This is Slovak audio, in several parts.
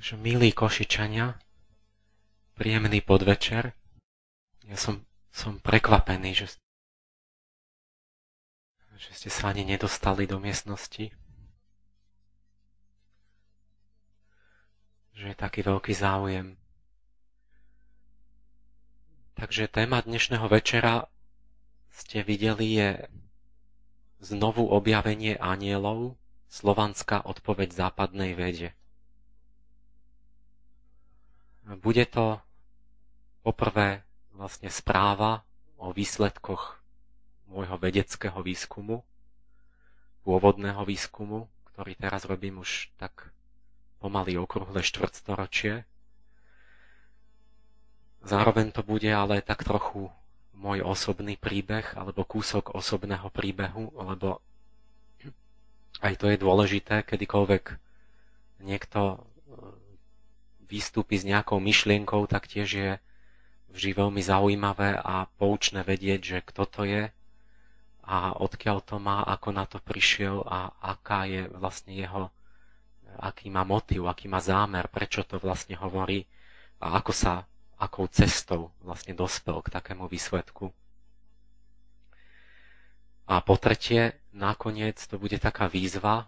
Takže milí Košičania, príjemný podvečer. Ja som prekvapený, že ste sa ani nedostali do miestnosti. Že je taký veľký záujem. Takže téma dnešného večera, ste videli, je znovu objavenie anjelov, slovanská odpoveď západnej vede. Bude to poprvé vlastne správa o výsledkoch môjho vedeckého výskumu, pôvodného výskumu, ktorý teraz robím už tak pomaly okrúhle štvrtstoročie. Zároveň to bude ale tak trochu môj osobný príbeh, alebo kúsok osobného príbehu, lebo aj to je dôležité, kedykoľvek niekto vystúpi s nejakou myšlienkou, tak tiež je vždy veľmi zaujímavé a poučné vedieť, že kto to je a odkiaľ to má, ako na to prišiel a aká je vlastne jeho, aký má motív, aký má zámer, prečo to vlastne hovorí a akou cestou vlastne dospel k takému výsledku. A po tretie, nakoniec to bude taká výzva,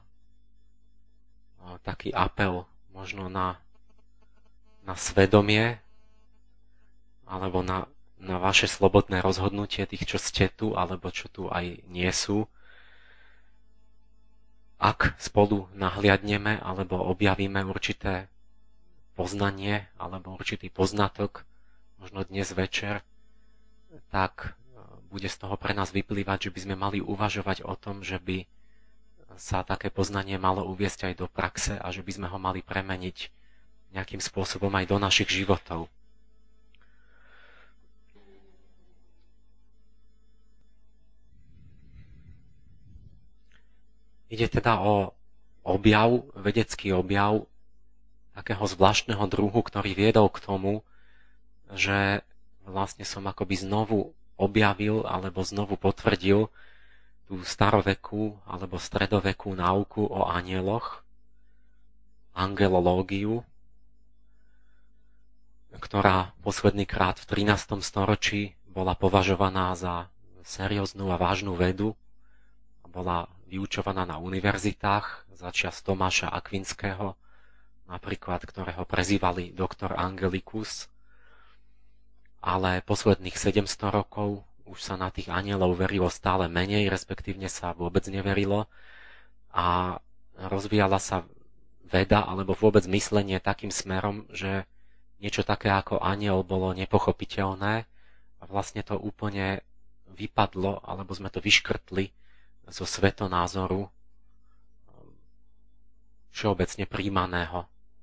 taký apel možno na svedomie alebo na vaše slobodné rozhodnutie tých, čo ste tu alebo čo tu aj nie sú. Ak spolu nahliadneme alebo objavíme určité poznanie alebo určitý poznatok, možno dnes večer, tak bude z toho pre nás vyplývať, že by sme mali uvažovať o tom, že by sa také poznanie malo uviesť aj do praxe a že by sme ho mali premeniť nejakým spôsobom aj do našich životov. Ide teda o vedecký objav takého zvláštneho druhu, ktorý viedol k tomu, že vlastne som akoby znovu objavil alebo znovu potvrdil tú starovekú alebo stredovekú náuku o anjeloch, angelológiu, ktorá posledný krát v 13. storočí bola považovaná za serióznu a vážnu vedu a bola vyučovaná na univerzitách začias Tomáša Akvinského, napríklad, ktorého prezývali doktor Angelicus, ale posledných 700 rokov už sa na tých anjelov verilo stále menej, respektívne sa vôbec neverilo a rozvíjala sa veda alebo vôbec myslenie takým smerom, že niečo také ako anjel bolo nepochopiteľné a vlastne to úplne vypadlo, alebo sme to vyškrtli zo svetonázoru všeobecne príjmaného.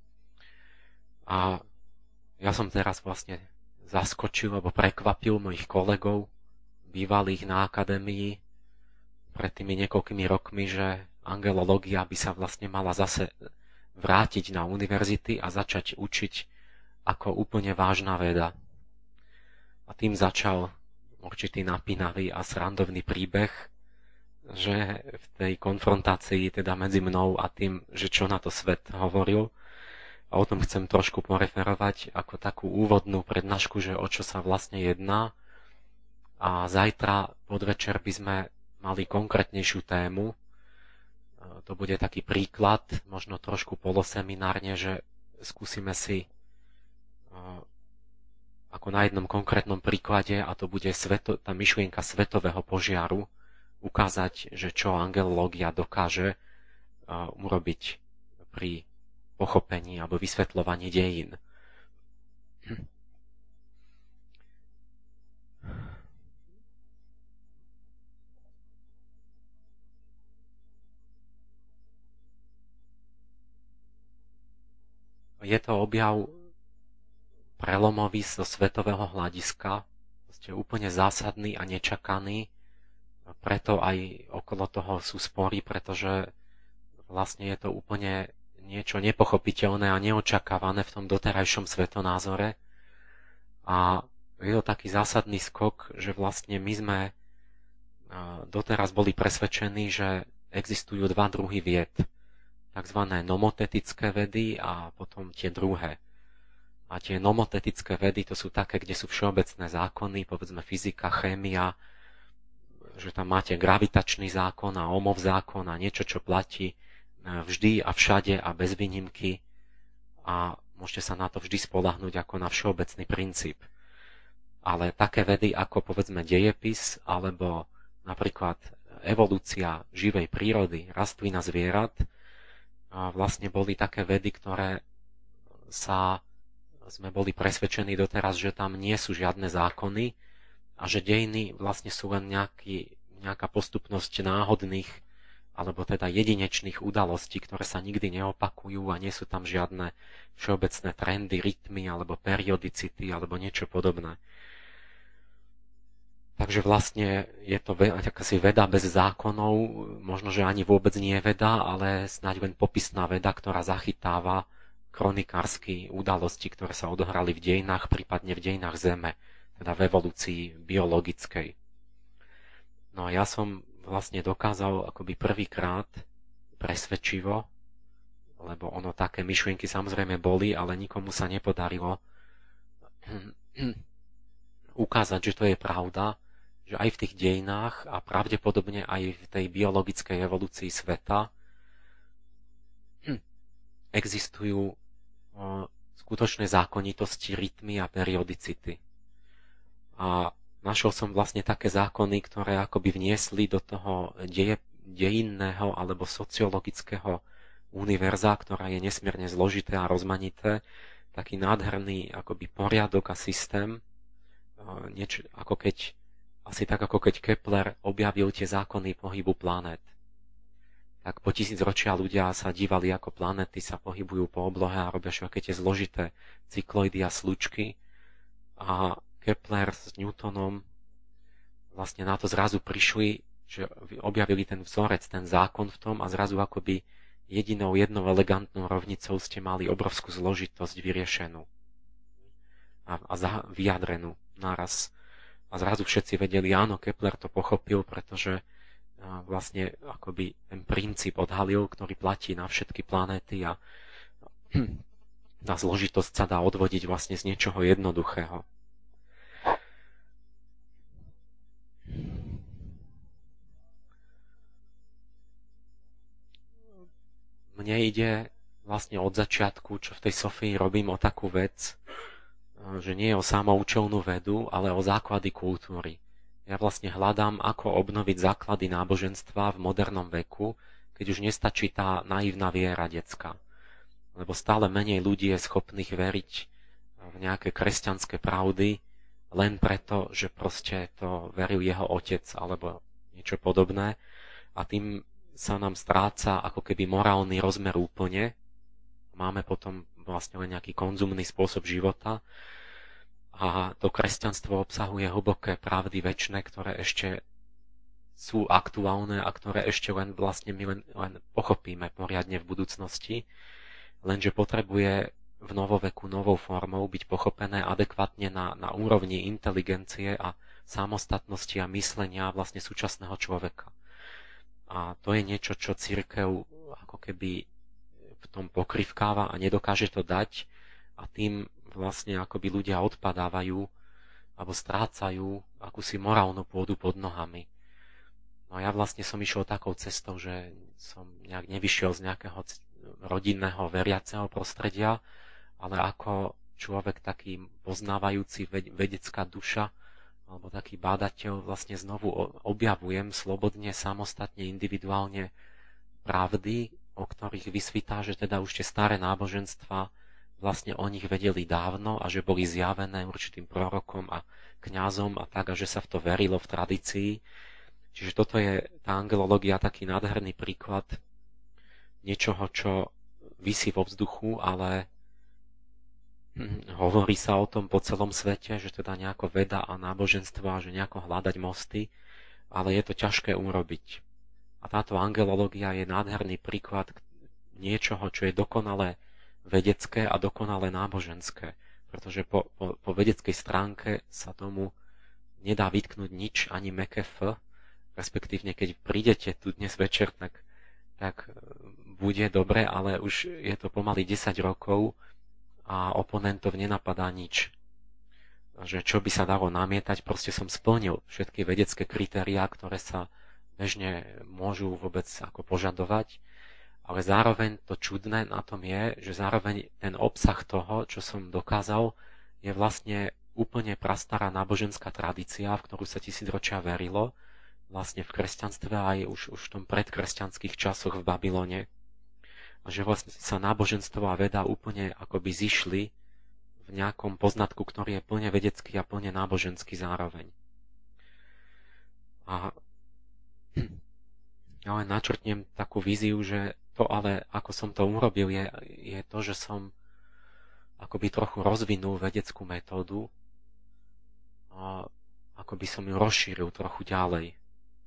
A ja som teraz vlastne zaskočil, alebo prekvapil mojich kolegov, bývalých na akadémii pred tými niekoľkými rokmi, že angelológia by sa vlastne mala zase vrátiť na univerzity a začať učiť ako úplne vážna veda. A tým začal určitý napínavý a srandovný príbeh, že v tej konfrontácii teda medzi mnou a tým, že čo na to svet hovoril, a o tom chcem trošku poreferovať ako takú úvodnú prednášku, že o čo sa vlastne jedná. A zajtra podvečer by sme mali konkrétnejšiu tému. To bude taký príklad, možno trošku poloseminárne, že skúsime si ako na jednom konkrétnom príklade, a to bude tá myšlienka svetového požiaru, ukázať, že čo angelológia dokáže urobiť pri pochopení alebo vysvetľovaní dejín. Je to objav prelomový zo svetového hľadiska, úplne zásadný a nečakaný, preto aj okolo toho sú spory, pretože vlastne je to úplne niečo nepochopiteľné a neočakávané v tom doterajšom svetonázore a je to taký zásadný skok, že vlastne my sme doteraz boli presvedčení, že existujú dva druhy vied. tzv. Nomotetické vedy a potom tie druhé. A tie nomotetické vedy to sú také, kde sú všeobecné zákony, povedzme fyzika, chémia, že tam máte gravitačný zákon a Ohmov zákon a niečo, čo platí vždy a všade a bez výnimky a môžete sa na to vždy spoľahnúť ako na všeobecný princíp. Ale také vedy ako povedzme dejepis alebo napríklad evolúcia živej prírody, rastlín a zvierat vlastne boli také vedy, ktoré sme boli presvedčení doteraz, že tam nie sú žiadne zákony a že dejiny vlastne sú len nejaká postupnosť náhodných alebo teda jedinečných udalostí, ktoré sa nikdy neopakujú a nie sú tam žiadne všeobecné trendy, rytmy alebo periodicity alebo niečo podobné. Takže vlastne je to akási veda bez zákonov, možno, že ani vôbec nie je veda, ale snáď len popisná veda, ktorá zachytáva kronikársky udalosti, ktoré sa odohrali v dejinách, prípadne v dejinách Zeme, teda v evolúcii biologickej. No a ja som vlastne dokázal akoby prvýkrát presvedčivo, lebo ono také myšlienky samozrejme boli, ale nikomu sa nepodarilo ukázať, že to je pravda, že aj v tých dejinách a pravdepodobne aj v tej biologickej evolúcii sveta existujú skutočné zákonitosti, rytmy a periodicity. A našiel som vlastne také zákony, ktoré akoby vniesli do toho dejinného alebo sociologického univerza, ktorá je nesmierne zložité a rozmanité, taký nádherný akoby poriadok a systém, asi tak ako keď Kepler objavil tie zákony pohybu planét. Tak po 1000 ročia ľudia sa dívali, ako planéty sa pohybujú po oblohe a robia všetky tie zložité cykloidy a slučky. A Kepler s Newtonom vlastne na to zrazu prišli, že objavili ten vzorec, ten zákon v tom a zrazu akoby jednou elegantnou rovnicou ste mali obrovskú zložitosť vyriešenú a vyjadrenú naraz. A zrazu všetci vedeli, áno, Kepler to pochopil, pretože vlastne akoby ten princíp odhalil, ktorý platí na všetky planéty a tá zložitosť sa dá odvodiť vlastne z niečoho jednoduchého. Mne ide vlastne od začiatku, čo v tej Sofii robím, o takú vec, že nie je o samoučelnú vedu, ale o základy kultúry. Ja vlastne hľadám, ako obnoviť základy náboženstva v modernom veku, keď už nestačí tá naivná viera detská. Lebo stále menej ľudí je schopných veriť v nejaké kresťanské pravdy, len preto, že proste to veril jeho otec alebo niečo podobné. A tým sa nám stráca ako keby morálny rozmer úplne. Máme potom vlastne len nejaký konzumný spôsob života. A to kresťanstvo obsahuje hlboké pravdy večné, ktoré ešte sú aktuálne a ktoré ešte len vlastne my len pochopíme poriadne v budúcnosti, lenže potrebuje v novoveku novou formou byť pochopené adekvátne na úrovni inteligencie a samostatnosti a myslenia vlastne súčasného človeka. A to je niečo, čo cirkev ako keby v tom pokrivkáva a nedokáže to dať a tým vlastne akoby ľudia odpadávajú alebo strácajú akúsi morálnu pôdu pod nohami. No ja vlastne som išiel takou cestou, že som nejak nevyšiel z nejakého rodinného veriaceho prostredia, ale ako človek taký poznávajúci vedecká duša alebo taký bádateľ vlastne znovu objavujem slobodne, samostatne, individuálne pravdy, o ktorých vysvitá, že teda už tie staré náboženstva vlastne o nich vedeli dávno a že boli zjavené určitým prorokom a kňazom a tak, a že sa v to verilo v tradícii. Čiže toto je tá angelológia taký nádherný príklad niečoho, čo visí vo vzduchu, ale hovorí sa o tom po celom svete, že teda nejako veda a náboženstvo a že nejako hľadať mosty, ale je to ťažké urobiť. A táto angelológia je nádherný príklad niečoho, čo je dokonale vedecké a dokonale náboženské, pretože po vedeckej stránke sa tomu nedá vytknúť nič, ani mäkké F, respektívne keď prídete tu dnes večer, tak bude dobre, ale už je to pomaly 10 rokov a oponentov nenapadá nič. Že čo by sa dalo namietať, proste som splnil všetky vedecké kritériá, ktoré sa bežne môžu vôbec ako požadovať, ale zároveň to čudné na tom je, že zároveň ten obsah toho, čo som dokázal, je vlastne úplne prastará náboženská tradícia, v ktorú sa tisícročia verilo, vlastne v kresťanstve aj už v tom predkresťanských časoch v Babylone. A že vlastne sa náboženstvo a veda úplne akoby zišli v nejakom poznatku, ktorý je plne vedecký a plne náboženský zároveň. A ja len načrtnem takú víziu, že to ale, ako som to urobil, je to, že som akoby trochu rozvinul vedeckú metódu a akoby som ju rozšíril trochu ďalej.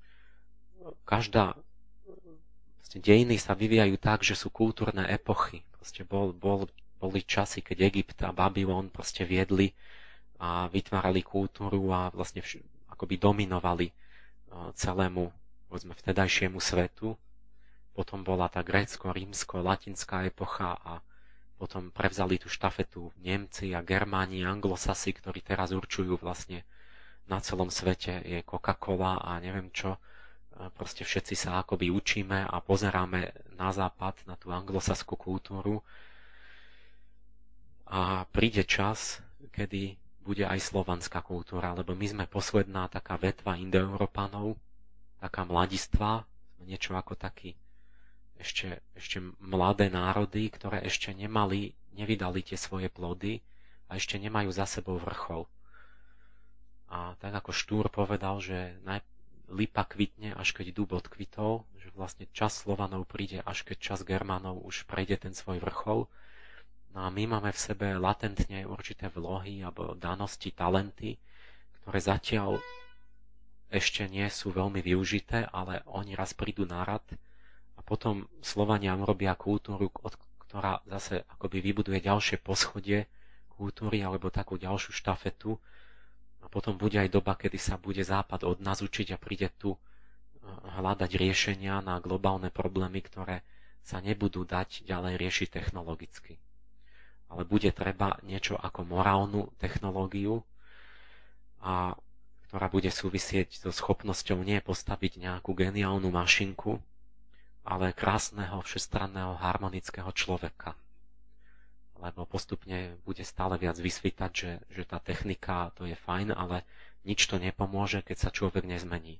Dejiny sa vyvíjajú tak, že sú kultúrne epochy. Boli časy, keď Egypt a Babylon viedli a vytvárali kultúru a vlastne akoby dominovali celému, povedzme, vtedajšiemu svetu. Potom bola tá grécko-rímsko-latinská epocha a potom prevzali tú štafetu Nemci a Germáni, Anglosasi, ktorí teraz určujú vlastne na celom svete, je Coca-Cola a neviem čo. Proste všetci sa akoby učíme a pozeráme na západ, na tú anglosaskú kultúru. A príde čas, kedy bude aj slovanská kultúra, lebo my sme posledná taká vetva Indoeurópanov, taká mladistvá, niečo ako taký ešte mladé národy, ktoré ešte nevydali tie svoje plody a ešte nemajú za sebou vrchol. A tak ako Štúr povedal, že lipa kvitne, až keď dub odkvitol, že vlastne čas Slovanov príde, až keď čas Germánov už prejde ten svoj vrchol. No a my máme v sebe latentne určité vlohy alebo danosti, talenty, ktoré zatiaľ ešte nie sú veľmi využité, ale oni raz prídu na rad a potom Slovania urobia kultúru, ktorá zase akoby vybuduje ďalšie poschodie kultúry alebo takú ďalšiu štafetu. A potom bude aj doba, kedy sa bude Západ od nás učiť a príde tu hľadať riešenia na globálne problémy, ktoré sa nebudú dať ďalej riešiť technologicky. Ale bude treba niečo ako morálnu technológiu, ktorá bude súvisieť so schopnosťou nie postaviť nejakú geniálnu mašinku, ale krásneho, všestranného, harmonického človeka. Lebo postupne bude stále viac vysvítať, že tá technika to je fajn, ale nič to nepomôže, keď sa človek nezmení.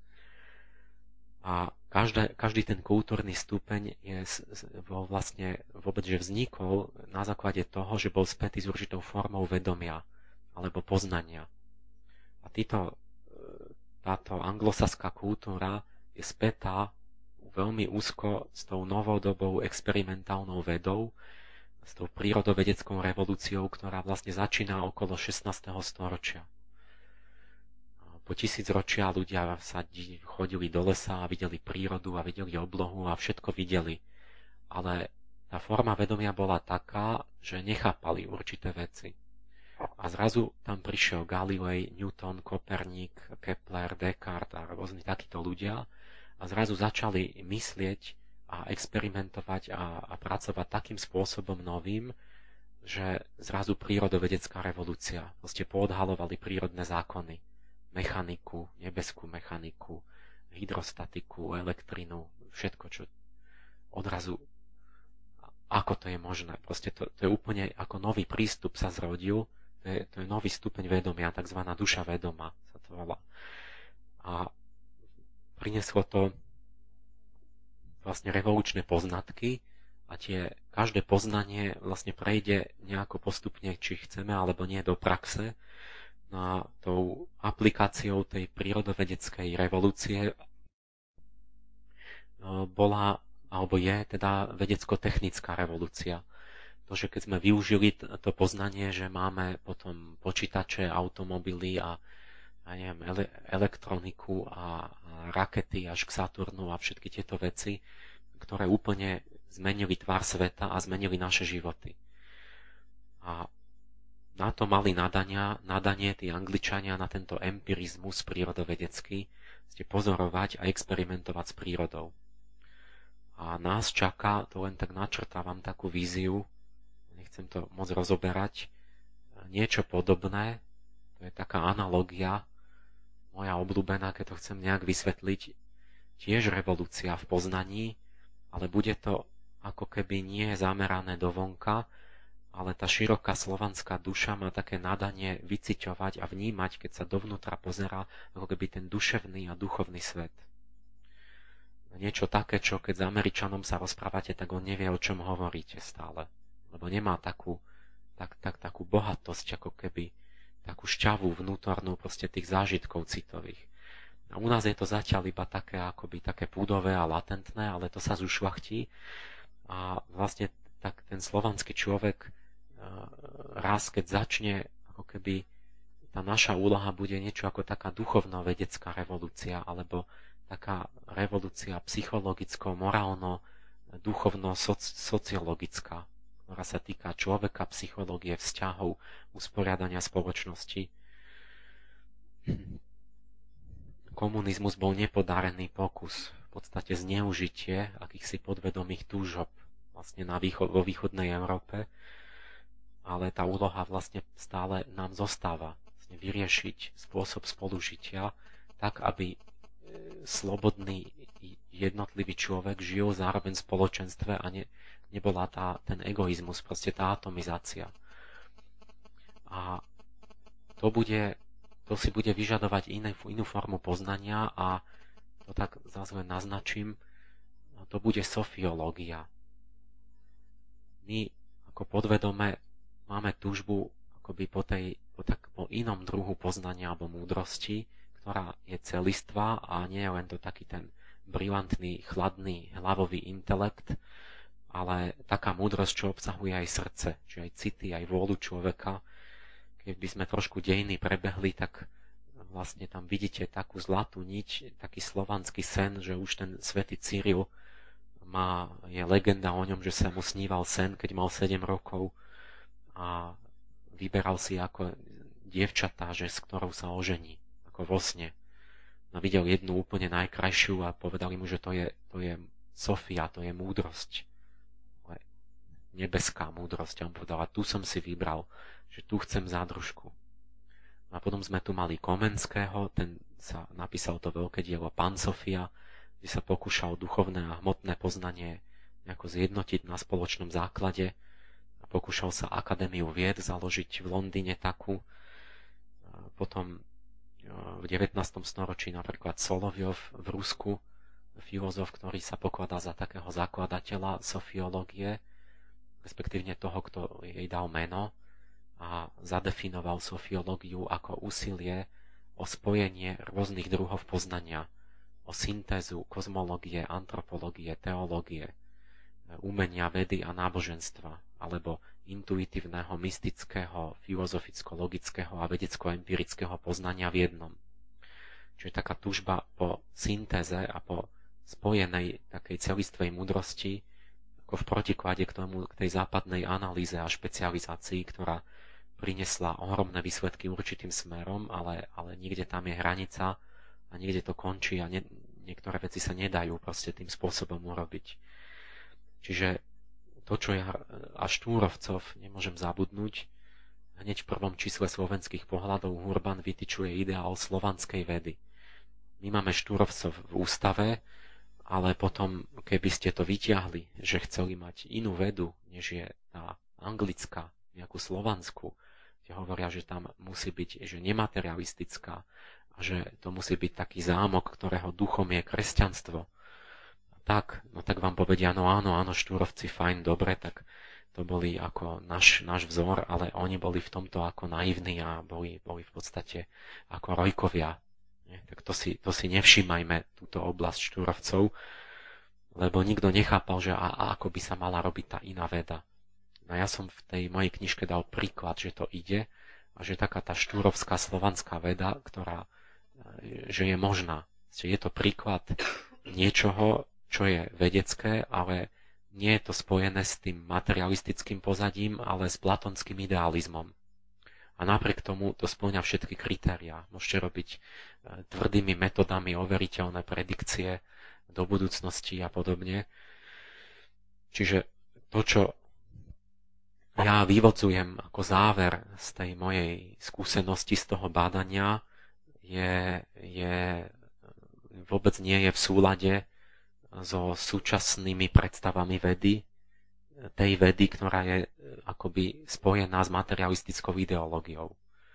A každý ten kultúrny stupeň vlastne vôbec, že vznikol na základe toho, že bol spätý s určitou formou vedomia alebo poznania. A táto anglosaská kultúra je spätá veľmi úzko s tou novodobou experimentálnou vedou, s tou prírodovedeckou revolúciou, ktorá vlastne začína okolo 16. storočia. Po 1000 ročia ľudia chodili do lesa a videli prírodu a videli oblohu a všetko videli. Ale tá forma vedomia bola taká, že nechápali určité veci. A zrazu tam prišiel Galilei, Newton, Koperník, Kepler, Descartes a rôzni takíto ľudia a zrazu začali myslieť a experimentovať a pracovať takým spôsobom novým, že zrazu prírodovedecká revolúcia. Proste poodhalovali prírodné zákony, mechaniku, nebeskú mechaniku, hydrostatiku, elektrinu, všetko, čo odrazu, ako to je možné. Proste to je úplne ako nový prístup sa zrodil, to je nový stupeň vedomia, takzvaná duša vedoma sa to volá. A prinieslo to vlastne revolučné poznatky a každé poznanie vlastne prejde nejako postupne, či chceme alebo nie, do praxe. A tou aplikáciou tej prírodovedeckej revolúcie bola, alebo je teda vedecko-technická revolúcia. To, že keď sme využili to poznanie, že máme potom počítače, automobily a neviem, elektroniku a rakety až k Saturnu a všetky tieto veci, ktoré úplne zmenili tvár sveta a zmenili naše životy. A na to mali nadanie tí Angličania na tento empirizmus prírodovedecký, pozorovať a experimentovať s prírodou. A nás čaká, to len tak načrtávam takú víziu, nechcem to moc rozoberať, niečo podobné, to je taká analogia, moja obľúbená, keď to chcem nejak vysvetliť, tiež revolúcia v poznaní, ale bude to ako keby nie zamerané dovonka, ale tá široká slovanská duša má také nadanie vyciťovať a vnímať, keď sa dovnútra pozerá, ako keby ten duševný a duchovný svet. Niečo také, čo keď s Američanom sa rozprávate, tak on nevie, o čom hovoríte stále. Lebo nemá takú bohatosť, ako keby takú šťavu vnútornú proste tých zážitkov citových. A u nás je to zatiaľ iba také, akoby také púdové a latentné, ale to sa zušľachtí. A vlastne tak ten slovanský človek raz, keď začne, ako keby tá naša úloha bude niečo ako taká duchovno-vedecká revolúcia, alebo taká revolúcia psychologicko, morálno, duchovno, sociologická, ktorá sa týka človeka, psychológie, vzťahov, usporiadania spoločnosti. Komunizmus bol nepodarený pokus, v podstate zneužitie akýchsi podvedomých túžob vlastne vo východnej Európe, ale tá úloha vlastne stále nám zostáva vlastne vyriešiť spôsob spolužitia tak, aby slobodný jednotlivý človek žil zároveň v spoločenstve a nebola ten egoizmus, proste tá atomizácia. A to si bude vyžadovať inú formu poznania a to tak zase naznačím, to bude sofiológia. My ako podvedome máme túžbu akoby po inom druhu poznania alebo múdrosti, ktorá je celistvá a nie je len to taký ten brilantný, chladný, hlavový intelekt, ale taká múdrosť, čo obsahuje aj srdce, čiže aj city, aj vôľu človeka. Keby sme trošku dejiny prebehli, tak vlastne tam vidíte takú zlatú niť, taký slovanský sen, že už ten svätý Cyril je legenda o ňom, že sa mu sníval sen, keď mal 7 rokov a vyberal si ako dievčatá, s ktorou sa ožení, ako vo sne. No videl jednu úplne najkrajšiu a povedali mu, že to je Sofia, to je múdrosť. Nebeská múdrosť. A on povedal, a tu som si vybral, že tu chcem zádružku. A potom sme tu mali Komenského, ten sa napísal to veľké dielo Pán Sofia, kde sa pokúšal duchovné a hmotné poznanie nejako zjednotiť na spoločnom základe a pokúšal sa Akadémiu vied založiť v Londýne takú. Potom v 19. storočí napríklad Solovjov v Rusku, filozof, ktorý sa pokladá za takého zakladateľa sofiológie, respektívne toho, kto jej dal meno a zadefinoval sofiológiu ako úsilie o spojenie rôznych druhov poznania, o syntézu kozmológie, antropológie, teológie, umenia, vedy a náboženstva, alebo intuitívneho, mystického, filozoficko-logického a vedecko-empirického poznania v jednom. Čiže taká túžba po syntéze a po spojenej takej celistvej múdrosti, ako v protiklade k tej západnej analýze a špecializácii, ktorá priniesla ohromné výsledky určitým smerom, ale niekde tam je hranica a niekde to končí a niektoré veci sa nedajú proste tým spôsobom urobiť. Čiže to, čo ja a Štúrovcov nemôžem zabudnúť, hneď v prvom čísle slovenských pohľadov Urban vytyčuje ideál slovanskej vedy. My máme Štúrovcov v ústave, ale potom, keby ste to vyťahli, že chceli mať inú vedu, než je tá anglická, nejakú slovanskú, kde hovoria, že tam musí byť že nematerialistická a že to musí byť taký zámok, ktorého duchom je kresťanstvo, tak vám povedia, no áno, Štúrovci, fajn, dobre, tak to boli ako náš vzor, ale oni boli v tomto ako naivní a boli v podstate ako rojkovia. Tak to si nevšímajme túto oblasť Štúrovcov, lebo nikto nechápal, že ako by sa mala robiť tá iná veda. No ja som v tej mojej knižke dal príklad, že to ide a že taká tá štúrovská slovanská veda, že je možná. Je to príklad niečoho, čo je vedecké, ale nie je to spojené s tým materialistickým pozadím, ale s platonským idealizmom. A napriek tomu to spĺňa všetky kritériá. Môžete robiť tvrdými metodami overiteľné predikcie do budúcnosti a podobne. Čiže to, čo ja vyvodzujem ako záver z tej mojej skúsenosti z toho bádania, vôbec nie je v súlade so súčasnými predstavami vedy, tej vedy, ktorá je akoby spojená s materialistickou ideológiou.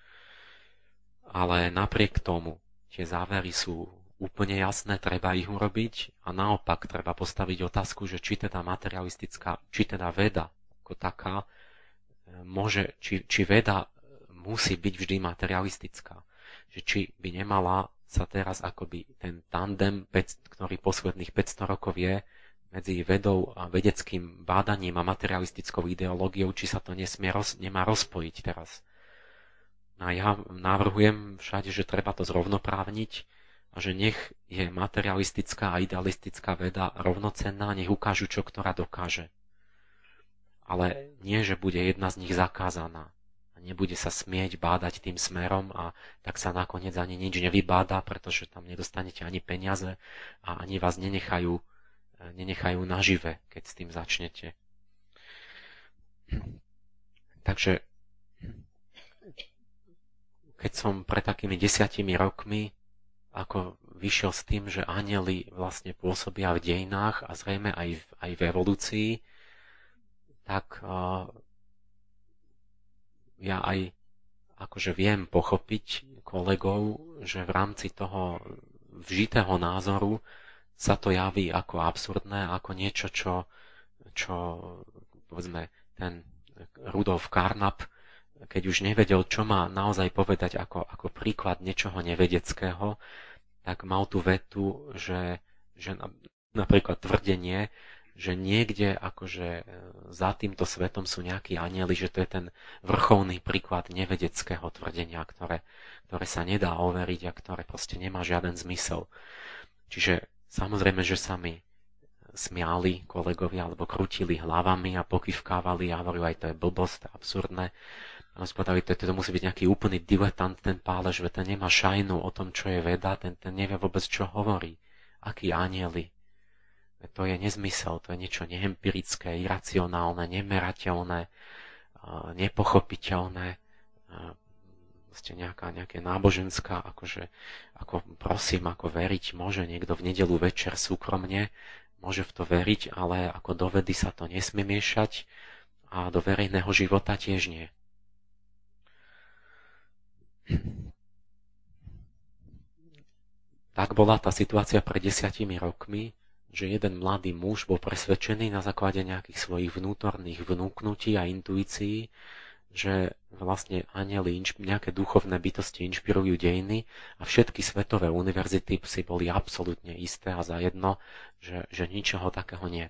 Ale napriek tomu tie závery sú úplne jasné, treba ich urobiť a naopak treba postaviť otázku, že či teda materialistická, či teda veda ako taká môže, či veda musí byť vždy materialistická. Že či by nemala sa teraz akoby ten tandem, ktorý posledných 500 rokov je medzi vedou a vedeckým bádaním a materialistickou ideológiou, či sa to nemá rozpojiť teraz. A ja navrhujem všade, že treba to zrovnoprávniť a že nech je materialistická a idealistická veda rovnocenná, nech ukážu, čo ktorá dokáže. Ale nie, že bude jedna z nich zakázaná a nebude sa smieť bádať tým smerom a tak sa nakoniec ani nič nevybáda, pretože tam nedostanete ani peniaze a ani vás nenechajú nažive, keď s tým začnete. Takže keď som pred takými 10 rokmi ako vyšiel s tým, že anjeli vlastne pôsobia v dejinách a zrejme aj v evolúcii, tak ja aj akože viem pochopiť kolegov, že v rámci toho vžitého názoru sa to javí ako absurdné, ako niečo, čo povedzme ten Rudolf Carnap, keď už nevedel, čo má naozaj povedať ako príklad niečoho nevedeckého, tak mal tú vetu, že napríklad tvrdenie, že niekde akože za týmto svetom sú nejakí anjeli, že to je ten vrcholný príklad nevedeckého tvrdenia, ktoré sa nedá overiť a ktoré proste nemá žiaden zmysel. Čiže samozrejme, že sa mi smiali kolegovia alebo krútili hlavami a pokyvkávali a hovorili, aj to je blbosť, to je absurdné. A povedali, to musí byť nejaký úplný diletant, ten pálež, že ten nemá šajnu o tom, čo je veda, ten nevie vôbec, čo hovorí. Akí anjeli. To je nezmysel, to je niečo neempirické, iracionálne, nemerateľné, nepochopiteľné, nejaké náboženská, ako prosím, ako veriť môže niekto v nedeľu večer súkromne, môže v to veriť, ale ako do vedy sa to nesmie miešať a do verejného života tiež nie. Tak bola tá situácia pred 10 rokmi, že jeden mladý muž bol presvedčený na základe nejakých svojich vnútorných vnúknutí a intuícií, že vlastne anjeli, nejaké duchovné bytosti inšpirujú dejiny a všetky svetové univerzity si boli absolútne isté a zajedno, že ničoho takého niet.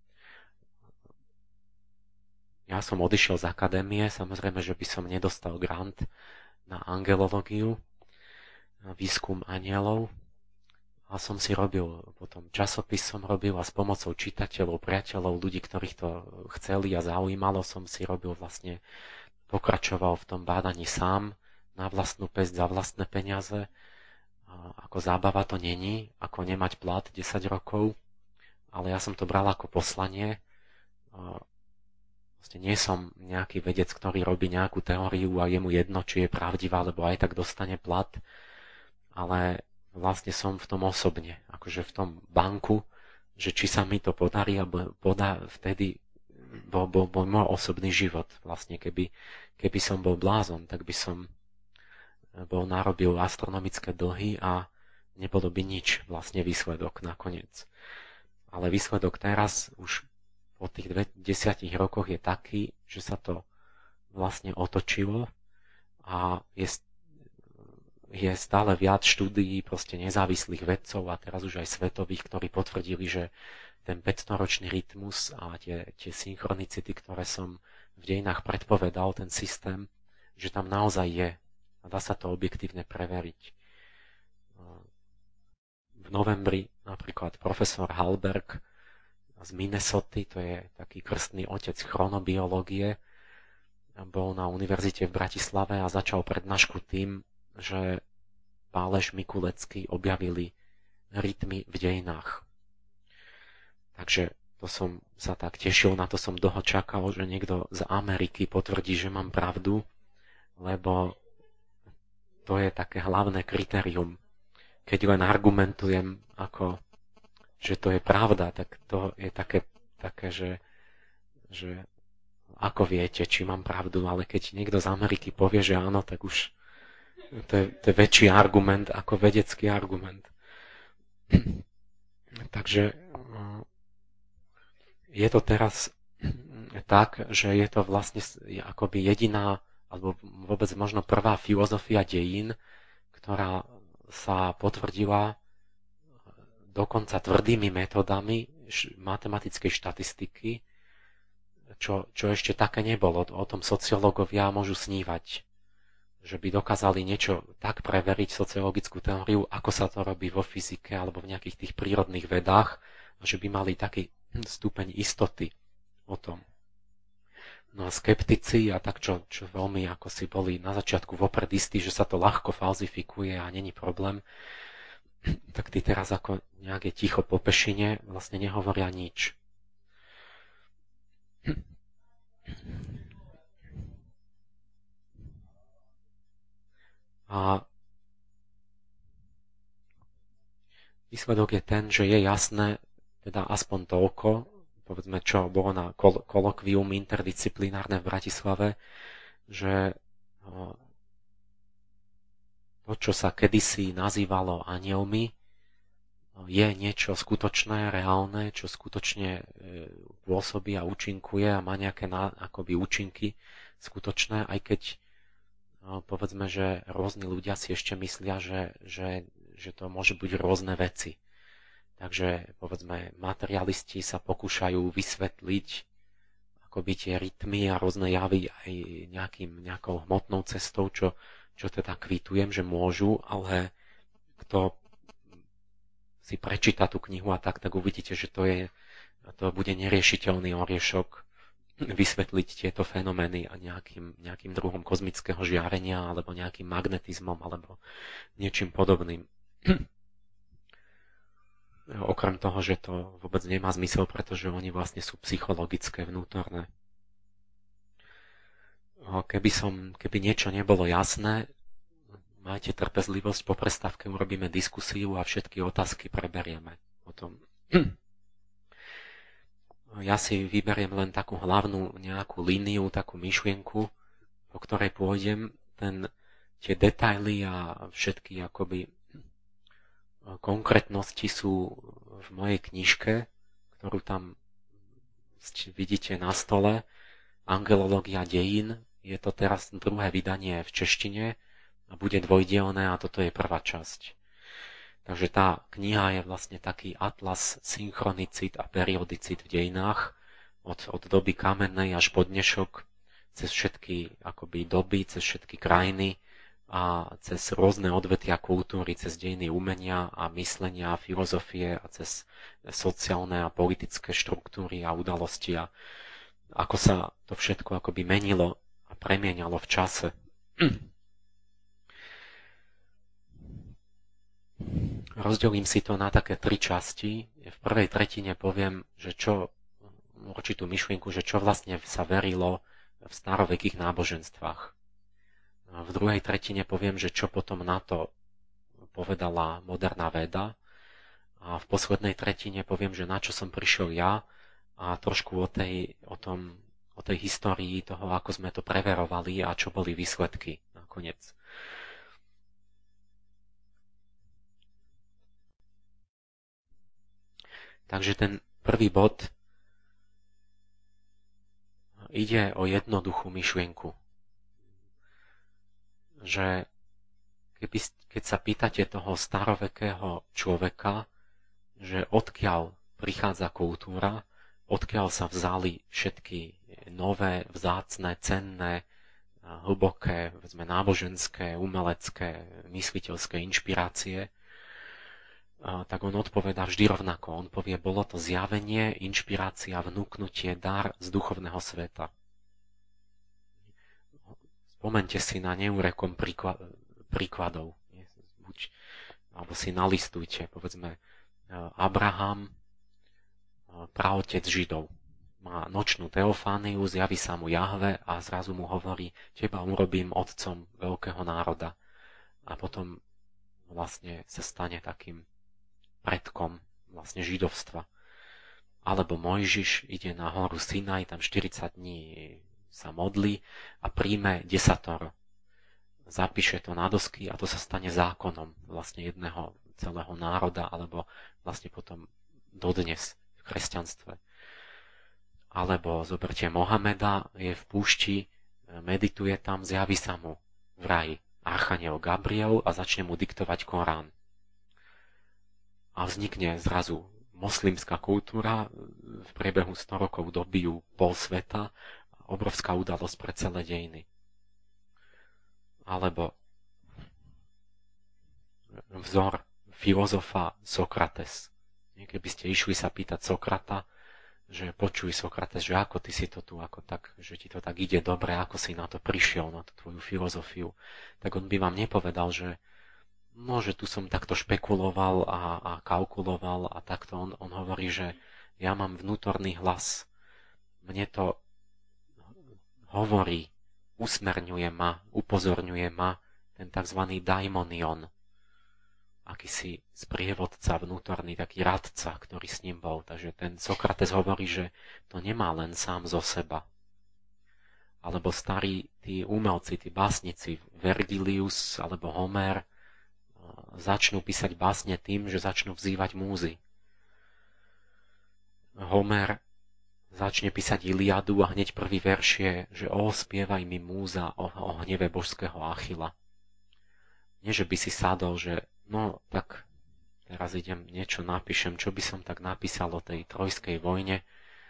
Ja som odišiel z akadémie, samozrejme, že by som nedostal grant na angelológiu, na výskum anjelov, a som si robil, potom časopis som robil a s pomocou čitateľov, priateľov, ľudí, ktorých to chceli a zaujímalo, som si robil vlastne, pokračoval v tom bádaní sám, na vlastnú päsť, za vlastné peniaze. Ako zábava to není, ako nemať plat 10 rokov, ale ja som to bral ako poslanie. Vlastne nie som nejaký vedec, ktorý robí nejakú teóriu a je mu jedno, či je pravdivá, lebo aj tak dostane plat, ale vlastne som v tom osobne, akože v tom banku, že či sa mi to podarí, alebo vtedy bol môj osobný život. Vlastne keby som bol blázon, tak by som bol narobil astronomické dlhy a nebolo by nič vlastne výsledok nakoniec. Ale výsledok teraz už po tých 10 rokoch je taký, že sa to vlastne otočilo a je stále viac štúdií proste nezávislých vedcov a teraz už aj svetových, ktorí potvrdili, že ten 500-ročný rytmus a tie synchronicity, ktoré som v dejinách predpovedal, ten systém, že tam naozaj je a dá sa to objektívne preveriť. V novembri napríklad profesor Halberg z Minnesoty, to je taký krstný otec chronobiológie, bol na univerzite v Bratislave a začal prednášku tým, že Pálež Mikulecký objavili rytmy v dejinách. Takže To som sa tak tešil, na to som dlho čakal, že niekto z Ameriky potvrdí, že mám pravdu, lebo to je také hlavné kritérium. Keď len argumentujem, že to je pravda, tak to je také že ako viete, či mám pravdu, ale keď niekto z Ameriky povie, že áno, tak už to je väčší argument ako vedecký argument. Takže je to teraz tak, že je to vlastne akoby jediná, alebo vôbec možno prvá filozofia dejín, ktorá sa potvrdila dokonca tvrdými metodami matematickej štatistiky, čo ešte také nebolo. O tom sociológovia môžu snívať, že by dokázali niečo tak preveriť, sociologickú teóriu, ako sa to robí vo fyzike alebo v nejakých tých prírodných vedách, že by mali taký stupeň istoty o tom. No a skeptici a tak, čo veľmi ako si boli na začiatku vopred istí, že sa to ľahko falzifikuje a není problém, tak tí teraz ako nejaké ticho po pešine vlastne nehovoria nič. A výsledok je ten, že je jasné, teda aspoň toľko, povedzme, čo bolo na kolokvium interdisciplinárne v Bratislave, že to, čo sa kedysi nazývalo anielmi, je niečo skutočné, reálne, čo skutočne pôsobí a účinkuje a má nejaké akoby účinky skutočné, aj keď povedzme, že rôzni ľudia si ešte myslia, že to môže byť rôzne veci. Takže povedzme, materialisti sa pokúšajú vysvetliť akoby tie rytmy a rôzne javy aj nejakou hmotnou cestou, čo teda kvitujem, že môžu, ale kto si prečíta tú knihu a tak uvidíte, že to bude neriešiteľný oriešok vysvetliť tieto fenomény a nejakým druhom kozmického žiarenia alebo nejakým magnetizmom alebo niečím podobným. Okrem toho, že to vôbec nemá zmysel, pretože oni vlastne sú psychologické, vnútorné. Keby niečo nebolo jasné, majte trpezlivosť, po prestávke urobíme diskusiu a všetky otázky preberieme o tom. Ja si vyberiem len takú hlavnú nejakú líniu, takú myšlienku, po ktorej pôjdem. Tie detaily a všetky akoby konkrétnosti sú v mojej knižke, ktorú tam vidíte na stole. Angelológia dejín. Je to teraz druhé vydanie v češtine a bude dvojdielne a toto je prvá časť. Takže tá kniha je vlastne taký atlas synchronicít a periodicít v dejinách od doby kamennej až po dnešok, cez všetky akoby doby, cez všetky krajiny a cez rôzne odvetvia kultúry, cez dejiny umenia a myslenia a filozofie a cez sociálne a politické štruktúry a udalosti a ako sa to všetko akoby menilo a premieňalo v čase. Rozdelím si to na také 3 časti. V prvej tretine poviem, že určitú myšlienku, že čo vlastne sa verilo v starovekých náboženstvách. V druhej tretine poviem, že čo potom na to povedala moderná veda. A v poslednej tretine poviem, že na čo som prišiel ja a trošku o tej histórii toho, ako sme to preverovali a čo boli výsledky nakoniec. Takže ten prvý bod ide o jednoduchú myšlienku. Že keď sa pýtate toho starovekého človeka, že odkiaľ prichádza kultúra, odkiaľ sa vzali všetky nové, vzácne, cenné, hlboké, náboženské, umelecké, mysliteľské inšpirácie, tak on odpovedá vždy rovnako. On povie, bolo to zjavenie, inšpirácia, vnúknutie, dar z duchovného sveta. Spomeňte si na neurekom príkladov. Alebo si nalistujte, povedzme, Abraham praotec Židov. Má nočnú teofániu, zjaví sa mu Jahve a zrazu mu hovorí, teba urobím otcom veľkého národa. A potom vlastne sa stane takým predkom vlastne židovstva. Alebo Mojžiš ide na horu Sinaj, tam 40 dní sa modlí a príjme desatoro. Zapíše to na dosky a to sa stane zákonom vlastne jedného celého národa, alebo vlastne potom dodnes v kresťanstve. Alebo zoberte Mohameda, je v púšti, medituje tam, zjaví sa mu v raji archaniel Gabriel a začne mu diktovať Korán. A vznikne zrazu moslimská kultúra, v priebehu 100 rokov dobijú pol sveta, obrovská udalosť pre celé dejiny. Alebo vzor filozofa Sokrates. Keby ste išli sa pýtať Sokrata, že počuj Sokrates, že ako ty si to tu, ako tak, že ti to tak ide dobre, ako si na to prišiel, na tú tvoju filozofiu, tak on by vám nepovedal, že no, že tu som takto špekuloval a kalkuloval a takto. On hovorí, že ja mám vnútorný hlas. Mne to hovorí, usmerňuje ma, upozorňuje ma ten tzv. Daimonion, akýsi sprievodca vnútorný, taký radca, ktorý s ním bol. Takže ten Sokrates hovorí, že to nemá len sám zo seba. Alebo starí tí umelci, tí básnici, Vergilius alebo Homer, začnú písať básne tým, že začnú vzývať múzy. Homer začne písať Iliadu a hneď prvý verš je, že spievaj mi múza o hneve božského Achila. Nie, že by si sadol, že no tak teraz idem niečo napíšem, čo by som tak napísal o tej trojskej vojne,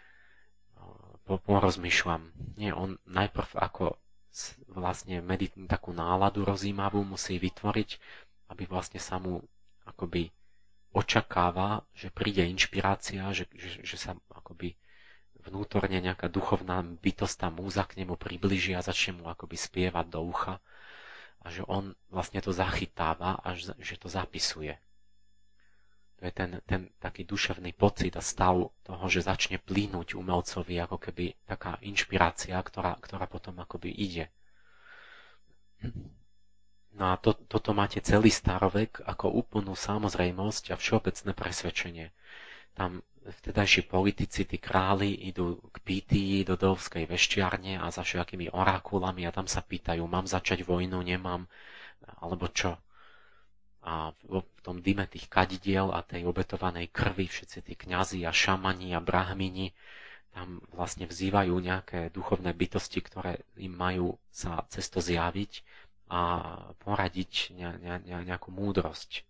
porozmýšľam. Nie, on najprv ako vlastne takú náladu rozjímavú musí vytvoriť, aby vlastne sa mu akoby očakáva, že príde inšpirácia, že sa akoby vnútorne nejaká duchovná bytosť, tá múza k nemu približí a začne mu akoby spievať do ucha a že on vlastne to zachytáva a že to zapisuje. To je ten taký duševný pocit a stav toho, že začne plynúť umelcovi ako keby taká inšpirácia, ktorá potom akoby ide. No a toto máte celý starovek ako úplnú samozrejmosť a všeobecné presvedčenie. Tam vtedajší politici, tí králi idú k Pítii do Delfskej veštiarne a za všetkými orákulami a tam sa pýtajú, mám začať vojnu, nemám, alebo čo. A v tom dyme tých kadidiel a tej obetovanej krvi všetci tí kňazi a šamani a brahmini tam vlastne vzývajú nejaké duchovné bytosti, ktoré im majú sa cez to zjaviť a poradiť nejakú múdrosť.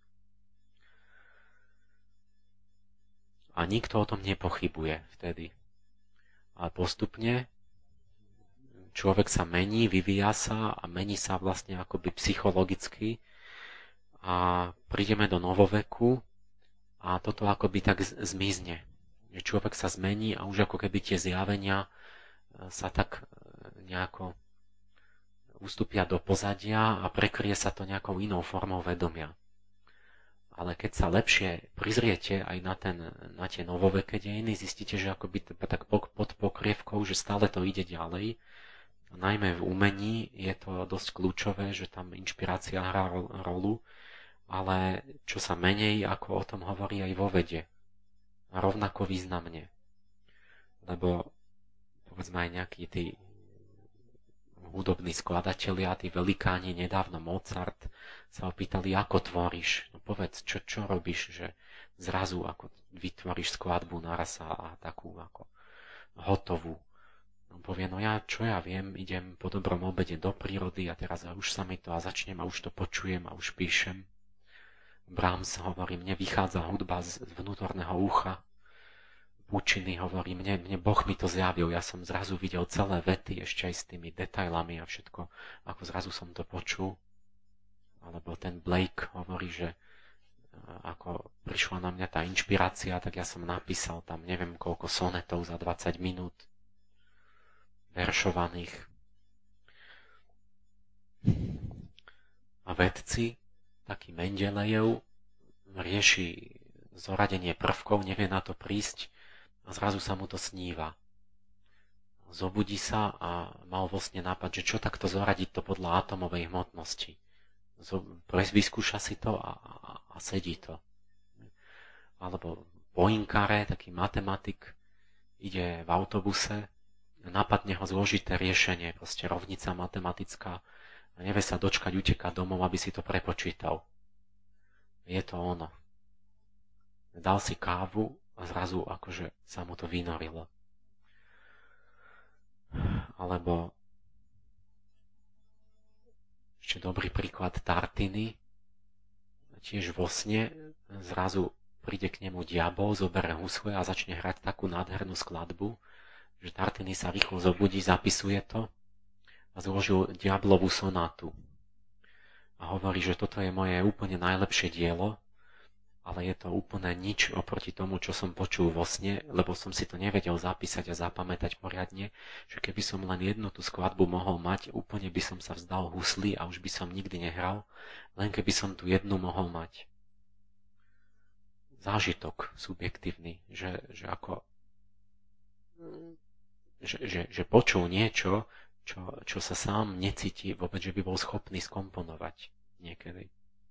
A nikto o tom nepochybuje vtedy. Ale postupne človek sa mení, vyvíja sa a mení sa vlastne akoby psychologicky a prídeme do novoveku a toto akoby tak zmizne. Že človek sa zmení a už ako keby tie zjavenia sa tak nejako ustúpia do pozadia a prekrie sa to nejakou inou formou vedomia. Ale keď sa lepšie prizriete aj na tie novoveké dejiny, zistíte, že akoby tak pod pokrievkou, že stále to ide ďalej. Najmä v umení je to dosť kľúčové, že tam inšpirácia hrá rolu, ale čo sa menej, ako o tom hovorí aj vo vede. A rovnako významne. Lebo povedzme aj nejakí tí hudobní skladatelia, tí velikáni, nedávno Mozart, sa opýtali, ako tvoríš. No povedz, čo robíš, že zrazu ako vytvoríš skladbu naraz a takú ako hotovú. On povie, no čo ja viem, idem po dobrom obede do prírody a teraz už sa mi to a začnem a už to počujem a už píšem. Brahms hovorí, mne vychádza hudba z vnútorného ucha. Puccini hovorí, mne Boh mi to zjavil, ja som zrazu videl celé vety ešte aj s tými detailami a všetko, ako zrazu som to počul. Alebo ten Blake hovorí, že ako prišla na mňa tá inšpirácia, tak ja som napísal tam neviem koľko sonetov za 20 minút veršovaných. A vedci, taký Mendelejev, rieši zoradenie prvkov, nevie na to prísť a zrazu sa mu to sníva. Zobudí sa a mal vlastne nápad, že čo takto zoradiť to podľa atomovej hmotnosti. Vyskúša si to a sedí to. Alebo Poincaré, taký matematik, ide v autobuse, napadne ho zložité riešenie, proste rovnica matematická a nevie sa dočkať, uteká domov, aby si to prepočítal. Je to ono. Dal si kávu a zrazu akože sa mu to vynorilo. Alebo ešte dobrý príklad Tartiny. Tiež vo sne zrazu príde k nemu diabol, zoberie husle a začne hrať takú nádhernú skladbu, že Tartiny sa rýchlo zobudí, zapisuje to a zložil diablovú sonátu. A hovorí, že toto je moje úplne najlepšie dielo, ale je to úplne nič oproti tomu, čo som počul vo sne, lebo som si to nevedel zapísať a zapamätať poriadne, že keby som len jednu tú skladbu mohol mať, úplne by som sa vzdal husly a už by som nikdy nehral, len keby som tu jednu mohol mať. Zážitok subjektívny, že počul niečo, čo sa sám necíti vôbec, že by bol schopný skomponovať niekedy.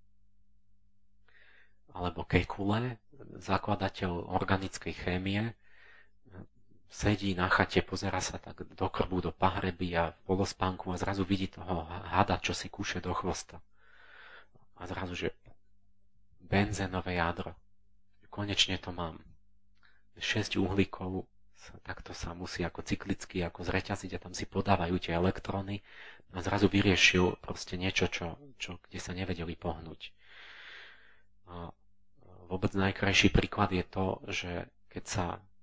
Alebo Kekule, zakladateľ organickej chémie, sedí na chate, pozerá sa tak do krbu, do pahreby a v polospánku a zrazu vidí toho hada, čo si kúše do chvosta. A zrazu, že benzénové jadro. Konečne to mám. 6 uhlíkov, takto sa musí ako cyklicky ako zreťaziť a tam si podávajú tie elektróny a zrazu vyriešil proste niečo, kde sa nevedeli pohnúť. A vôbec najkrajší príklad je to, že keď sa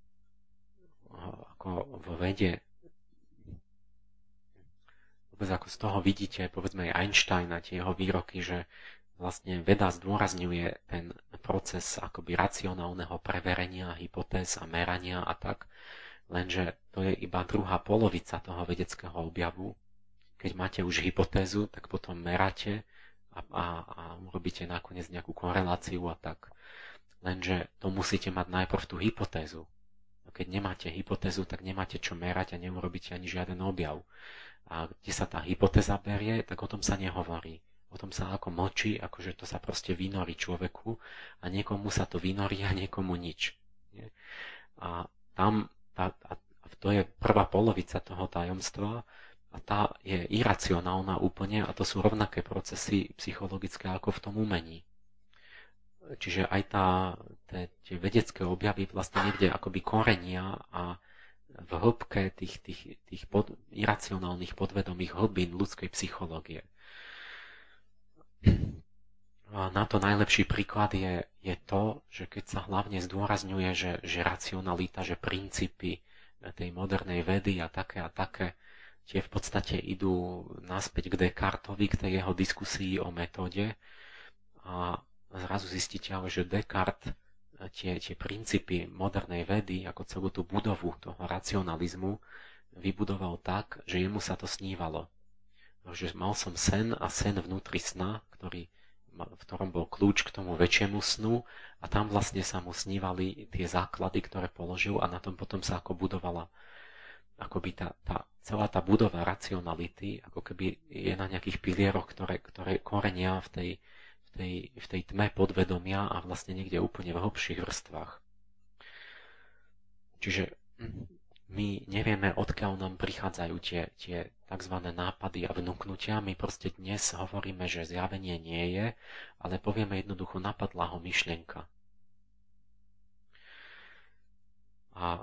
ako vo vede vôbec ako z toho vidíte, povedzme aj Einstein a tie jeho výroky, že vlastne veda zdôrazňuje ten proces akoby racionálneho preverenia hypotéz a merania a tak, lenže to je iba druhá polovica toho vedeckého objavu. Keď máte už hypotézu, tak potom meráte a urobíte nakoniec nejakú koreláciu a tak. Lenže to musíte mať najprv tú hypotézu. A keď nemáte hypotézu, tak nemáte čo merať a neurobíte ani žiaden objav. A kde sa tá hypotéza berie, tak o tom sa nehovorí. O tom sa ako mlčí, akože to sa proste vynorí človeku a niekomu sa to vynorí a niekomu nič. A tam to je prvá polovica toho tajomstva a tá je iracionálna úplne a to sú rovnaké procesy psychologické ako v tom umení. Čiže aj tie vedecké objavy vlastne niekde akoby korenia a v hĺbke tých iracionálnych podvedomých hlbín ľudskej psychológie. A na to najlepší príklad je to, že keď sa hlavne zdôrazňuje, že racionalita, že princípy tej modernej vedy a také, tie v podstate idú naspäť k Descartovi, k tej jeho diskusii o metóde a zrazu zistíte ale, že Descartes tie princípy modernej vedy, ako celú tú budovu toho racionalizmu, vybudoval tak, že jemu sa to snívalo. Že mal som sen a sen vnútri sna, v ktorom bol kľúč k tomu väčšiemu snu a tam vlastne sa mu snívali tie základy, ktoré položil a na tom potom sa ako budovala akoby celá tá budova racionality, ako keby je na nejakých pilieroch, ktoré korenia v tej tme podvedomia a vlastne niekde úplne v hlbších vrstvách. Čiže my nevieme, odkiaľ nám prichádzajú tie tzv. Nápady a vnúknutia. My proste dnes hovoríme, že zjavenie nie je, ale povieme jednoducho, napadla ho myšlienka. A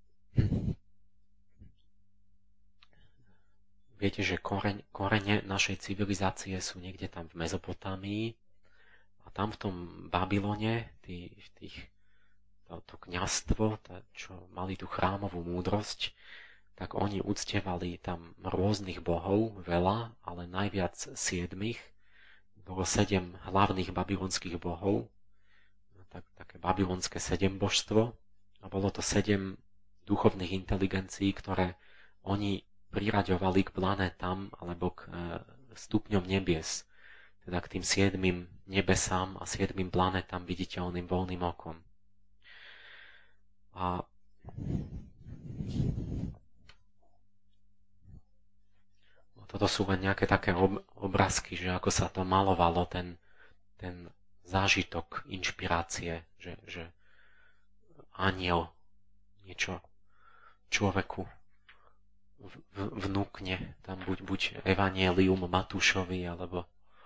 viete, že korene našej civilizácie sú niekde tam v Mezopotámii a tam v tom Babylone, to kňazstvo, čo mali tú chrámovú múdrosť, tak oni uctievali tam rôznych bohov, veľa, ale najviac 7. Bolo 7 hlavných babylonských bohov, také babylonské 7 božstvo a bolo to 7 duchovných inteligencií, ktoré oni priraďovali k planétam alebo k stupňom nebies, teda k tým 7 nebesám a 7 planétam viditeľným voľným okom. A Toto sú len nejaké také obrázky, že ako sa to malovalo, ten zážitok inšpirácie, že anjel niečo človeku vnúkne, tam buď Evangelium Matúšovi, alebo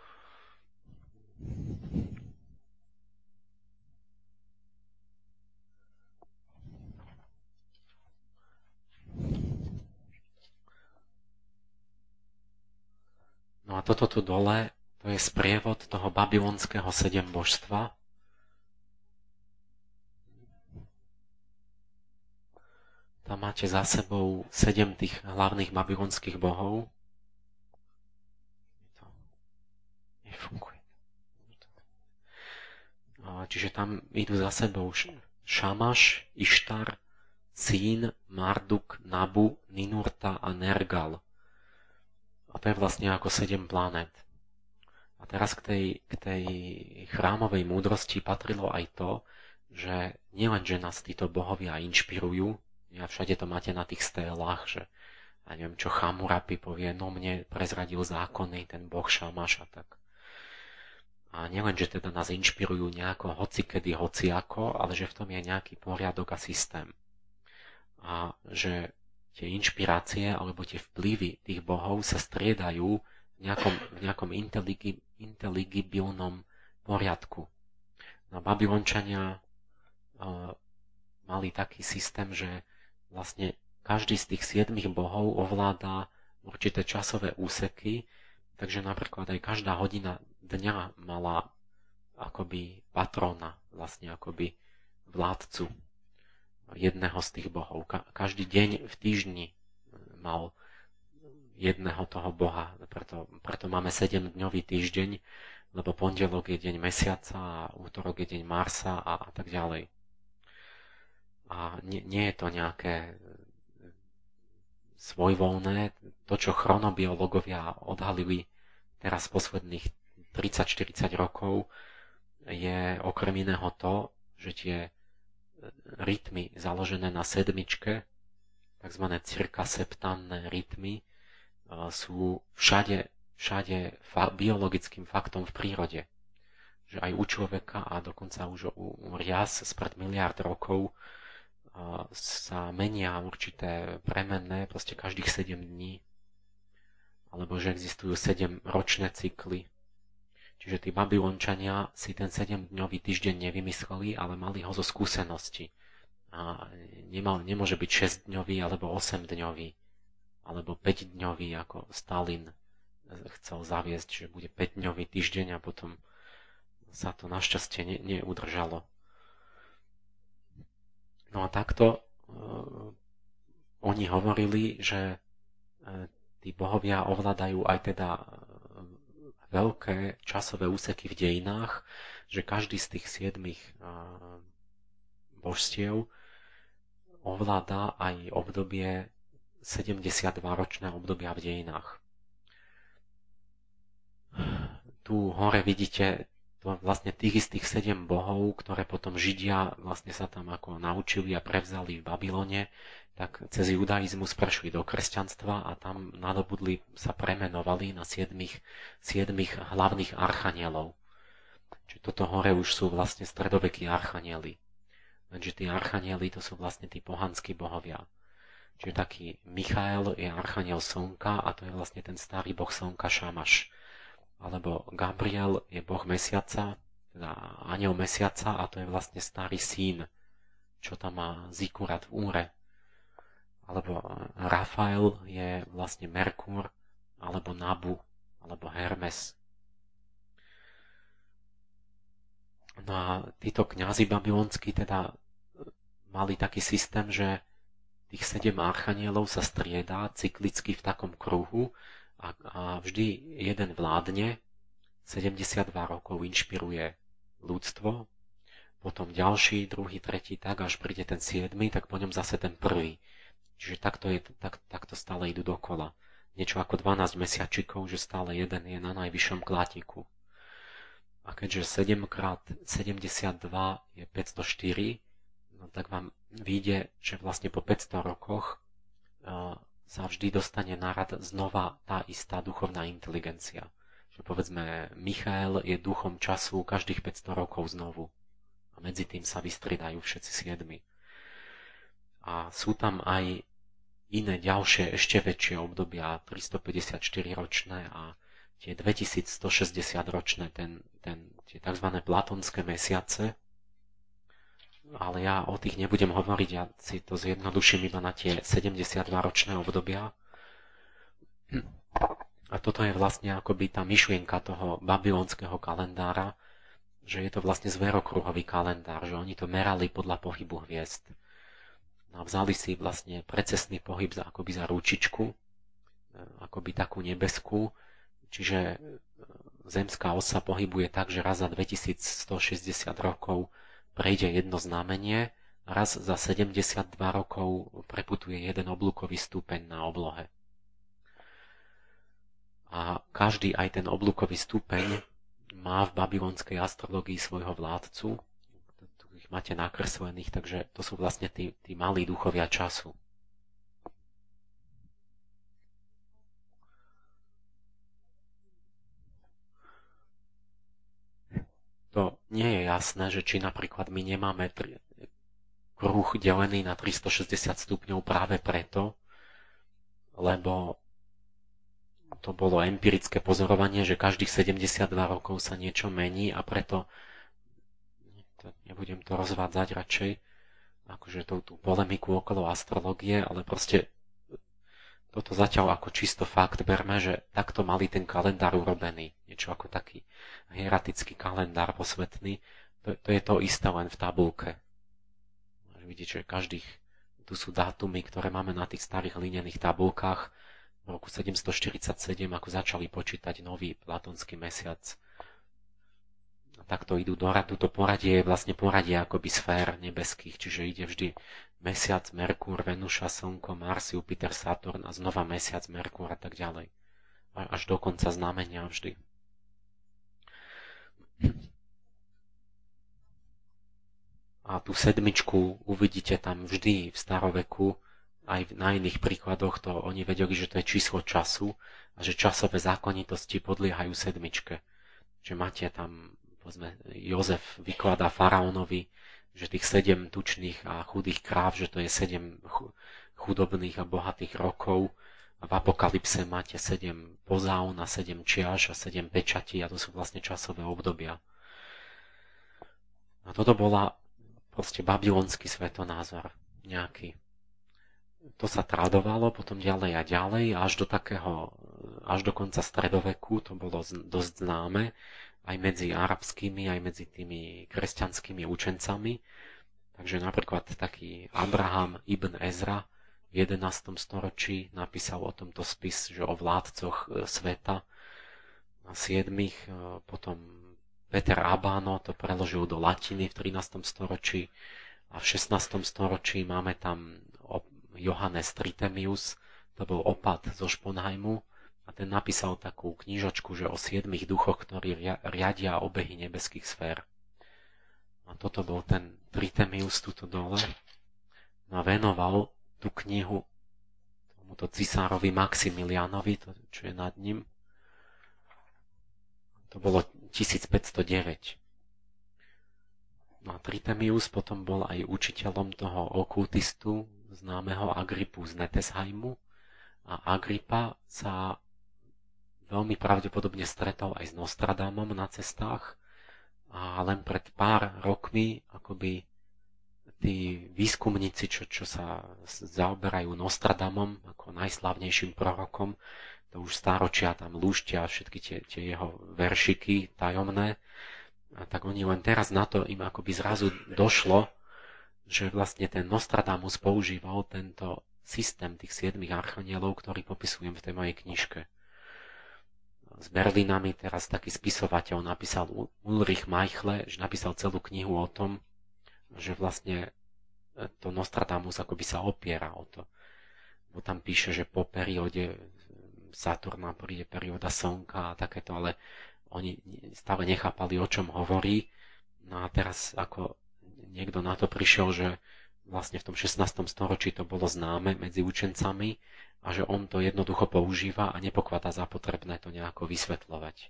no a toto tu dole, to je sprievod toho babylonského 7 božstva. Tam máte za sebou 7 tých hlavných babylonských bohov. To nefunguje. Čiže tam idú za sebou Šamaš, Ištar, Sín, Marduk, Nabu, Ninurta a Nergal. A to je vlastne ako 7 planét. A teraz k tej chrámovej múdrosti patrilo aj to, že nielen, že nás títo bohovia inšpirujú, a všade to máte na tých stélach, že ja neviem čo, Chamurapi povie, no mne prezradil zákony ten boh Šamaš a tak. A nielen, že teda nás inšpirujú nejako hocikedy, hociako, ale že v tom je nejaký poriadok a systém. A že tie inšpirácie alebo tie vplyvy tých bohov sa striedajú v nejakom inteligibilnom poriadku. No Babylončania mali taký systém, že vlastne každý z tých 7 bohov ovláda určité časové úseky, takže napríklad aj každá hodina dňa mala akoby patrona, vlastne akoby vládcu jedného z tých bohov. Každý deň v týždni mal jedného toho boha, preto máme 7-dňový týždeň, lebo pondelok je deň mesiaca a útorok je deň Marsa a tak ďalej. A nie je to nejaké svojvoľné. To, čo chronobiológovia odhalili teraz posledných 30-40 rokov, je okrem iného to, že tie rytmy založené na sedmičke, tzv. cirkaseptánne rytmy, sú všade biologickým faktom v prírode. Že aj u človeka a dokonca už u rias spred miliárd rokov sa menia určité premenné, proste každých 7 dní, alebo že existujú 7-ročné cykly. Čiže tí Babylončania si ten 7-dňový týždeň nevymysleli, ale mali ho zo skúsenosti. A nemôže byť 6-dňový alebo 8-dňový, alebo 5-dňový, ako Stalin chcel zaviesť, že bude 5-dňový týždeň a potom sa to našťastie neudržalo. No a takto oni hovorili, že tí bohovia ovládajú aj teda veľké časové úseky v dejinách, že každý z tých 7 božstiev ovláda aj obdobie 72-ročné obdobia v dejinách. Tu hore vidíte vlastne tých istých 7 bohov, ktoré potom Židia vlastne sa tam ako naučili a prevzali v Babylone, tak cez judaizmus prešli do kresťanstva a tam nadobudli, sa premenovali na 7 hlavných archanielov. Čiže toto hore už sú vlastne stredovekí archanieli. Lenže tí archanieli to sú vlastne tí pohanskí bohovia. Čiže taký Michael je archaniel slnka a to je vlastne ten starý boh slnka Šamaš. Alebo Gabriel je boh mesiaca, teda anjel mesiaca a to je vlastne starý Sín, čo tam má zikurat v úre. Alebo Rafael je vlastne Merkúr, alebo Nabu, alebo Hermes. No a títo kňazi babylonskí teda mali taký systém, že tých 7 archanielov sa striedá cyklicky v takom kruhu a vždy jeden vládne, 72 rokov inšpiruje ľudstvo, potom ďalší, druhý, tretí, tak až príde ten 7, tak po ňom zase ten prvý. Čiže takto stále idú dokola. Niečo ako 12 mesiačikov, že stále jeden je na najvyššom klátiku. A keďže 7 x 72 je 504, no tak vám vyjde, že vlastne po 500 rokoch sa vždy dostane na rad znova tá istá duchovná inteligencia. Že povedzme, Michael je duchom času každých 500 rokov znovu. A medzi tým sa vystriedajú všetci 7. A sú tam aj iné ďalšie, ešte väčšie obdobia, 354-ročné a tie 2160-ročné, tie tzv. Platonské mesiace. Ale ja o tých nebudem hovoriť, ja si to zjednoduším iba na tie 72-ročné obdobia. A toto je vlastne akoby tá myšlienka toho babylonského kalendára, že je to vlastne zverokruhový kalendár, že oni to merali podľa pohybu hviezd. A vzali si vlastne precesný pohyb akoby za ručičku, akoby takú nebeskú, čiže zemská os sa pohybuje tak, že raz za 2160 rokov prejde jedno znamenie, raz za 72 rokov preputuje jeden oblúkový stupeň na oblohe. A každý aj ten oblúkový stupeň má v babylonskej astrológii svojho vládcu. Tu ich máte nakreslených, takže to sú vlastne tí malí duchovia času. To nie je jasné, že či napríklad my nemáme kruh delený na 360 stupňov práve preto, lebo to bolo empirické pozorovanie, že každých 72 rokov sa niečo mení a preto nebudem to rozvádzať radšej, akože tú polemiku okolo astrológie, ale proste toto zatiaľ ako čisto fakt berme, že takto mali ten kalendár urobený. Niečo ako taký hieratický kalendár posvetný. To je to isté len v tabulke. Vidíte, že tu sú dátumy, ktoré máme na tých starých linených tabulkách. V roku 747, ako začali počítať nový platonský mesiac. A takto idú do radu. To poradie je vlastne poradie akoby sfér nebeských, čiže ide vždy Mesiac, Merkúr, Venuša, Slnko, Mars, Jupiter, Saturn a znova Mesiac, Merkúr a tak ďalej. Až do konca znamenia vždy. A tú 7 uvidíte tam vždy v staroveku, aj na iných príkladoch to oni vedeli, že to je číslo času a že časové zákonitosti podliehajú 7. Že máte tam, povedzme, Jozef vykladá faraónovi, že tých 7 tučných a chudých kráv, že to je 7 chudobných a bohatých rokov. A v Apokalypse máte 7 pozáun a 7 čiaš a 7 pečatí a to sú vlastne časové obdobia. A toto bola proste babylonský svetonázor nejaký. To sa tradovalo potom ďalej a ďalej až do konca stredoveku to bolo dosť známe aj medzi arabskými, aj medzi tými kresťanskými učencami. Takže napríklad taký Abraham ibn Ezra v 11. storočí napísal o tomto spis, že o vládcoch sveta a 7. Potom Peter Abano to preložil do latiny v 13. storočí a v 16. storočí máme tam Johannes Tritemius, to bol opat zo Sponheimu a ten napísal takú knižočku, že o 7 duchoch, ktorí riadia obehy nebeských sfér. A toto bol ten Tritemius tuto dole. A venoval tú knihu tomuto cisárovi Maximilianovi, čo je nad ním. To bolo 1509. No a Tritemius potom bol aj učiteľom toho okultistu, známeho Agrippu z Netesheimu. A Agrippa sa veľmi pravdepodobne stretol aj s Nostradamom na cestách a len pred pár rokmi akoby tí výskumníci, čo sa zaoberajú Nostradamom ako najslávnejším prorokom, to už stáročia tam lúštia všetky tie jeho veršiky tajomné, a tak oni len teraz na to im akoby zrazu došlo, že vlastne ten Nostradamus používal tento systém tých 7 archanielov, ktorý popisujem v tej mojej knižke. S Berlínami teraz taký spisovateľ napísal Ulrich Meichle, že napísal celú knihu o tom, že vlastne to Nostradamus akoby sa opiera o to. Bo tam píše, že po perióde Saturna príde perióda Slnka a takéto, ale oni stále nechápali, o čom hovorí. No a teraz ako niekto na to prišiel, že vlastne v tom 16. storočí to bolo známe medzi učencami a že on to jednoducho používa a nepokladá za potrebné to nejako vysvetľovať.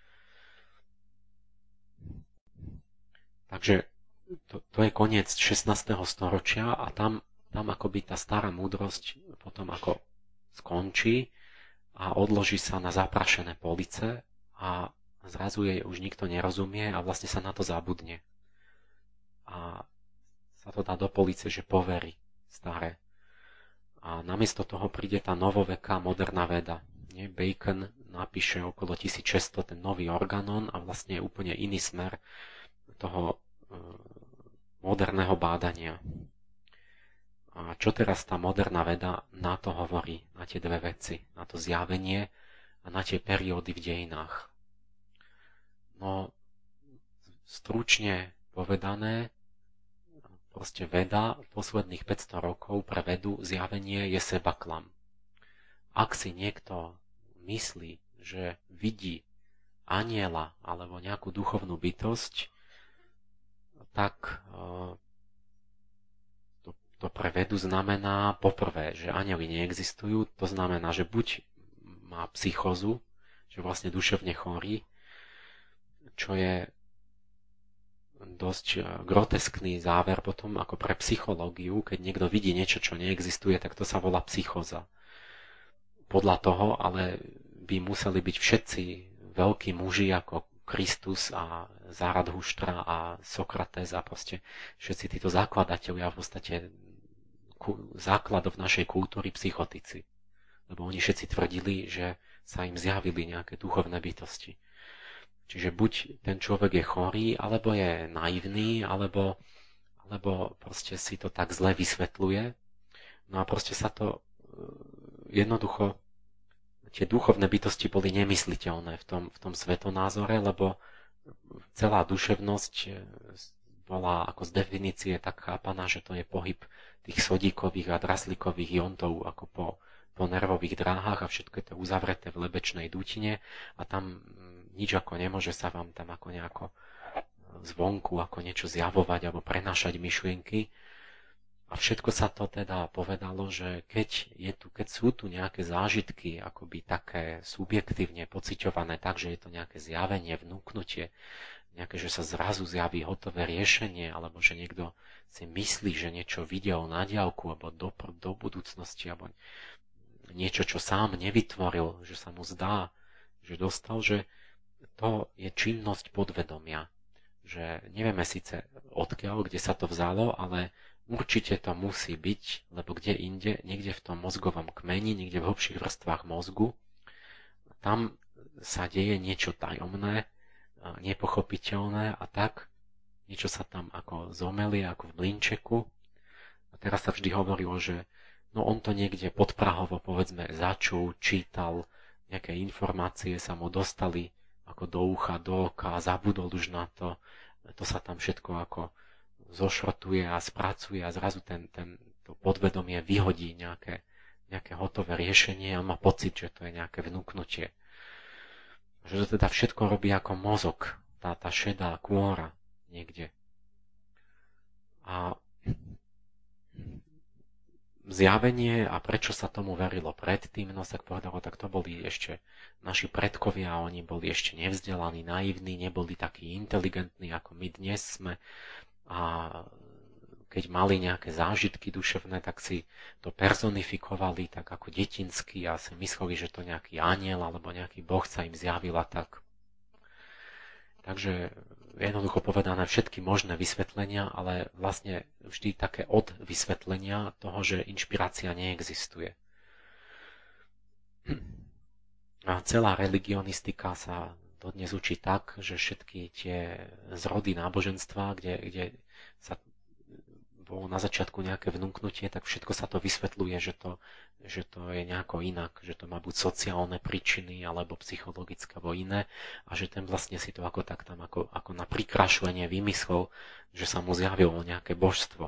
Takže to je koniec 16. storočia a tam akoby tá stará múdrosť potom ako skončí a odloží sa na zaprašené police a zrazu jej už nikto nerozumie a vlastne sa na to zabudne. A sa to dá do police, že poverí staré. A namiesto toho príde tá novoveká moderná veda. Bacon napíše okolo 1600 ten nový organon a vlastne je úplne iný smer toho moderného bádania. A čo teraz tá moderná veda na to hovorí, na tie dve veci, na to zjavenie a na tie periódy v dejinách? No, stručne povedané, proste veda posledných 500 rokov pre vedu zjavenie je sebaklam. Ak si niekto myslí, že vidí anjela alebo nejakú duchovnú bytosť, tak to pre vedu znamená poprvé, že anjeli neexistujú, to znamená, že buď má psychózu, že vlastne duševne chorý, čo je dosť groteskný záver potom ako pre psychológiu, keď niekto vidí niečo, čo neexistuje, tak to sa volá psychóza. Podľa toho ale by museli byť všetci veľkí muži ako Kristus a Zaradhuštra a Sokrates a proste všetci títo zakladatelia v podstate základov našej kultúry psychotici. Lebo oni všetci tvrdili, že sa im zjavili nejaké duchovné bytosti. Čiže buď ten človek je chorý, alebo je naivný, alebo proste si to tak zle vysvetľuje. No a proste sa to jednoducho, tie duchovné bytosti boli nemysliteľné v tom svetonázore, lebo celá duševnosť bola ako z definície tak chápaná, že to je pohyb tých sodíkových a draslíkových iontov ako po nervových dráhach a všetko je to uzavreté v lebečnej dutine a tam nič ako nemôže sa vám tam ako nejako zvonku ako niečo zjavovať alebo prenášať myšlienky. A všetko sa to teda povedalo, že keď sú tu nejaké zážitky akoby také subjektívne pociťované tak, že je to nejaké zjavenie, vnúknutie, nejaké, že sa zrazu zjaví hotové riešenie, alebo že niekto si myslí, že niečo videl na diaľku, alebo do budúcnosti, alebo niečo, čo sám nevytvoril, že sa mu zdá, že dostal, že to je činnosť podvedomia. Že nevieme síce odkiaľ, kde sa to vzalo, ale určite to musí byť, lebo kde inde, niekde v tom mozgovom kmeni, niekde v hlbších vrstvách mozgu, tam sa deje niečo tajomné, nepochopiteľné a tak, niečo sa tam ako zomelie, ako v blinčeku. A teraz sa vždy hovorilo, že no on to niekde podprahovo, povedzme, začul, čítal, nejaké informácie sa mu dostali ako do ucha, do oka, zabudol už na to, to sa tam všetko ako zošrotuje a spracuje a zrazu to podvedomie vyhodí nejaké hotové riešenie a má pocit, že to je nejaké vnúknutie. Že to teda všetko robí ako mozog, tá šedá kôra niekde. A zjavenie a prečo sa tomu verilo predtým, no sa povedalo, tak to boli ešte naši predkovia, oni boli ešte nevzdelaní, naivní, neboli takí inteligentní, ako my dnes sme. A keď mali nejaké zážitky duševné, tak si to personifikovali tak ako detinsky a si mysleli, že to nejaký anjel alebo nejaký boh sa im zjavil a tak. Takže jednoducho povedané všetky možné vysvetlenia, ale vlastne vždy také od vysvetlenia toho, že inšpirácia neexistuje. A celá religionistika sa dodnes učí tak, že všetky tie zrody náboženstva, kde sa bolo na začiatku nejaké vnúknutie, tak všetko sa to vysvetľuje, že to je nejako inak, že to má buď sociálne príčiny, alebo psychologické, alebo iné, a že ten vlastne si to ako tak tam ako na prikrašlenie vymyslel, že sa mu zjavilo nejaké božstvo.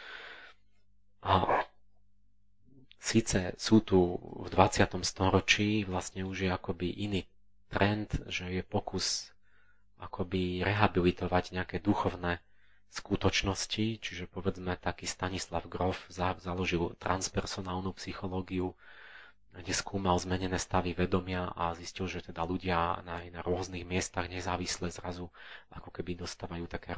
A síce sú tu v 20. storočí vlastne už je akoby iný trend, že je pokus akoby rehabilitovať nejaké duchovné skutočnosti, čiže povedzme taký Stanislav Grof založil transpersonálnu psychológiu, kde skúmal zmenené stavy vedomia a zistil, že teda ľudia na rôznych miestach nezávisle zrazu ako keby dostávajú také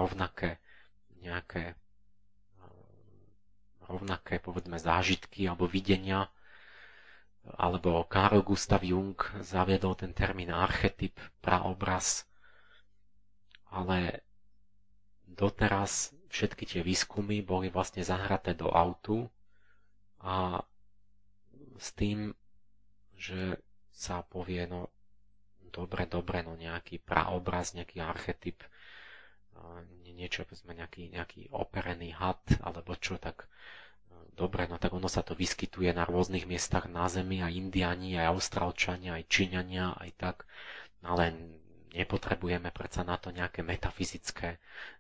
rovnaké povedzme zážitky alebo videnia, alebo Carl Gustav Jung zaviedol ten termín archetyp, praobraz, ale doteraz všetky tie výskumy boli vlastne zahraté do autu a s tým, že sa povie, no dobre, no nejaký praobraz, nejaký archetyp, niečo, povedzme, nejaký operený had, alebo čo, tak dobre, no tak ono sa to vyskytuje na rôznych miestach na Zemi, aj Indiani, aj Austrálčania, aj Číňania, aj tak, ale nepotrebujeme predsa na to nejaké metafyzické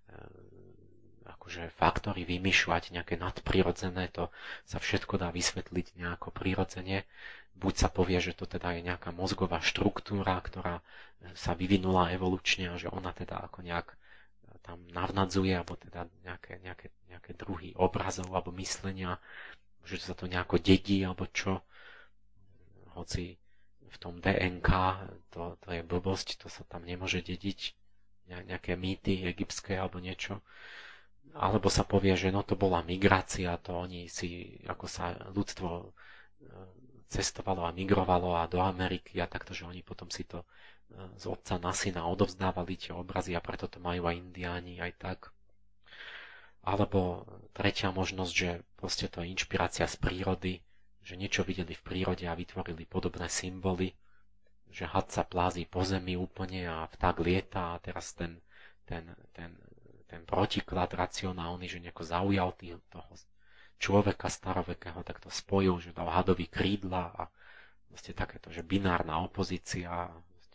akože faktory vymýšľať, nejaké nadprirodzené, to sa všetko dá vysvetliť nejako prirodzene. Buď sa povie, že to teda je nejaká mozgová štruktúra, ktorá sa vyvinula evolučne a že ona teda ako nejak tam navnadzuje, alebo teda nejaké druhy obrazov alebo myslenia, že sa to nejako dedí, alebo čo. Hoci v tom DNK to je blbosť, to sa tam nemôže dediť, nejaké mýty egyptské alebo niečo. Alebo sa povie, že no to bola migrácia, to oni si, ako sa ľudstvo cestovalo a migrovalo a do Ameriky a takto, že oni potom si to z otca na syna odovzdávali tie obrazy a preto to majú aj Indiáni aj tak. Alebo tretia možnosť, že proste to je inšpirácia z prírody, že niečo videli v prírode a vytvorili podobné symboly, že had sa plází po zemi úplne a vták lieta a teraz ten protiklad racionálny, že nejako zaujal toho človeka starovekého, tak to spojil, že dal hadovi krídla a vlastne takéto, že binárna opozícia,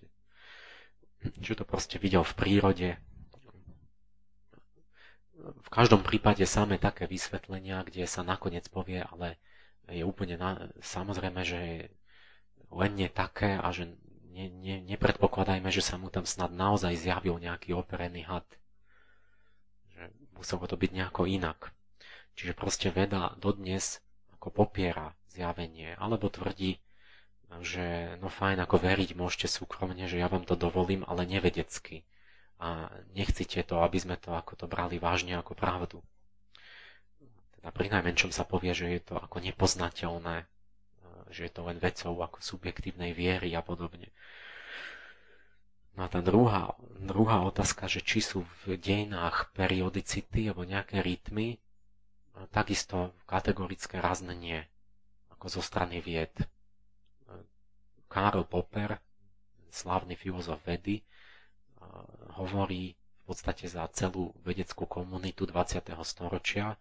že to proste videl v prírode. V každom prípade samé také vysvetlenia, kde sa nakoniec povie, ale je úplne samozrejme, že je len nie také a že nepredpokladajme, že sa mu tam snad naozaj zjavil nejaký operený had. Že muselo to byť nejako inak. Čiže proste veda dodnes ako popiera zjavenie, alebo tvrdí, že no fajn, ako veriť môžete súkromne, že ja vám to dovolím, ale nevedecky. A nechcite to, aby sme to ako to brali vážne ako pravdu. Teda pri najmenšom sa povie, že je to ako nepoznateľné, že je to len vecou ako subjektívnej viery a podobne. No a tá druhá otázka, že či sú v dejinách periodicity alebo nejaké rytmy, takisto kategorické razne nie, ako zo strany vied. Karl Popper, slávny filozof vedy, hovorí v podstate za celú vedeckú komunitu 20. storočia.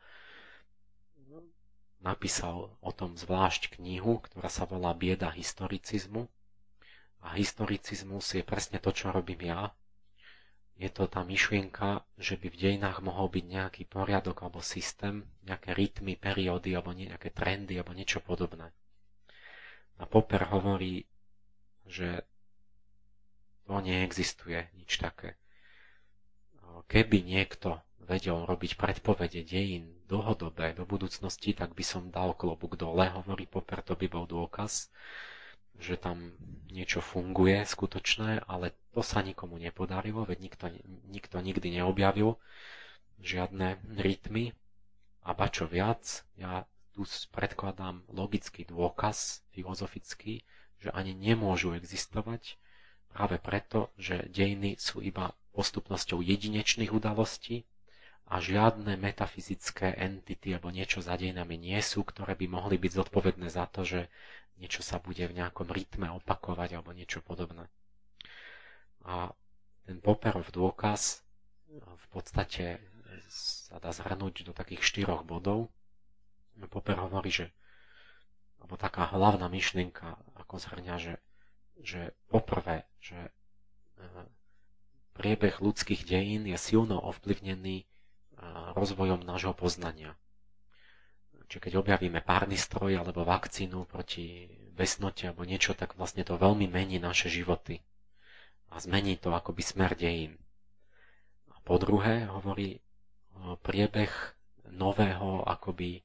Napísal o tom zvlášť knihu, ktorá sa volá Bieda historicizmu. A historicizmus je presne to, čo robím ja. Je to tá myšlienka, že by v dejinách mohol byť nejaký poriadok alebo systém, nejaké rytmy, periódy alebo nejaké trendy alebo niečo podobné. A Popper hovorí, že to neexistuje nič také. Keby niekto vedel robiť predpovede dejín dlhodobé do budúcnosti, tak by som dal klobúk dole, hovorí Popper, to by bol dôkaz, že tam niečo funguje skutočné, ale to sa nikomu nepodarilo, veď nikto nikdy neobjavil žiadne rytmy. A ba čo viac, ja tu predkladám logický dôkaz, filozofický, že ani nemôžu existovať, práve preto, že dejiny sú iba postupnosťou jedinečných udalostí a žiadne metafyzické entity alebo niečo za dejinami nie sú, ktoré by mohli byť zodpovedné za to, že niečo sa bude v nejakom rytme opakovať alebo niečo podobné. A ten Popperov dôkaz v podstate sa dá zhrnúť do takých 4 bodov. Popper hovorí, že alebo taká hlavná myšlienka ako zhrňa, že poprvé, že priebeh ľudských dejín je silno ovplyvnený rozvojom nášho poznania. Čiže keď objavíme párny stroj alebo vakcínu proti besnote alebo niečo, tak vlastne to veľmi mení naše životy a zmení to akoby smer dejín. A po druhé, hovorí priebeh nového, akoby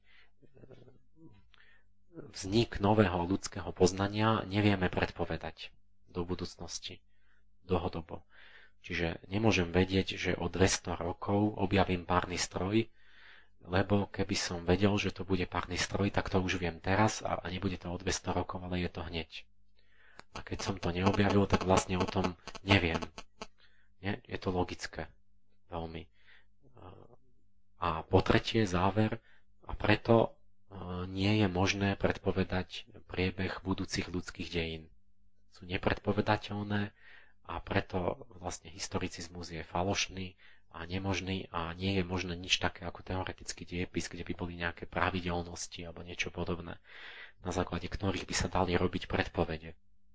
vznik nového ľudského poznania nevieme predpovedať do budúcnosti, dlhodobo. Čiže nemôžem vedieť, že o 200 rokov objavím párny stroj, lebo keby som vedel, že to bude párny stroj, tak to už viem teraz a nebude to o 200 rokov, ale je to hneď. A keď som to neobjavil, tak vlastne o tom neviem. Nie? Je to logické. Veľmi. A po tretie záver, a preto nie je možné predpovedať priebeh budúcich ľudských dejín. Sú nepredpovedateľné a preto vlastne historicizmus je falošný a nemožný a nie je možné nič také ako teoretický diepis, kde by boli nejaké pravidelnosti alebo niečo podobné, na základe ktorých by sa dali robiť predpovede.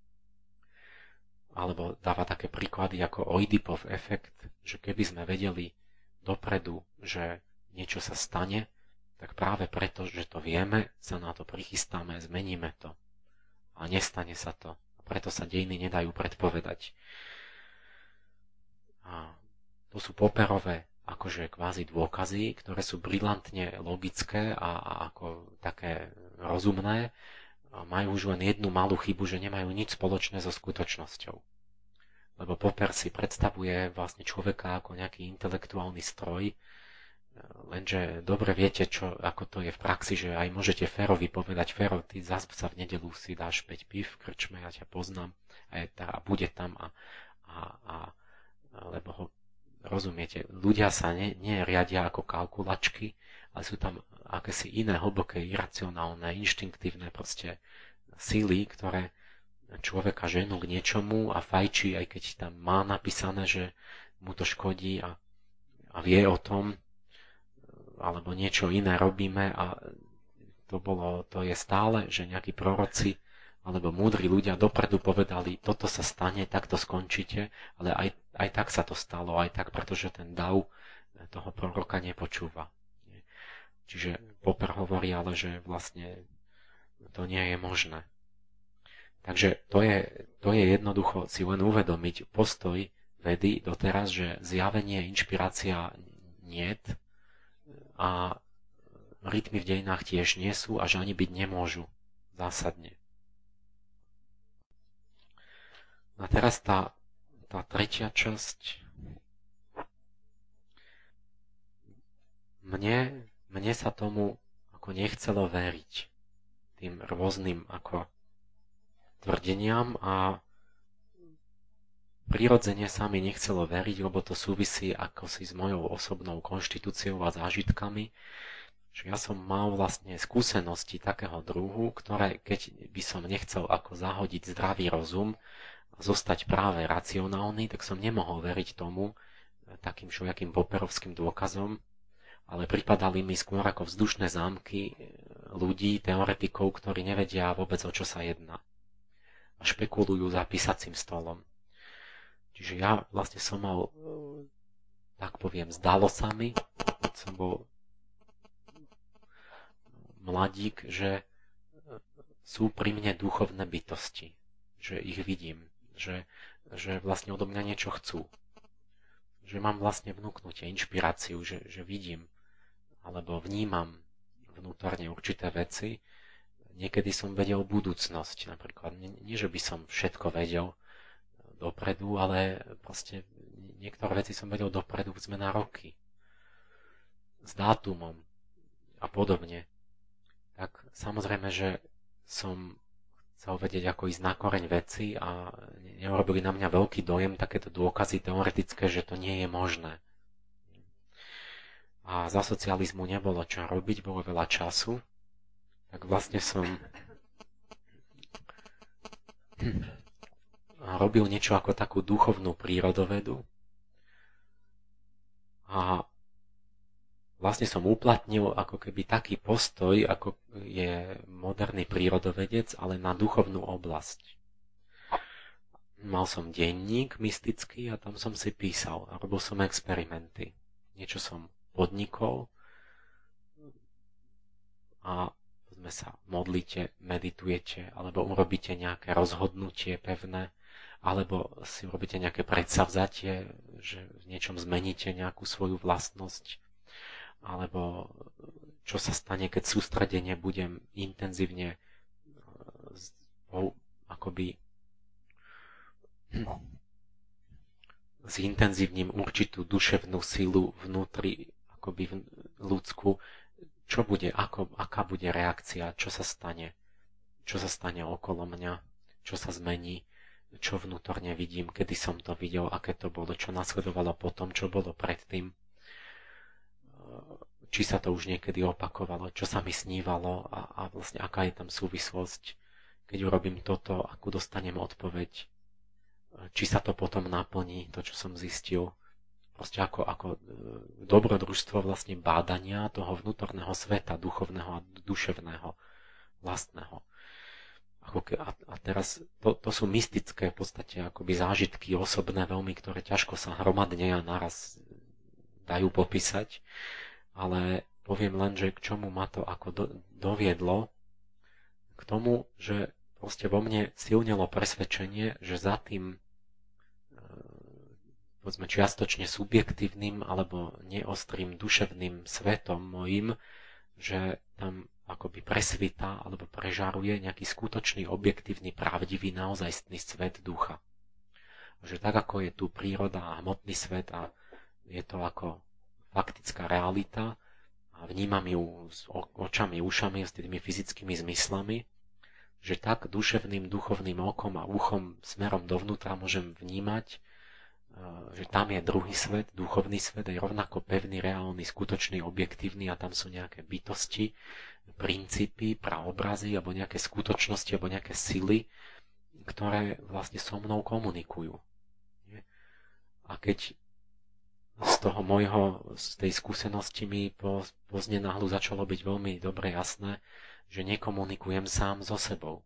Alebo dáva také príklady ako Oedipov efekt, že keby sme vedeli dopredu, že niečo sa stane, tak práve preto, že to vieme, sa na to prichystáme, zmeníme to. A nestane sa to. A preto sa dejiny nedajú predpovedať. A to sú Popperové akože kvázi dôkazy, ktoré sú brilantne logické a ako také rozumné. A majú už len jednu malú chybu, že nemajú nič spoločné so skutočnosťou. Lebo Popper si predstavuje vlastne človeka ako nejaký intelektuálny stroj, lenže dobre viete, ako to je v praxi, že aj môžete Ferovi povedať: Fero, ty zas sa v nedeľu si dáš 5 pív v krčme, ja ťa poznám a bude tam lebo ho rozumiete, ľudia sa neriadia ako kalkulačky, ale sú tam akési iné, hlboké, iracionálne, inštinktívne proste síly, ktoré človeka ženú k niečomu a fajčí, aj keď tam má napísané, že mu to škodí a vie o tom, alebo niečo iné robíme a to je stále, že nejakí proroci alebo múdri ľudia dopredu povedali: toto sa stane, takto skončíte, ale aj tak sa to stalo, aj tak, pretože ten dav toho proroka nepočúva. Čiže Popper hovorí ale, že vlastne to nie je možné. Takže to je jednoducho si len uvedomiť postoj vedy doteraz, že zjavenie, inšpirácia niet a rytmy v dejinách tiež nie sú a že ani byť nemôžu zásadne. A teraz tá tretia časť. Mne sa tomu ako nechcelo veriť, tým rôznym ako tvrdeniam, a prirodzene sa mi nechcelo veriť, lebo to súvisí ako si s mojou osobnou konštitúciou a zážitkami, že ja som mal vlastne skúsenosti takého druhu, ktoré keď by som nechcel ako zahodiť zdravý rozum a zostať práve racionálny, tak som nemohol veriť tomu takým všelijakým popperovským dôkazom, ale pripadali mi skôr ako vzdušné zámky ľudí, teoretikov, ktorí nevedia vôbec, o čo sa jedná a špekulujú za písacím stolom. Čiže ja vlastne som mal, tak poviem, zdalo sa mi, keď som bol mladík, že sú pri mne duchovné bytosti, že ich vidím, že vlastne odo mňa niečo chcú, že mám vlastne vnúknutie, inšpiráciu, že vidím alebo vnímam vnútorne určité veci. Niekedy som vedel budúcnosť, napríklad. Nie, že by som všetko vedel dopredu, ale proste niektoré veci som vedel dopredu sme na roky. S dátumom a podobne. Tak samozrejme, že som chcel vedieť, ako ísť na koreň veci a neurobili na mňa veľký dojem takéto dôkazy teoretické, že to nie je možné. A za socializmu nebolo čo robiť, bolo veľa času, tak vlastne som robil niečo ako takú duchovnú prírodovedu a vlastne som uplatnil ako keby taký postoj, ako je moderný prírodovedec, ale na duchovnú oblasť. Mal som denník mystický a tam som si písal a robil som experimenty. Niečo som podnikol a sme sa modlíte, meditujete, alebo urobíte nejaké rozhodnutie pevné, alebo si urobíte nejaké predsavzatie, že v niečom zmeníte nejakú svoju vlastnosť. alebo čo sa stane, keď sústredenie budem intenzívne akoby zintenzívnim určitú duševnú silu vnútri akoby ľudskú, čo bude, aká bude reakcia, čo sa stane okolo mňa, čo sa zmení, čo vnútorne vidím, kedy som to videl, aké to bolo, čo nasledovalo potom, čo bolo predtým, či sa to už niekedy opakovalo, čo sa mi snívalo a vlastne aká je tam súvislosť, keď urobím toto, akú dostanem odpoveď, či sa to potom naplní, to, čo som zistil. Proste ako dobrodružstvo vlastne bádania toho vnútorného sveta, duchovného a duševného, vlastného. A teraz to sú mystické v podstate akoby zážitky osobné veľmi, ktoré ťažko sa hromadne a naraz dajú popísať, ale poviem len, že k čomu ma to ako doviedlo, k tomu, že proste vo mne silnilo presvedčenie, že za tým povedzme čiastočne subjektívnym alebo neostrým duševným svetom mojím, že tam akoby presvitá alebo prežaruje nejaký skutočný, objektívny, pravdivý, naozajstný svet ducha. Že tak ako je tu príroda a hmotný svet a je to ako faktická realita a vnímam ju s očami, ušami, s tými fyzickými zmyslami, že tak duševným, duchovným okom a uchom smerom dovnútra môžem vnímať, že tam je druhý svet, duchovný svet, je rovnako pevný, reálny, skutočný, objektívny a tam sú nejaké bytosti, princípy, praobrazy alebo nejaké skutočnosti alebo nejaké sily, ktoré vlastne so mnou komunikujú. A keď z tej skúsenosti mi pozne náhlu začalo byť veľmi dobre jasné, že nekomunikujem sám so sebou.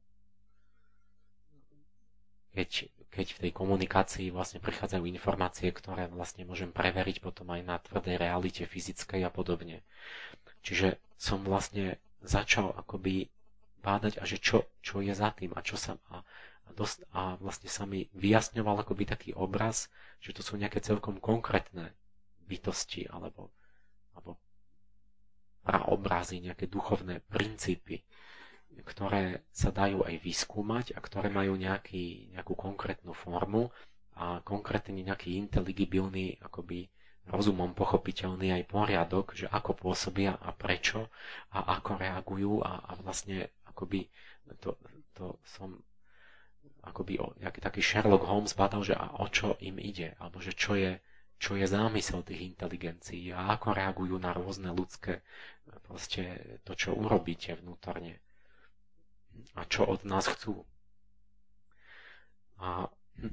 Keď v tej komunikácii vlastne prichádzajú informácie, ktoré vlastne môžem preveriť potom aj na tvrdej realite fyzickej a podobne. Čiže som vlastne začal akoby bádať, a že čo je za tým a čo sa a vlastne sa mi vyjasňoval akoby taký obraz, že to sú nejaké celkom konkrétne bytosti alebo praobrazy, nejaké duchovné princípy, ktoré sa dajú aj vyskúmať a ktoré majú nejakú konkrétnu formu a konkrétny nejaký inteligibilný, akoby rozumom pochopiteľný aj poriadok, že ako pôsobia a prečo a ako reagujú a vlastne akoby to som akoby taký Sherlock Holmes badal, že a o čo im ide, alebo že čo je zámysel tých inteligencií a ako reagujú na rôzne ľudské proste to, čo urobíte vnútorne a čo od nás chcú. A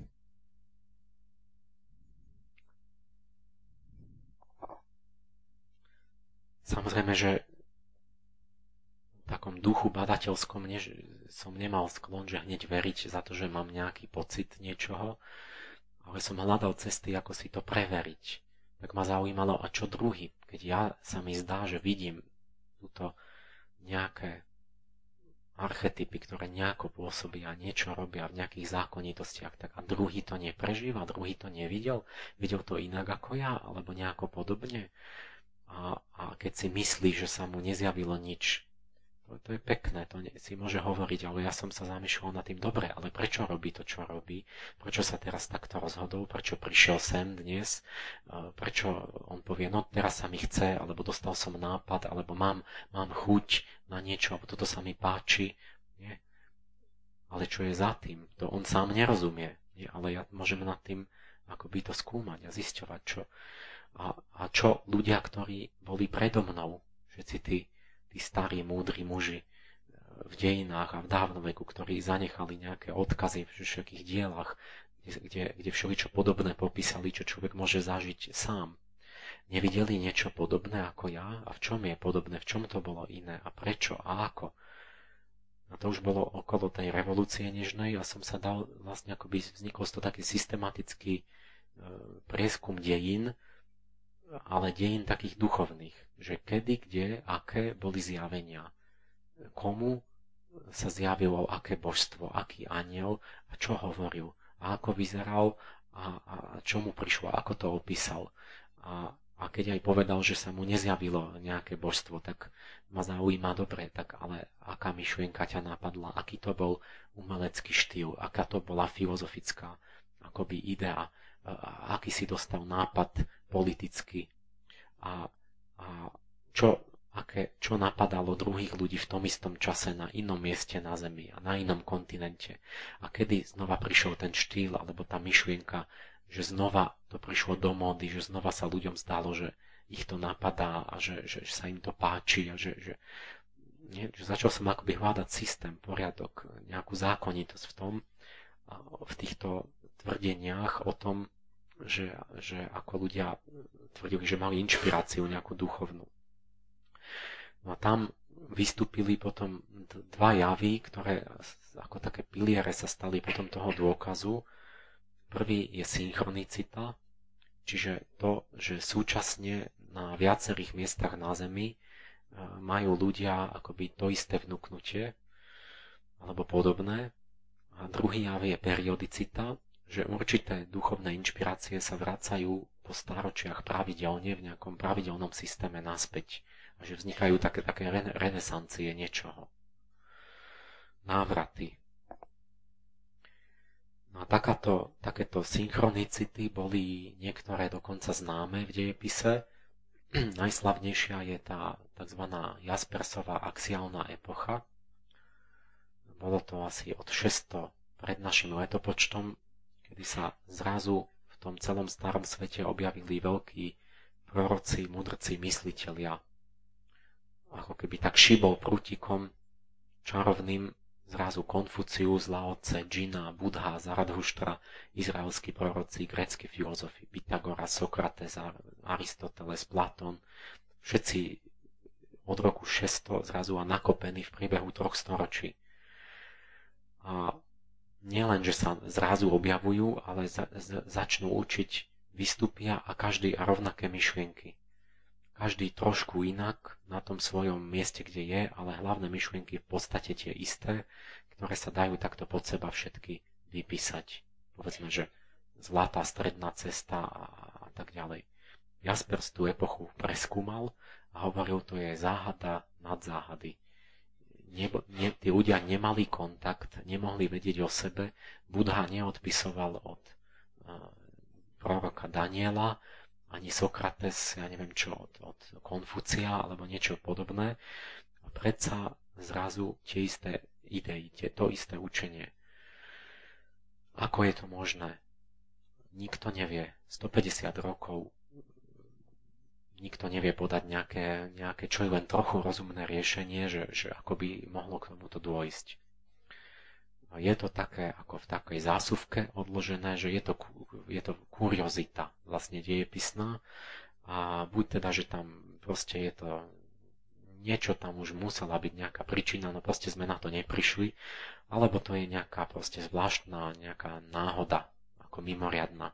samozrejme, že v takom duchu badateľskom som nemal sklon, že hneď veriť za to, že mám nejaký pocit niečoho, ale som hľadal cesty, ako si to preveriť. Tak ma zaujímalo, a čo druhý, keď sa mi zdá, že vidím túto nejaké archetypy, ktoré nejako pôsobia, niečo robia v nejakých zákonitostiach, tak a druhý to neprežíva, druhý to nevidel, videl to inak ako ja, alebo nejako podobne. A keď si myslí, že sa mu nezjavilo nič, to je pekné, to si môže hovoriť, ale ja som sa zamýšľal nad tým, dobre, ale prečo robí to, čo robí? Prečo sa teraz takto rozhodol? Prečo prišiel sem dnes? Prečo on povie, no teraz sa mi chce, alebo dostal som nápad, alebo mám chuť na niečo, alebo toto sa mi páči. Nie? Ale čo je za tým? To on sám nerozumie. Nie? Ale ja môžem nad tým akoby to skúmať a zisťovať, čo. A čo ľudia, ktorí boli predo mnou, všetci tí starí, múdri muži v dejinách a v dávnoveku, ktorí zanechali nejaké odkazy v všetkých dielach, kde všeličo podobné popísali, čo človek môže zažiť sám. Nevideli niečo podobné ako ja? A v čom je podobné? V čom to bolo iné? A prečo? A ako? A to už bolo okolo tej revolúcie nežnej a som sa dal, vlastne akoby vznikol z toho taký systematický prieskum dejín, ale dejín takých duchovných, že kedy, kde, aké boli zjavenia, komu sa zjavilo aké božstvo, aký anjel a čo hovoril a ako vyzeral a čo mu prišlo, ako to opísal A keď aj povedal, že sa mu nezjavilo nejaké božstvo, tak ma zaujíma dobre, tak ale aká myšlienka ťa napadla, aký to bol umelecký štýl, aká to bola filozofická akoby idea, aký si dostal nápad politicky a čo napadalo druhých ľudí v tom istom čase na inom mieste na Zemi a na inom kontinente. A kedy znova prišiel ten štýl alebo tá myšlienka, že znova to prišlo do módy, že znova sa ľuďom zdalo, že ich to napadá a že sa im to páči a že začal som akoby hľadať systém, poriadok, nejakú zákonitosť v týchto tvrdeniach o tom, že ako ľudia tvrdili, že mali inšpiráciu nejakú duchovnú. No a tam vystúpili potom dva javy, ktoré ako také piliere sa stali potom toho dôkazu. Prvý je synchronicita, čiže to, že súčasne na viacerých miestach na Zemi majú ľudia akoby to isté vnúknutie alebo podobné. A druhý jav je periodicita, že určité duchovné inšpirácie sa vracajú po stáročiach pravidelne v nejakom pravidelnom systéme naspäť. A že vznikajú také renesancie niečoho. Návraty. No a takéto synchronicity boli niektoré dokonca známe v dejepise. Najslavnejšia je tá tzv. Jaspersová axiálna epocha. Bolo to asi od 600 pred našim letopočtom, kedy sa zrazu v tom celom starom svete objavili veľkí proroci, mudrci, myslitelia. Ako keby tak šibol prútikom čarovným zrazu Konfucius, Lao Tse, Džina, Buddha, Zaradhuštra, izraelskí proroci, grécki filozofi, Pythagoras, Sokrates, Aristoteles, Platón, všetci od roku 600 zrazu a nakopení v priebehu 3 storočí. A nielen, že sa zrazu objavujú, ale začnú učiť, vystúpia a každý a rovnaké myšlienky. Každý trošku inak na tom svojom mieste, kde je, ale hlavné myšlienky v podstate tie isté, ktoré sa dajú takto pod seba všetky vypísať. Povedzme, že zlatá stredná cesta a tak ďalej. Jaspers tú epochu preskúmal a hovoril, to je záhada nad záhady. Tí ľudia nemali kontakt, nemohli vedieť o sebe. Buddha neodpisoval od proroka Daniela, ani Sokrates, ja neviem čo, od Konfucia alebo niečo podobné. A predsa zrazu tie isté idei, to isté učenie. Ako je to možné? Nikto nevie. 150 rokov nikto nevie podať nejaké čo je len trochu rozumné riešenie, že ako by mohlo k tomuto dôjsť. Je to také ako v takej zásuvke odložené, že je to kuriozita vlastne dejepisná a buď teda, že tam proste je to niečo tam už musela byť nejaká príčina, no proste sme na to neprišli, alebo to je nejaká proste zvláštna nejaká náhoda, ako mimoriadna.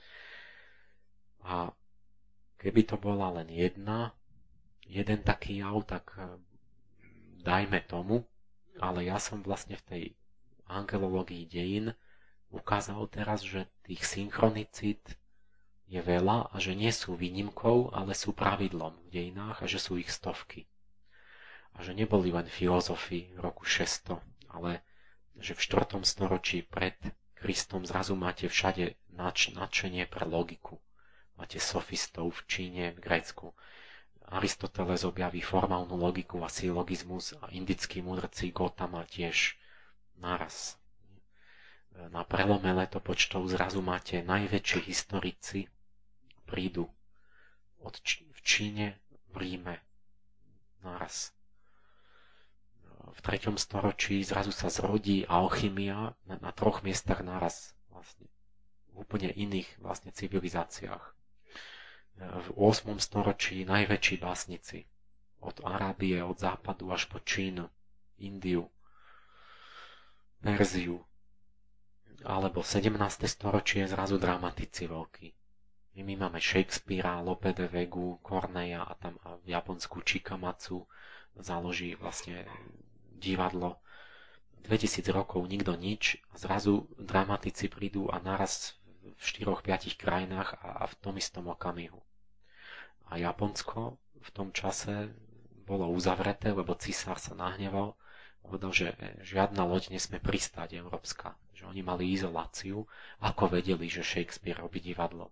A keby to bola len jeden taký jav, tak dajme tomu, ale ja som vlastne v tej angelológii dejín ukázal teraz, že tých synchronicít je veľa a že nie sú výnimkou, ale sú pravidlom v dejinách a že sú ich stovky. A že neboli len filozofi v roku 600, ale že v 4. storočí pred Kristom zrazu máte všade nadšenie pre logiku. Máte sofistov v Číne, v Grécku. Aristoteles objaví formálnu logiku a silogizmus a indickí mudrci Gautama tiež naraz. Na prelome letopočtov zrazu máte najväčší historici prídu v Číne, v Ríme naraz. V 3. storočí zrazu sa zrodí alchymia na 3 miestach naraz vlastne. V úplne iných vlastne civilizáciách. V 8. storočí najväčší básnici od Arábie, od západu až po Čínu, Indiu, Perziu, alebo 17. storočie zrazu dramatici veľkí. My máme Shakespearea, Lope de Vegu, Corneja a tam v Japonsku Chikamatsu založí vlastne divadlo. 2000 rokov nikto nič a zrazu dramatici prídu a naraz v 4-5 krajinách a v tom istom okamihu. A Japonsko v tom čase bolo uzavreté, lebo cisár sa nahneval, povedal, že žiadna loď nesmie pristáť európska, že oni mali izoláciu, ako vedeli, že Shakespeare robí divadlo.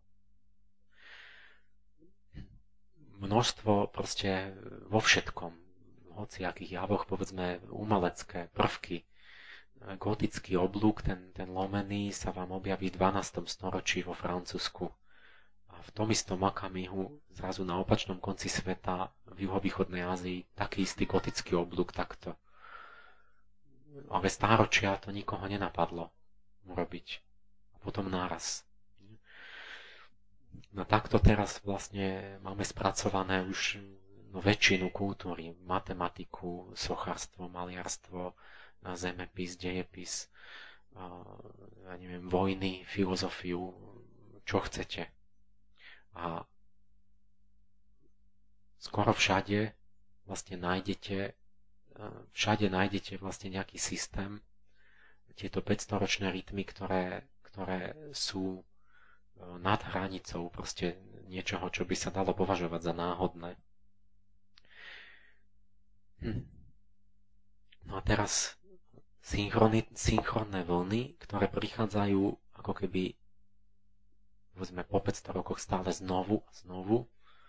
Množstvo proste vo všetkom, v hociakých javoch, povedzme umelecké prvky, gotický oblúk, ten lomený sa vám objaví v 12. storočí vo Francúzsku. A v tom istom Makamihu, zrazu na opačnom konci sveta, v juhovýchodnej Ázii, taký istý gotický oblúk takto. Ale stáročia to nikoho nenapadlo urobiť. A potom náraz. No takto teraz vlastne máme spracované už väčšinu kultúry, matematiku, sochárstvo, maliarstvo, zemepis, dejepis, ja neviem, vojny, filozofiu, čo chcete. A skoro všade nájdete vlastne nejaký systém, tieto 500-ročné rytmy, ktoré sú nad hranicou proste niečoho, čo by sa dalo považovať za náhodné. No a teraz synchronné vlny, ktoré prichádzajú ako keby povedzme po 500 rokoch stále znovu a znovu.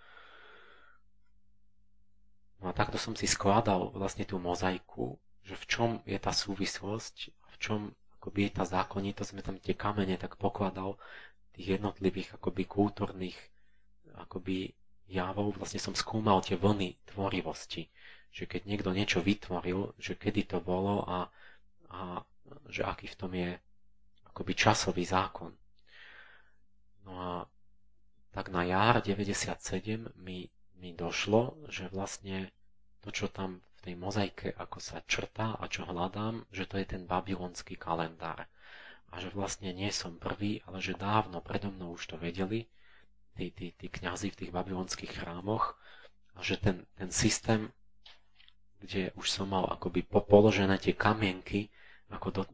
No a takto som si skladal vlastne tú mozaiku, že v čom je tá súvislosť, v čom akoby je tá zákonitosť, sme tam tie kamene tak pokladal tých jednotlivých akoby kultúrnych akoby javov, vlastne som skúmal tie vlny tvorivosti, že keď niekto niečo vytvoril, že kedy to bolo a že aký v tom je akoby časový zákon. No a tak na jar 97 mi došlo, že vlastne to, čo tam v tej mozaike ako sa črtá a čo hľadám, že to je ten babylonský kalendár. A že vlastne nie som prvý, ale že dávno predo mnou už to vedeli tí kňazi v tých babylonských chrámoch a že ten systém, kde už som mal akoby položené tie kamienky ako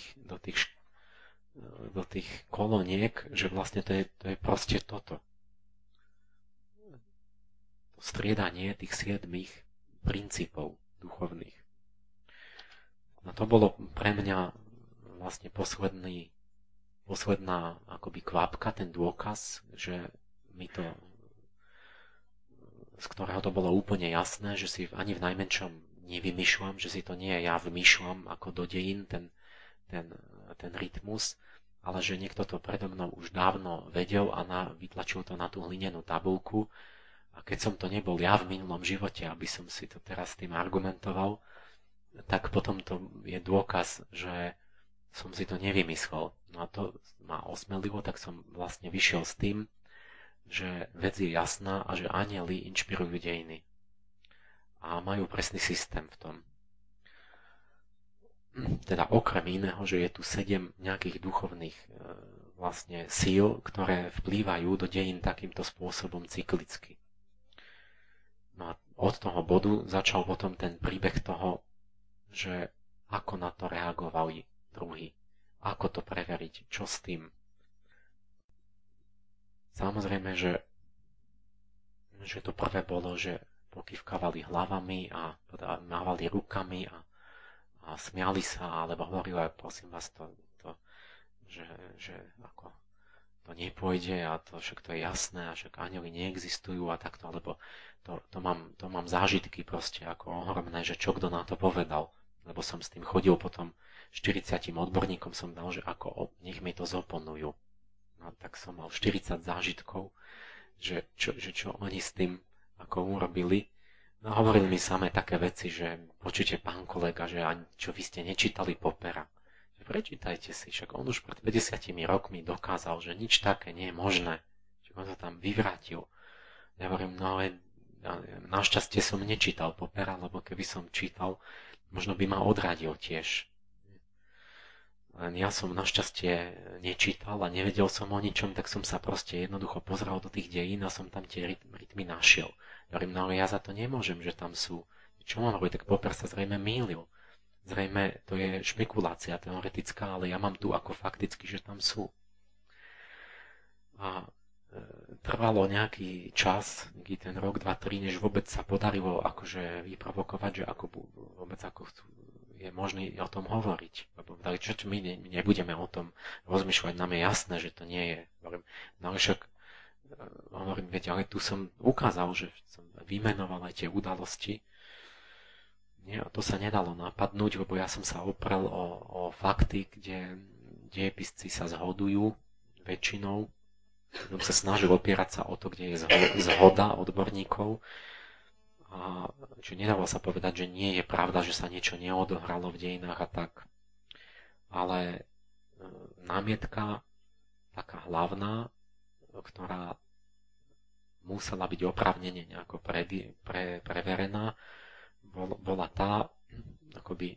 do tých koloniek, že vlastne to je proste toto. To striedanie tých 7 princípov duchovných. A to bolo pre mňa vlastne posledná akoby kvapka, ten dôkaz, že mi to, z ktorého to bolo úplne jasné, že si ani v najmenšom nevymýšľam, že si to nie ja vymýšľam ako do dejín ten rytmus, ale že niekto to predo mnou už dávno vedel a vytlačil to na tú hlinenú tabuľku. A keď som to nebol ja v minulom živote, aby som si to teraz tým argumentoval, tak potom to je dôkaz, že som si to nevymyslel. No a to ma osmelilo, tak som vlastne vyšiel s tým, že vec je jasná a že anjeli inšpirujú dejiny. A majú presný systém v tom. Teda okrem iného, že je tu 7 nejakých duchovných vlastne síl, ktoré vplývajú do dejín takýmto spôsobom cyklicky. No a od toho bodu začal potom ten príbeh toho, že ako na to reagovali druhý. Ako to preveriť, čo s tým. Samozrejme, že to prvé bolo, že pokývkavali hlavami a mávali rukami a smiali sa, alebo hovorili, prosím vás, že ako to nepôjde a to však to je jasné a však anjeli neexistujú a takto, alebo to mám zážitky proste ako ohromné, že čo kto na to povedal, lebo som s tým chodil potom 40 odborníkom som dal, že ako nech mi to zoponujú. No tak som mal 40 zážitkov, že čo oni s tým ako urobili. No hovorili mi samé také veci, že počujte pán kolega, že čo vy ste nečítali Poppera. Že prečítajte si, však on už pred 50 rokmi dokázal, že nič také nie je možné. Že on to tam vyvrátil. Ja hovorím, no ale našťastie som nečítal Poppera, lebo keby som čítal, možno by ma odradil tiež. Len ja som našťastie nečítal a nevedel som o ničom, tak som sa proste jednoducho pozrel do tých dejín a som tam tie rytmy našiel. Hovorím, no ale ja za to nemôžem, že tam sú. Čo mám robiť? Tak Popper sa zrejme mýlil. Zrejme to je špekulácia teoretická, ale ja mám tu ako fakticky, že tam sú. A trvalo nejaký čas, nejaký ten rok, 2, 3, než vôbec sa podarilo akože vyprovokovať, že vôbec ako je možné o tom hovoriť. Lebo čo my nebudeme o tom rozmýšľať, nám je jasné, že to nie je. No však hovorím, viete, ale tu som ukázal, že som vymenoval aj tie udalosti. Nie, to sa nedalo napadnúť, lebo ja som sa oprel o fakty, kde dejepisci sa zhodujú väčšinou. Som sa snažil opierať sa o to, kde je zhoda odborníkov. A že nedalo sa povedať, že nie je pravda, že sa niečo neodohralo v dejinách a tak. Ale námietka taká hlavná, ktorá musela byť oprávnene nejako preverená, bola tá, akoby,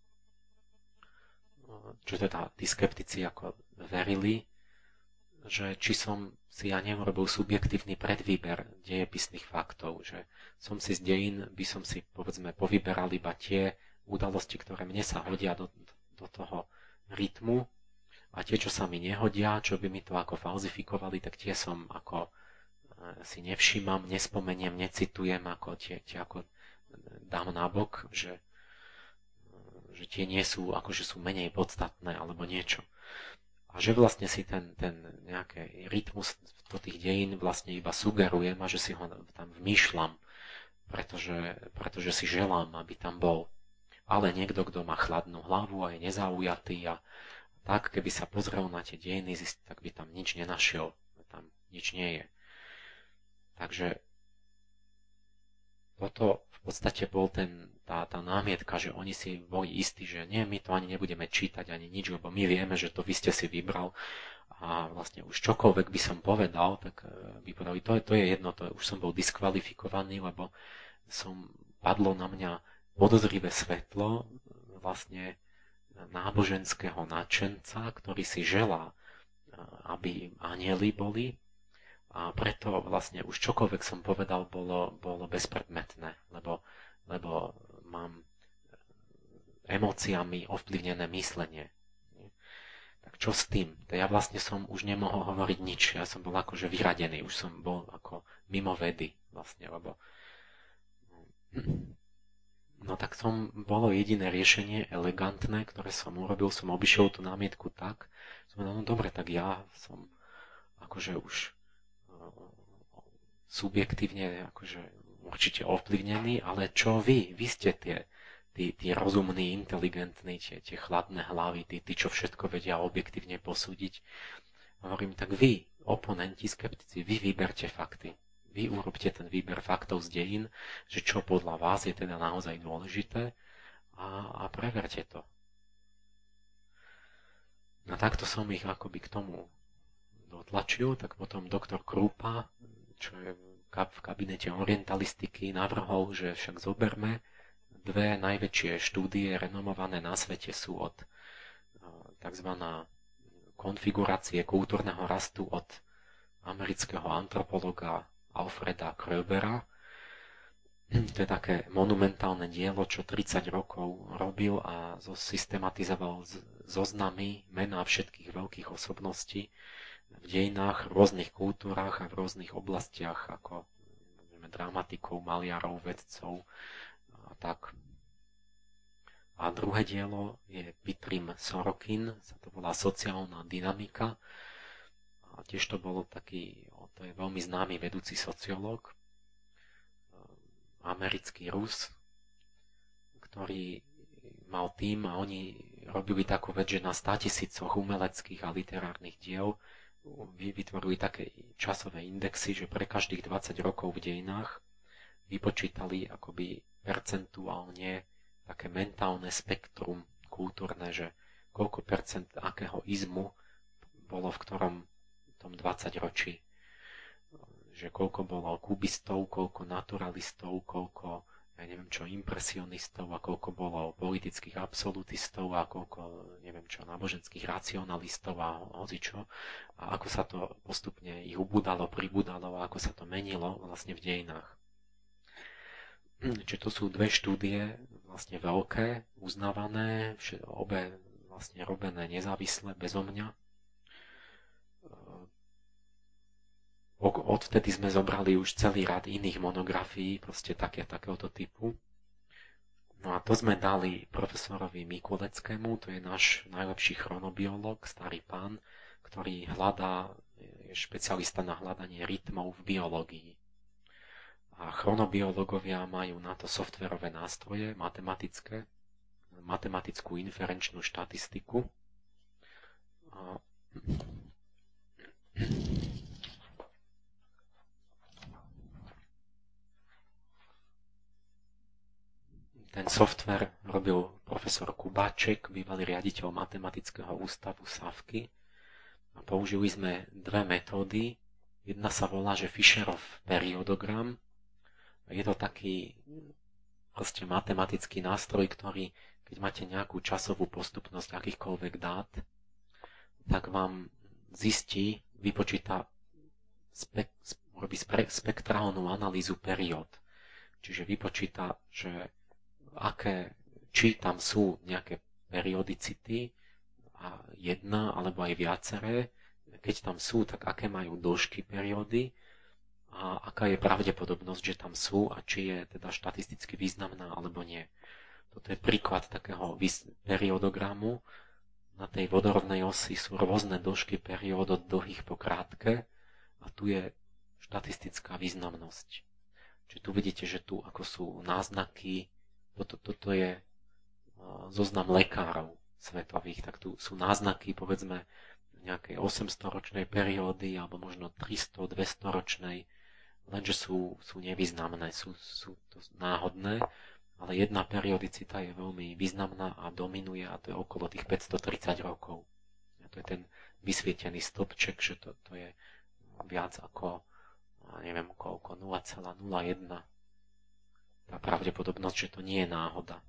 čo teda tí skeptici ako verili, že či som si ja neurobil subjektívny predvýber dejepisných faktov, že som si z dejín, by som si povedzme povyberal iba tie udalosti, ktoré mne sa hodia do toho rytmu a tie, čo sa mi nehodia, čo by mi to ako falzifikovali, tak tie som ako si nevšímam, nespomeniem, necitujem, ako tie ako dám nabok, že tie nie sú, akože sú menej podstatné alebo niečo. A že vlastne si ten nejaký rytmus do tých dejín vlastne iba sugerujem a že si ho tam vmýšľam, pretože si želám, aby tam bol. Ale niekto, kto má chladnú hlavu a je nezaujatý a tak, keby sa pozrel na tie dejiny, tak by tam nič nenašiel. Tam nič nie je. Takže toto v podstate bol tá námietka, že oni si boli istí, že nie, my to ani nebudeme čítať, ani nič, lebo my vieme, že to vy ste si vybral a vlastne už čokoľvek by som povedal, tak by povedali, to je jedno, už som bol diskvalifikovaný, lebo padlo na mňa podozrivé svetlo vlastne náboženského nadšenca, ktorý si želá, aby anjeli boli. A preto vlastne už čokoľvek som povedal bolo bezpredmetné, lebo mám emóciami ovplyvnené myslenie. Tak čo s tým? Ja vlastne som už nemohol hovoriť nič. Ja som bol akože vyradený. Už som bol ako mimo vedy vlastne, lebo no tak bolo jediné riešenie elegantné, ktoré som urobil. Som obišiel tú námietku tak, som povedal, no dobre, tak ja som akože už subjektívne akože určite ovplyvnení, ale čo vy? Vy ste tí rozumní, inteligentní, tie chladné hlavy, tí, čo všetko vedia objektívne posúdiť. Hovorím, tak vy, oponenti, skeptici, vy vyberte fakty. Vy urobte ten výber faktov z dejín, že čo podľa vás je teda naozaj dôležité a preverte to. No takto som ich akoby k tomu dotlačil, tak potom doktor Krupa, čo je v kabinete orientalistiky, navrhol, že však zoberme dve najväčšie štúdie renomované na svete sú od tzv. Konfigurácie kultúrneho rastu od amerického antropologa Alfreda Kröbera. To je také monumentálne dielo, čo 30 rokov robil a systematizoval zoznamy mená všetkých veľkých osobností v dejinách, v rôznych kultúrach a v rôznych oblastiach, ako dramatikov, maliarov, vedcov a tak. A druhé dielo je Pitrim Sorokin, sa to volá Sociálna dynamika. A tiež to je veľmi známy vedúci sociológ, americký Rus, ktorý mal tým a oni robili takú vec, že na 100 000 umeleckých a literárnych diel vytvorili také časové indexy, že pre každých 20 rokov v dejinách vypočítali akoby percentuálne také mentálne spektrum kultúrne, že koľko percent akého izmu bolo v ktorom tom 20 ročí. Že koľko bolo kubistov, koľko naturalistov, koľko impresionistov a koľko bolo politických absolutistov a koľko, náboženských racionalistov a hocičo. A ako sa to postupne ich ubudalo, pribudalo a ako sa to menilo vlastne v dejinách. Čiže to sú dve štúdie vlastne veľké, uznávané, obe vlastne robené nezávisle, bezo mňa. Odvtedy sme zobrali už celý rad iných monografií, proste takéhoto typu. No a to sme dali profesorovi Mikuleckému, to je náš najlepší chronobiolog, starý pán, ktorý je špecialista na hľadanie rytmov v biológii. A chronobiológovia majú na to softverové nástroje, matematickú inferenčnú štatistiku. Ten softver robil profesor Kubáček, bývalý riaditeľ Matematického ústavu SAFKY. A použili sme dve metódy. Jedna sa volá, že Fisherov periodogram. Je to taký proste matematický nástroj, ktorý, keď máte nejakú časovú postupnosť akýchkoľvek dát, tak vám vypočíta, robí spektrálnu analýzu periód. Čiže vypočíta, že či tam sú nejaké periodicity, a jedna alebo aj viaceré. Keď tam sú, tak aké majú dĺžky periódy a aká je pravdepodobnosť, že tam sú a či je teda štatisticky významná alebo nie. Toto je príklad takého periodogramu. Na tej vodorovnej osi sú rôzne dĺžky periód od dlhých po krátke a tu je štatistická významnosť. Čiže tu vidíte, že tu ako sú náznaky. Toto je zoznam lekárov svetových, tak tu sú náznaky, povedzme, nejakej 800-ročnej periódy, alebo možno 300-200-ročnej, lenže sú nevýznamné, sú to náhodné, ale jedna periodicita je veľmi významná a dominuje, a to je okolo tých 530 rokov. A to je ten vysvietený stĺpček, že to je viac ako, neviem koľko, 0,01. Tá pravdepodobnosť, že to nie je náhoda.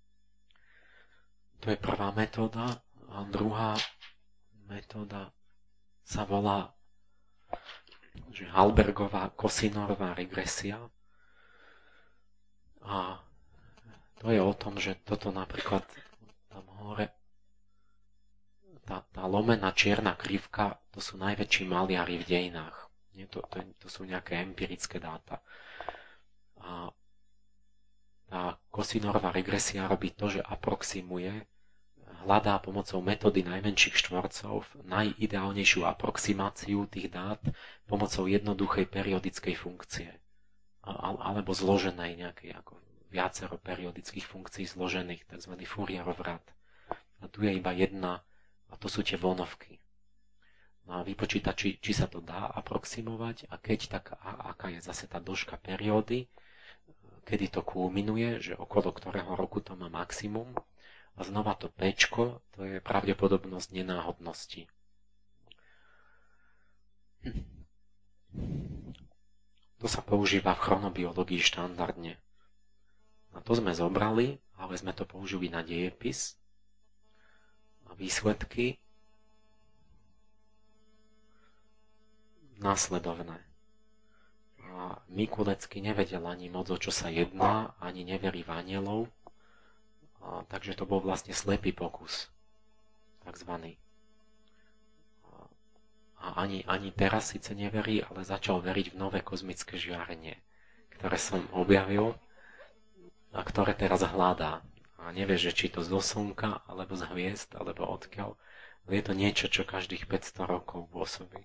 To je prvá metóda. A druhá metóda sa volá, že Halbergová kosinorová regresia. A to je o tom, že toto napríklad tam hore, tá lomená čierna krivka, to sú najväčší maliari v dejinách. To sú nejaké empirické dáta. A tá kosinorová regresia robí to, že hľadá pomocou metódy najmenších štvorcov najideálnejšiu aproximáciu tých dát pomocou jednoduchej periodickej funkcie. Alebo zloženej nejakej, ako viacero periodických funkcií zložených, tzv. Fourierov rad. A tu je iba jedna, a to sú tie vlnovky. No a vypočíta, či sa to dá aproximovať, a keď, tak aká je zase tá dĺžka periódy, kedy to kulminuje, že okolo ktorého roku to má maximum. A znova to P-čko, to je pravdepodobnosť nenáhodnosti. To sa používa v chronobiológii štandardne. A to sme zobrali, ale sme to použili na dejepis. A výsledky následovné. A Mikulecký nevedel ani moc, o čo sa jedná, ani neverí v anielov, takže to bol vlastne slepý pokus, takzvaný. A ani teraz síce neverí, ale začal veriť v nové kozmické žiarenie, ktoré som objavil a ktoré teraz hľadá. A nevie, že či to zo slnka, alebo z hviezd, alebo odkiaľ. Je to niečo, čo každých 500 rokov pôsobí.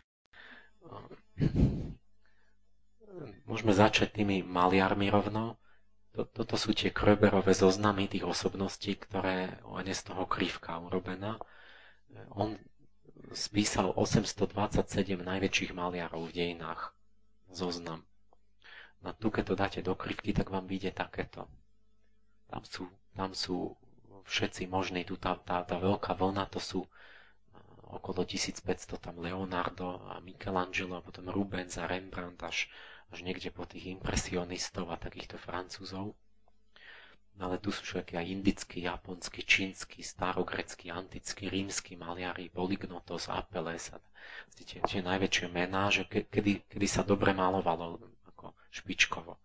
Môžeme začať tými maliarmi rovno. Toto sú tie Kröberové zoznamy tých osobností, ktoré len je z toho krivka urobená. On spísal 827 najväčších maliarov v dejinách. Zoznam. No tu, keď to dáte do krivky, tak vám vyjde takéto. Tam sú všetci možní. Tu tá veľká vlna, to sú okolo 1500, tam Leonardo a Michelangelo, a potom Rubens a Rembrandt, až niekde po tých impresionistov a takýchto Francúzov. Ale tu sú všetky aj indickí, japonskí, čínsky, starogreckí, antickí, rímsky maliari, Polygnotos, Apelles. Tie najväčšie mená, že kedy sa dobre malovalo, ako špičkovo.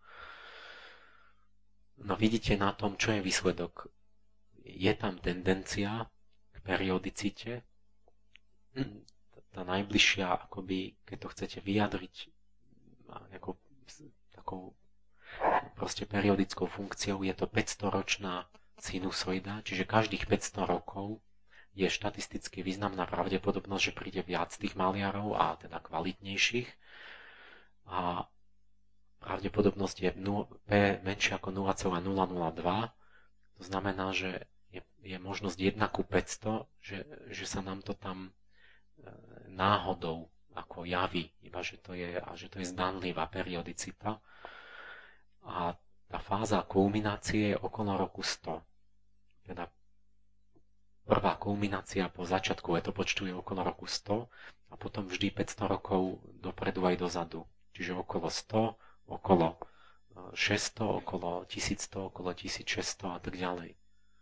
No vidíte na tom, čo je výsledok. Je tam tendencia k periodicite. tá najbližšia, akoby, keď to chcete vyjadriť nejakou takou proste periodickou funkciou, je to 500-ročná sinusoida, čiže každých 500 rokov je štatisticky významná pravdepodobnosť, že príde viac tých maliarov a teda kvalitnejších. A pravdepodobnosť je P menšia ako 0,002. To znamená, že je možnosť 1:500, že sa nám to tam náhodou ako javí, iba že to je zdanlivá periodicita. A tá fáza kulminácie je okolo roku 100. Teda prvá kulminácia po začiatku letopočtu je okolo roku 100 a potom vždy 500 rokov dopredu aj dozadu. Čiže okolo 100, okolo 600, okolo 1100, okolo 1600 a tak ďalej.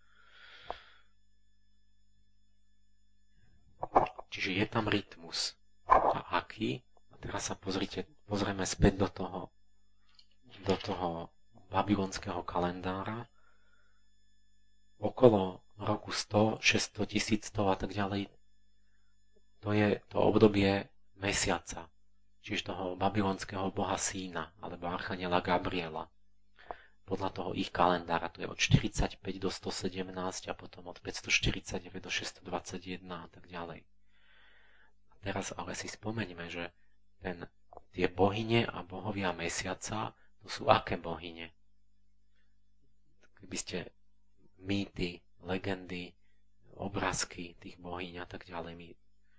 Čiže je tam rytmus. A aký? A teraz sa pozrieme späť do toho babylonského kalendára. Okolo roku 100, 600, 1100 a tak ďalej, to je to obdobie mesiaca, čiže toho babylonského boha Sína, alebo archaniela Gabriela. Podľa toho ich kalendára, to je od 45 do 117 a potom od 549 do 621 a tak ďalej. A teraz ale si spomeňme, že tie bohyne a bohovia mesiaca, to sú aké bohyne? Keby ste mýty, legendy, obrázky tých bohyň a tak ďalej.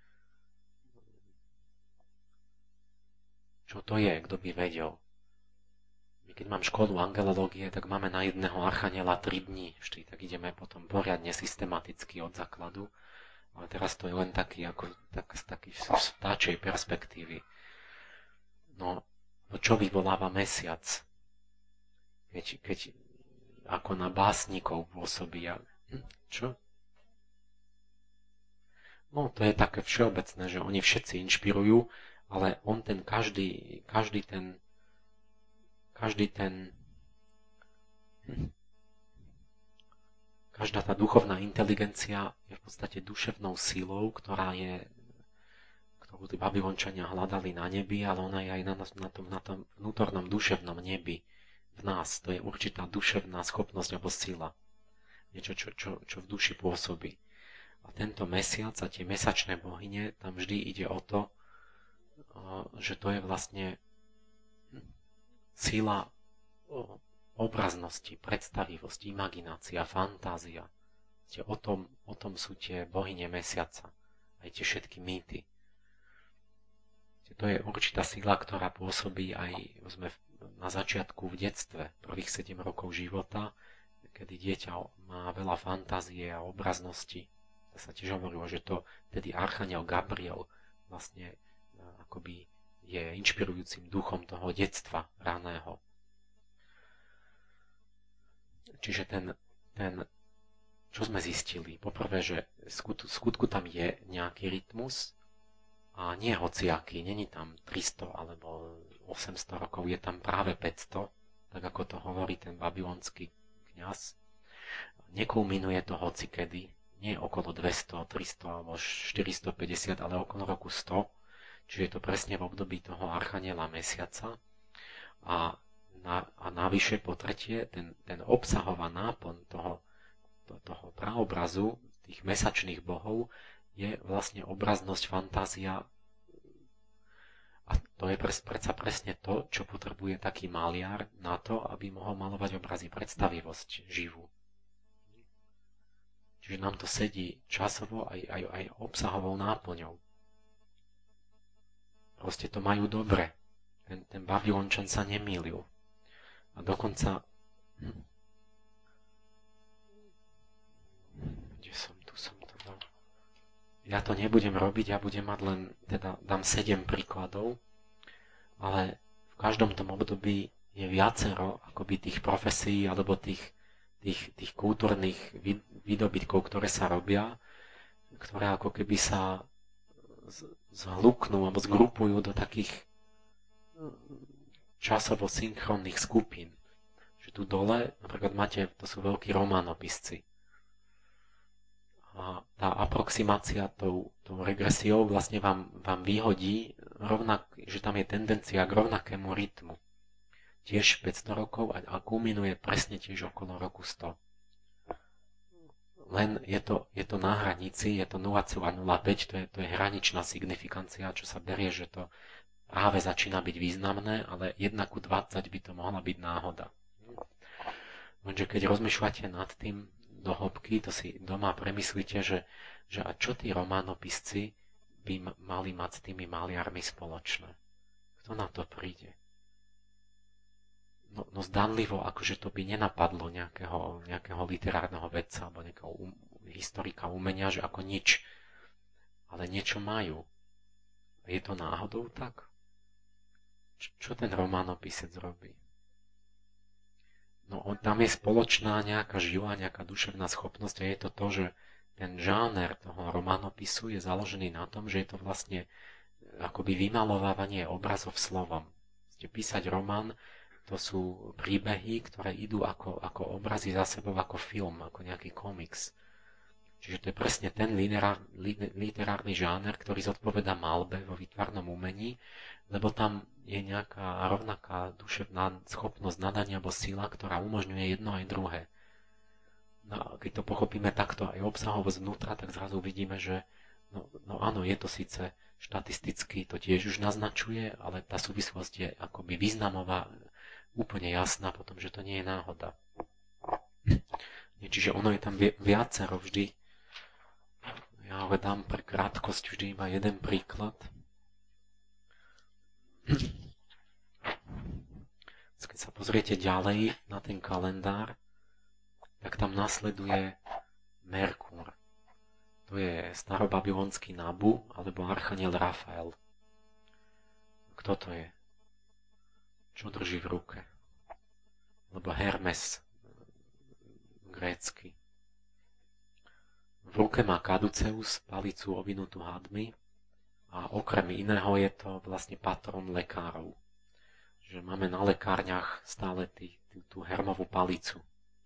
Čo to je? Kto by vedel? My keď mám školu angelológie, tak máme na jedného archaniela 3 dní. Vždy tak ideme potom poriadne systematicky od základu. Ale teraz to je len taký z vtáčej perspektívy. No, čo vyvoláva mesiac? Keď ako na básnikov pôsobí. Čo? No, to je také všeobecné, že oni všetci inšpirujú, ale on každá tá duchovná inteligencia je v podstate duševnou silou, ktorú tí Babylončania hľadali na nebi, ale ona je aj na tom vnútornom duševnom nebi v nás. To je určitá duševná schopnosť alebo sila. Niečo, čo v duši pôsobí. A tento mesiac a tie mesačné bohyne, tam vždy ide o to, že to je vlastne sila obraznosti, predstavivosti, imaginácia, fantázia. O tom sú tie bohyne mesiaca. Aj tie všetky mýty. To je určitá sila, ktorá pôsobí aj na začiatku v detstve, prvých 7 rokov života, kedy dieťa má veľa fantázie a obraznosti. To sa tiež hovorilo, že to tedy archaniel Gabriel vlastne akoby je inšpirujúcim duchom toho detstva raného. Čiže čo sme zistili? Poprvé, že v skutku tam je nejaký rytmus a nie hociaký, není tam 300 alebo 800 rokov, je tam práve 500, tak ako to hovorí ten babylonský kňaz. Nekulminuje to hocikedy, nie okolo 200, 300 alebo 450, ale okolo roku 100, čiže je to presne v období toho archaniela mesiaca. A navyše po tretie, ten obsahová náplň toho praobrazu tých mesačných bohov je vlastne obraznosť, fantázia. A to je predsa presne to, čo potrebuje taký maliar na to, aby mohol malovať obrazy, predstavivosť živú. Čiže nám to sedí časovo aj obsahovou náplňou. Proste to majú dobre. Ten Babylončan sa nemýlil. A dokonca... Kde som? Tu som to dal. Ja to nebudem robiť, ja budem mať len, dám 7 príkladov, ale v každom tom období je viacero akoby tých profesí alebo tých kultúrnych výdobytkov, ktoré sa robia, ktoré ako keby sa zhluknú alebo zgrupujú do takých časovo synchronných skupín. Že tu dole napríklad máte, to sú veľkí románopisci. A tá aproximácia tou regresiou vlastne vám vyhodí že tam je tendencia k rovnakému rytmu. Tiež 500 rokov a kulminuje presne tiež okolo roku 100. Len je to na hranici, je to 0,05, to je hraničná signifikancia, čo sa berie, že to práve začína byť významné, ale 1:20 by to mohla byť náhoda. Lenže keď rozmýšľate nad tým do hĺbky, to si doma premyslíte, že a čo tí románopisci by mali mať s tými maliarmi spoločné. Kto na to príde? No zdanlivo, akože to by nenapadlo nejakého literárneho vedca alebo nejakého historika umenia, že ako nič. Ale niečo majú. Je to náhodou tak? Čo ten románopisec robí? No tam je spoločná nejaká žila, nejaká duševná schopnosť a je to, že ten žáner toho románopisu je založený na tom, že je to vlastne akoby vymalovávanie obrazov slovom. Písať román, to sú príbehy, ktoré idú ako obrazy za sebou, ako film, ako nejaký komiks. Čiže to je presne ten literárny žáner, ktorý zodpovedá malbe vo výtvarnom umení, lebo tam je nejaká rovnaká duševná schopnosť nadania alebo sila, ktorá umožňuje jedno aj druhé. No a keď to pochopíme takto aj obsahovo zvnútra, tak zrazu vidíme, že no áno, je to síce štatisticky, to tiež už naznačuje, ale tá súvislosť je akoby významová, úplne jasná potom, že to nie je náhoda. Čiže ono je tam viacero vždy. Ja ale dám pre krátkosť vždy iba jeden príklad. Keď sa pozriete ďalej na ten kalendár, tak tam nasleduje Merkúr. To je starobabylonský Nabu alebo archaniel Rafael. Kto to je? Čo drží v ruke? Lebo Hermes, grécky. V ruke má Caduceus, palicu ovinutú hadmi a okrem iného je to vlastne patron lekárov. Že máme na lekárniach stále tú hermovú palicu.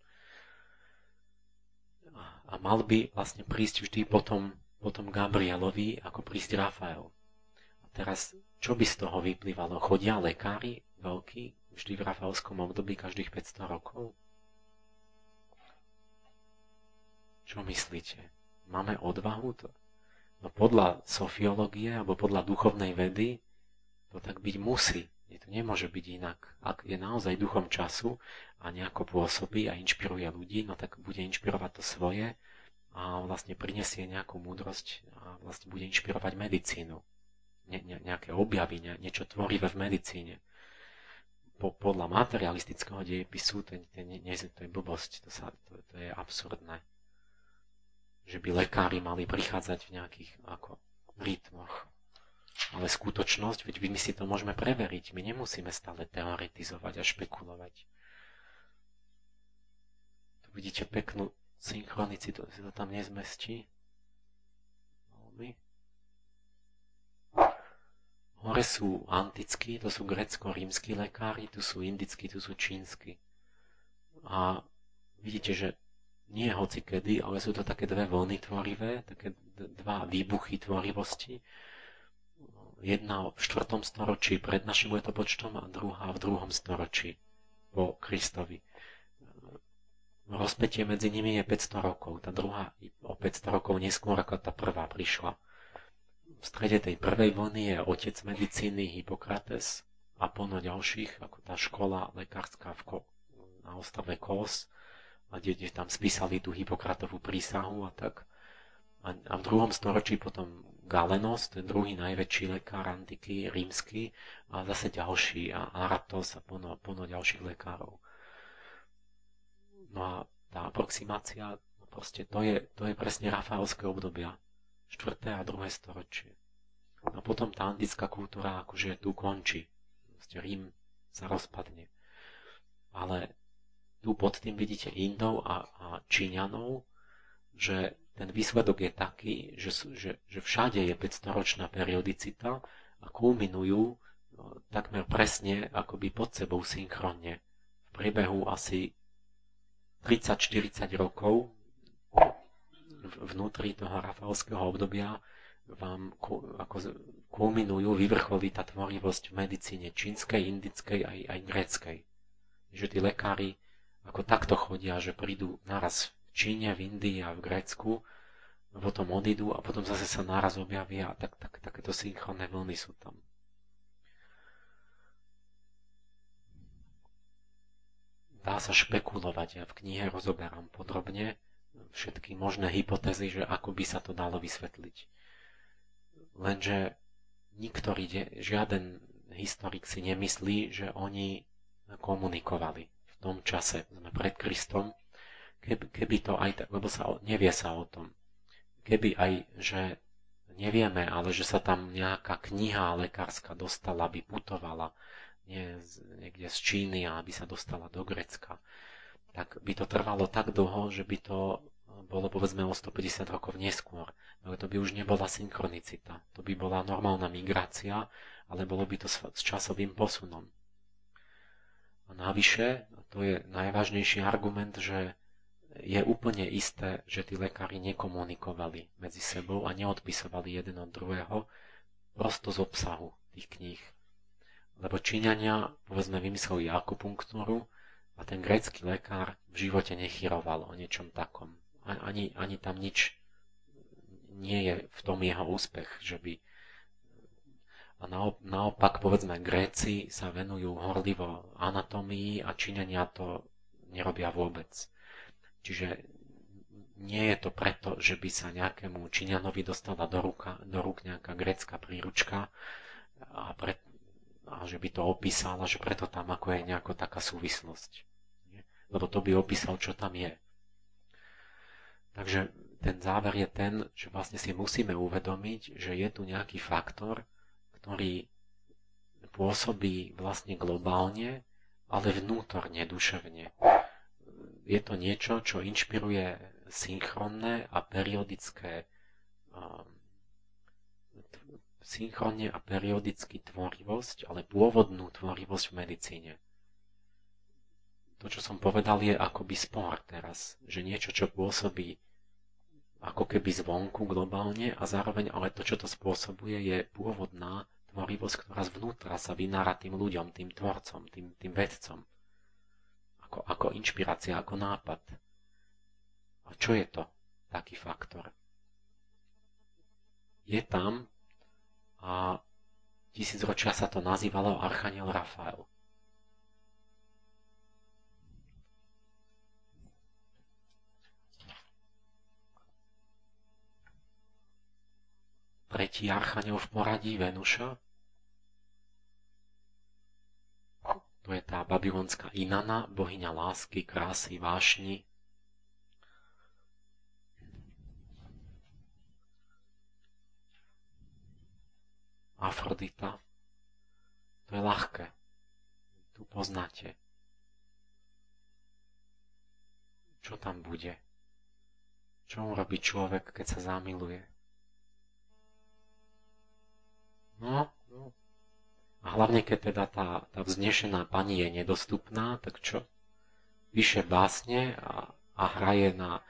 A mal by vlastne prísť vždy potom Gabrielovi, ako prísť Rafael. A teraz, čo by z toho vyplývalo? Chodia lekári veľkí vždy v rafaelskom období každých 500 rokov? Čo myslíte? Máme odvahu to? No podľa sofiológie alebo podľa duchovnej vedy to tak byť musí. To nemôže byť inak. Ak je naozaj duchom času a nejako pôsobí a inšpiruje ľudí, no tak bude inšpirovať to svoje a vlastne prinesie nejakú múdrosť a vlastne bude inšpirovať medicínu. Nejaké objavy, niečo tvorivé v medicíne. Podľa materialistického dejepisu to je blbosť, to je absurdné. Že by lekári mali prichádzať v nejakých rytmoch. Ale skutočnosť, veď my si to môžeme preveriť. My nemusíme stále teoretizovať a špekulovať. Tu vidíte peknú synchronicitu, si to tam nezmestí. Hore sú antickí, to sú grécko-rímski lekári, tu sú indickí, tu sú čínsky. A vidíte, že nie hocikedy, ale sú to také dve vlny tvorivé, také dva výbuchy tvorivosti. Jedna v 4. storočí pred našim letopočtom a druhá v 2. storočí po Kristovi. Rozpätie medzi nimi je 500 rokov. Tá druhá o 500 rokov neskôr ako tá prvá prišla. V strede tej prvej vlny je otec medicíny Hippokrates a plno ďalších, ako tá škola lekárska na ostrove Kos, a kde tam spísali tú Hippokratovú prísahu a tak. A v 2. storočí potom Galenos, ten druhý najväčší lekár antiky, rímsky, a zase ďalší, a Aratos a plno ďalších lekárov. No a tá aproximácia, proste to je presne rafaelské obdobia. 4. a 2. storočie. A potom tá antická kultúra akože tu končí. Proste Rím sa rozpadne. Ale tu pod tým vidíte Indov a Číňanov, že ten výsledok je taký, že všade je 500-ročná periodicita a kulminujú takmer presne akoby pod sebou synchronne. V priebehu asi 30-40 rokov vnútri toho rafaelského obdobia vám kulminujú, vyvrcholí tá tvorivosť v medicíne čínskej, indickej aj gréckej. Že tí lekári ako takto chodia, že prídu naraz v Číne, v Indii a v Grécku, potom odídu a potom zase sa naraz objavia a takéto synchronné vlny sú tam. Dá sa špekulovať, ja v knihe rozoberám podrobne všetky možné hypotézy, že ako by sa to dalo vysvetliť. Lenže žiaden historik si nemyslí, že oni komunikovali v tom čase, sme pred Kristom, keby to aj tak, lebo nevie sa o tom. Keby aj, že nevieme, ale že sa tam nejaká kniha lekárska dostala, aby putovala niekde z Číny a aby sa dostala do Grécka, tak by to trvalo tak dlho, že by to bolo povedzme o 150 rokov neskôr. Ale to by už nebola synchronicita. To by bola normálna migrácia, ale bolo by to s časovým posunom. A navyše, to je najvážnejší argument, že je úplne isté, že tí lekári nekomunikovali medzi sebou a neodpisovali jeden od druhého prosto z obsahu tých kníh. Lebo Číňania, povedzme, vymysleli akupunktúru a ten grécky lekár v živote nechyroval o niečom takom. Ani tam nič nie je v tom jeho úspech, že by... A naopak, povedzme, Gréci sa venujú horlivo anatómii a Číňania to nerobia vôbec. Čiže nie je to preto, že by sa nejakému Číňanovi dostala do rúk nejaká grécka príručka a že by to opísala, že preto tam ako je nejaká taká súvislosť. Lebo to by opísal, čo tam je. Takže ten záver je ten, že vlastne si musíme uvedomiť, že je tu nejaký faktor, ktorý pôsobí vlastne globálne, ale vnútorne, duševne. Je to niečo, čo inšpiruje synchronné a periodicky tvorivosť, ale pôvodnú tvorivosť v medicíne. To, čo som povedal, je akoby spor teraz, že niečo, čo pôsobí ako keby zvonku globálne a zároveň ale to, čo to spôsobuje, je pôvodná tvorivosť, ktorá zvnútra sa vynára tým ľuďom, tým tvorcom, tým vedcom. Ako inšpirácia, ako nápad. A čo je to taký faktor? Je tam a 1000 ročia sa to nazývalo Archaniel Rafael. Tretí archaniel v poradí, Venuša. To je tá babylonská Inanna, bohyňa lásky, krásy, vášni. Afrodita. To je ľahké. Tu poznáte. Čo tam bude? Čo urobí človek, keď sa zamiluje? No. A hlavne, keď teda tá vznešená pani je nedostupná, tak čo? Píše básne a hraje na...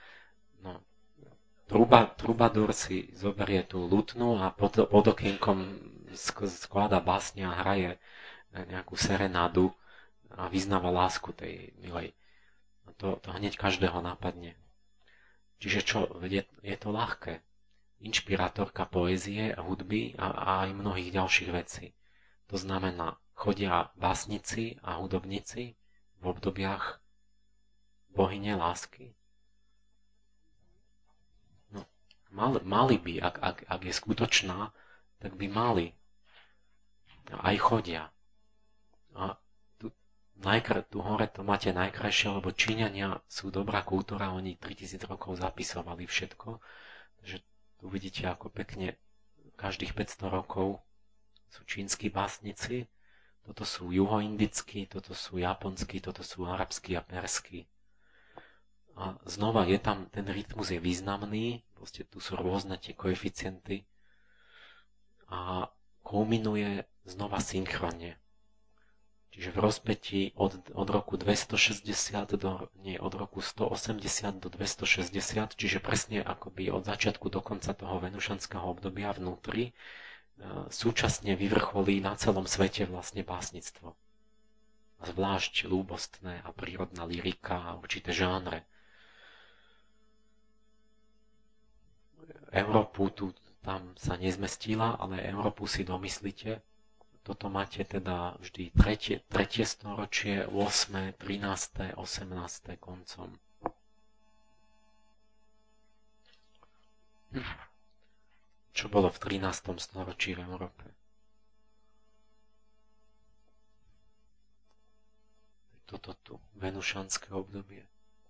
Trubadur si zoberie tú lutnu a pod okienkom skladá básne a hraje nejakú serenádu a vyznáva lásku tej milej. A to hneď každého napadne. Čiže čo? Je to ľahké. Inšpirátorka poézie, hudby a aj mnohých ďalších vecí. To znamená, chodia básnici a hudobníci v obdobiach bohyne lásky. No, mali by, ak je skutočná, tak by mali. Aj chodia. A tu hore to máte najkrajšie, lebo Číňania sú dobrá kultúra, oni 3000 rokov zapisovali všetko. Takže tu vidíte, ako pekne každých 500 rokov sú čínsky básnici, toto sú juhoindickí, toto sú japonskí, toto sú arabskí a perskí. A znova je tam, ten rytmus je významný, proste tu sú rôzne tie koeficienty a kulminuje znova synchronne. Čiže v rozpätí od roku 260 od roku 180 do 260, čiže presne akoby od začiatku do konca toho venušanského obdobia vnútri, súčasne vyvrcholí na celom svete vlastne básnictvo. Zvlášť ľúbostné a prírodná lyrika a určité žánre. Európu tam sa nezmestila, ale Európu si domyslite. Toto máte teda vždy tretie storočie, 8., 13., 18. koncom. Čo bolo v 13. storočí v Európe? Toto tu, venušanské obdobie.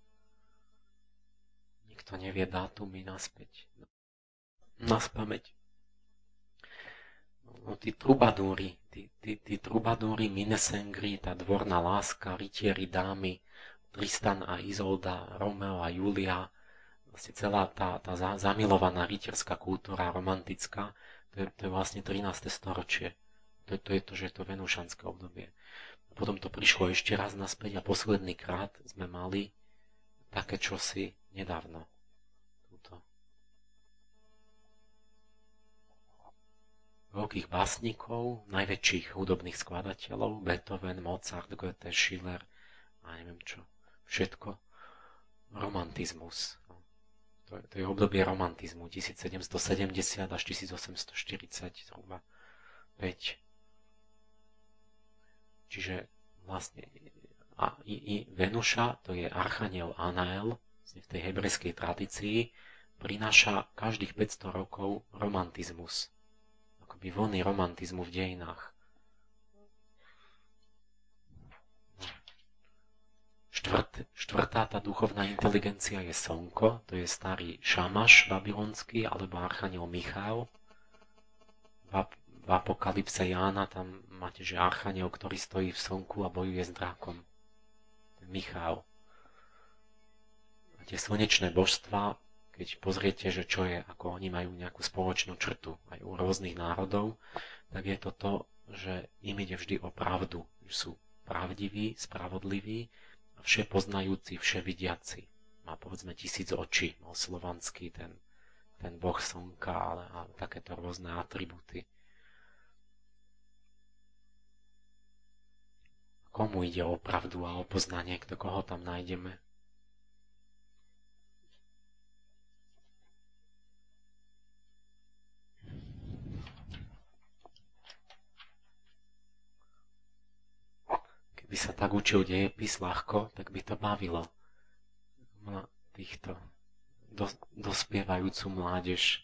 Nikto nevie dátumy naspäť. Naspamäť. No, tí trubadúri, Minnesengri, tá dvorná láska, rytieri, dámy, Tristan a Izolda, Romeo a Julia, vlastne celá tá zamilovaná rytierská kultúra, romantická, to je vlastne 13. storočie. To je to, že je to venušanské obdobie. Potom to prišlo ešte raz naspäť a posledný krát sme mali také čosi nedávno. Veľkých básnikov, najväčších hudobných skladateľov, Beethoven, Mozart, Goethe, Schiller a neviem čo, všetko. Romantizmus. To je obdobie romantizmu, 1770 až 1840 zhruba 5. Čiže vlastne i Venuša, to je archaniel Anael, v tej hebrejskej tradícii, prináša každých 500 rokov romantizmus. Akoby vlny romantizmu v dejinách. Štvrtá tá duchovná inteligencia je slnko, to je starý Šamaš babylonský, alebo archaniel Michal. V apokalypse Jána tam máte, že archaniel, ktorý stojí v slnku a bojuje s drakom. To je Michal. A tie slnečné božstvá, keď pozriete, že čo je, ako oni majú nejakú spoločnú črtu aj u rôznych národov, tak je to to, že im ide vždy o pravdu. Že sú pravdiví, spravodliví a všepoznajúci, vševidiaci. Má povedzme 1000 očí, mal slovanský ten boh slnka, ale takéto rôzne atribúty. Komu ide o pravdu a o poznanie, koho tam nájdeme? Keby sa tak učil dejepis ľahko, tak by to bavilo týchto dospievajúcu mládež.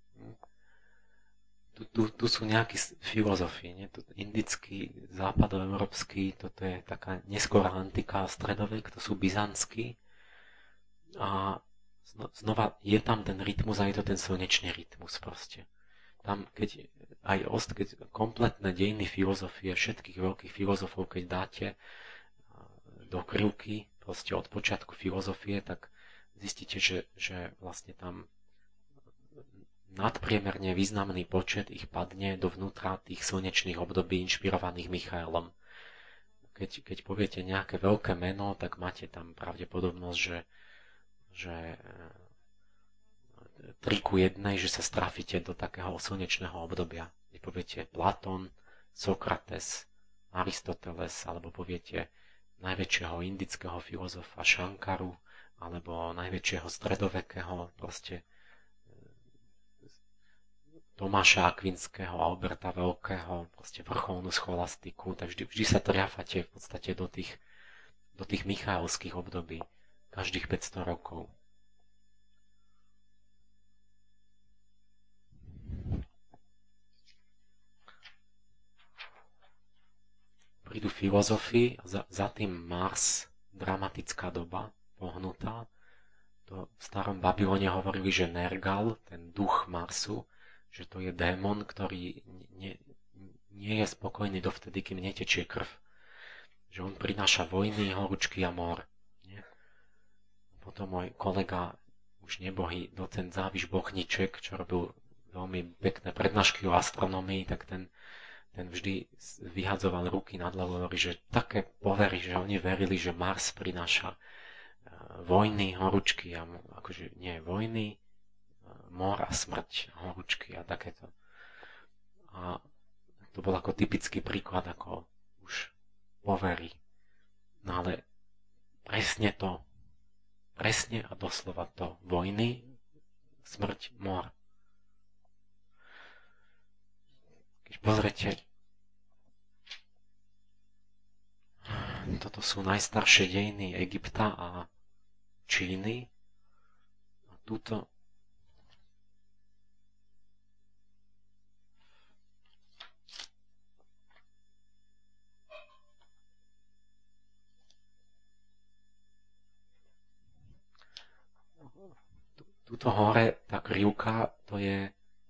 Tu sú nejaké filozofie, nie? Indický, západoeurópsky, toto je taká neskorá antika, stredovek, to sú byzantskí. A znova je tam ten rytmus a je to ten slnečný rytmus proste. Tam, keď kompletné dejiny filozofie, všetkých veľkých filozofov, keď dáte do krivky, proste od počiatku filozofie, tak zistíte, že vlastne tam nadpriemerne významný počet ich padne dovnútra tých slnečných období inšpirovaných Michailom. Keď poviete nejaké veľké meno, tak máte tam pravdepodobnosť, že 3:1, že sa strafíte do takého slnečného obdobia. Keď poviete Platón, Sokrates, Aristoteles, alebo poviete najväčšieho indického filozofa Šankaru, alebo najväčšieho stredovekého, proste Tomáša Akvinského, Alberta Veľkého, proste vrcholnú scholastiku, tak vždy sa triafate v podstate do tých michaelských období, každých 500 rokov. Prídu filozofii a za tým Mars, dramatická doba, pohnutá. To v starom Babylone hovorili, že Nergal, ten duch Marsu, že to je démon, ktorý nie je spokojný dovtedy, kým netečie krv. Že on prináša vojny, horúčky a mor. Nie? Potom môj kolega, už nebohý docent Záviš Bochniček, čo robil veľmi pekné prednášky o astronomii, tak ten ten vždy vyhadzoval ruky nad hlavou, hovorí, že také povery, že oni verili, že Mars prináša vojny, horúčky, a akože nie vojny, mor a smrť, horúčky a takéto. A to bol ako typický príklad, ako už poverí. No ale presne a doslova to, vojny, smrť, mor. Keď pozrite, toto sú najstaršie dejiny Egypta a Číny. A tuto hore, tá krivka, to je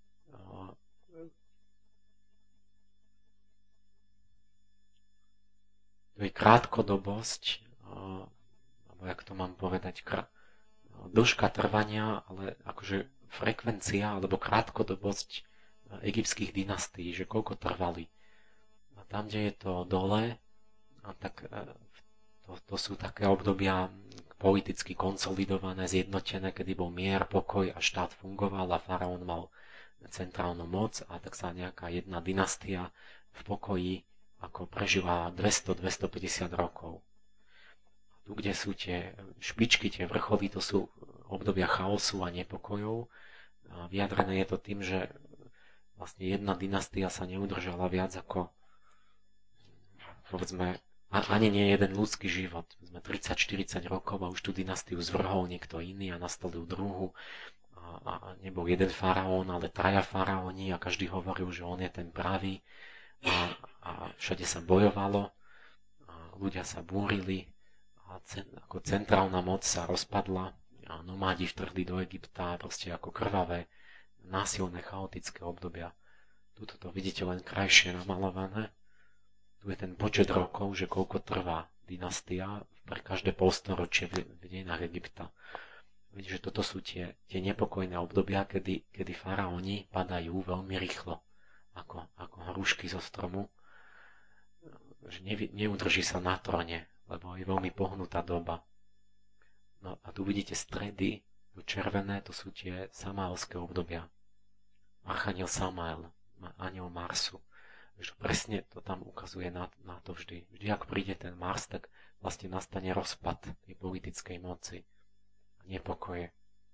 krátkodobosť, alebo jak to mám povedať, dĺžka trvania, ale akože frekvencia alebo krátkodobosť egyptských dynastií, že koľko trvali. A tam, kde je to dole, tak to sú také obdobia politicky konsolidované, zjednotené, kedy bol mier, pokoj a štát fungoval a faraón mal centrálnu moc a tak sa nejaká jedna dynastia v pokoji ako prežila 200-250 rokov. Tu, kde sú tie špičky, tie vrcholy, to sú obdobia chaosu a nepokojov. A vyjadrené je to tým, že vlastne jedna dynastia sa neudržala viac ako, povedzme, ani nie jeden ľudský život. Sme 30-40 rokov a už tú dynastiu zvrhol niekto iný a nastalil druhú. A nebol jeden faraón, ale 3 faraóni a každý hovoril, že on je ten pravý. A všade sa bojovalo, a ľudia sa búrili a ako centrálna moc sa rozpadla a nomádi vtrhli do Egypta, proste ako krvavé, násilné, chaotické obdobia. Tuto to vidíte len krajšie namalované. Tu je ten počet rokov, že koľko trvá dynastia pre každé polstoročie v dejinách Egypta. Vidíte, že toto sú tie nepokojné obdobia, kedy faraóni padajú veľmi rýchlo, ako hrušky zo stromu, že neudrží sa na tróne, lebo je veľmi pohnutá doba. No a tu vidíte stredy, tu červené, to sú tie samáelské obdobia. Archaniel Samael, aniel Marsu. Že presne to tam ukazuje na to vždy. Vždy, ak príde ten Mars, tak vlastne nastane rozpad tej politickej moci a nepokoje.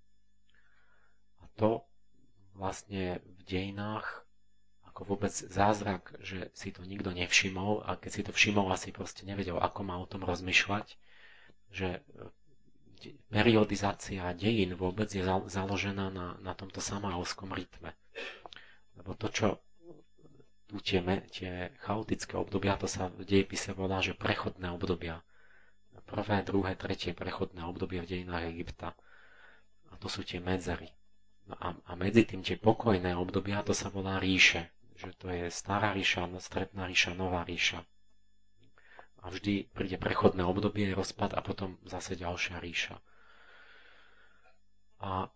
A to vlastne v dejinách ako vôbec zázrak, že si to nikto nevšimol a keď si to všimol, asi proste nevedel, ako má o tom rozmýšľať, že periodizácia dejín vôbec je založená na tomto samáelskom rytme. Lebo to, čo tu tie chaotické obdobia, to sa v dejepise volá, že prechodné obdobia. Prvé, druhé, tretie prechodné obdobie v dejinách Egypta. A to sú tie medzery. No a medzi tým tie pokojné obdobia, to sa volá ríše. Že to je stará ríša, stredná ríša, nová ríša. A vždy príde prechodné obdobie, rozpad a potom zase ďalšia ríša. A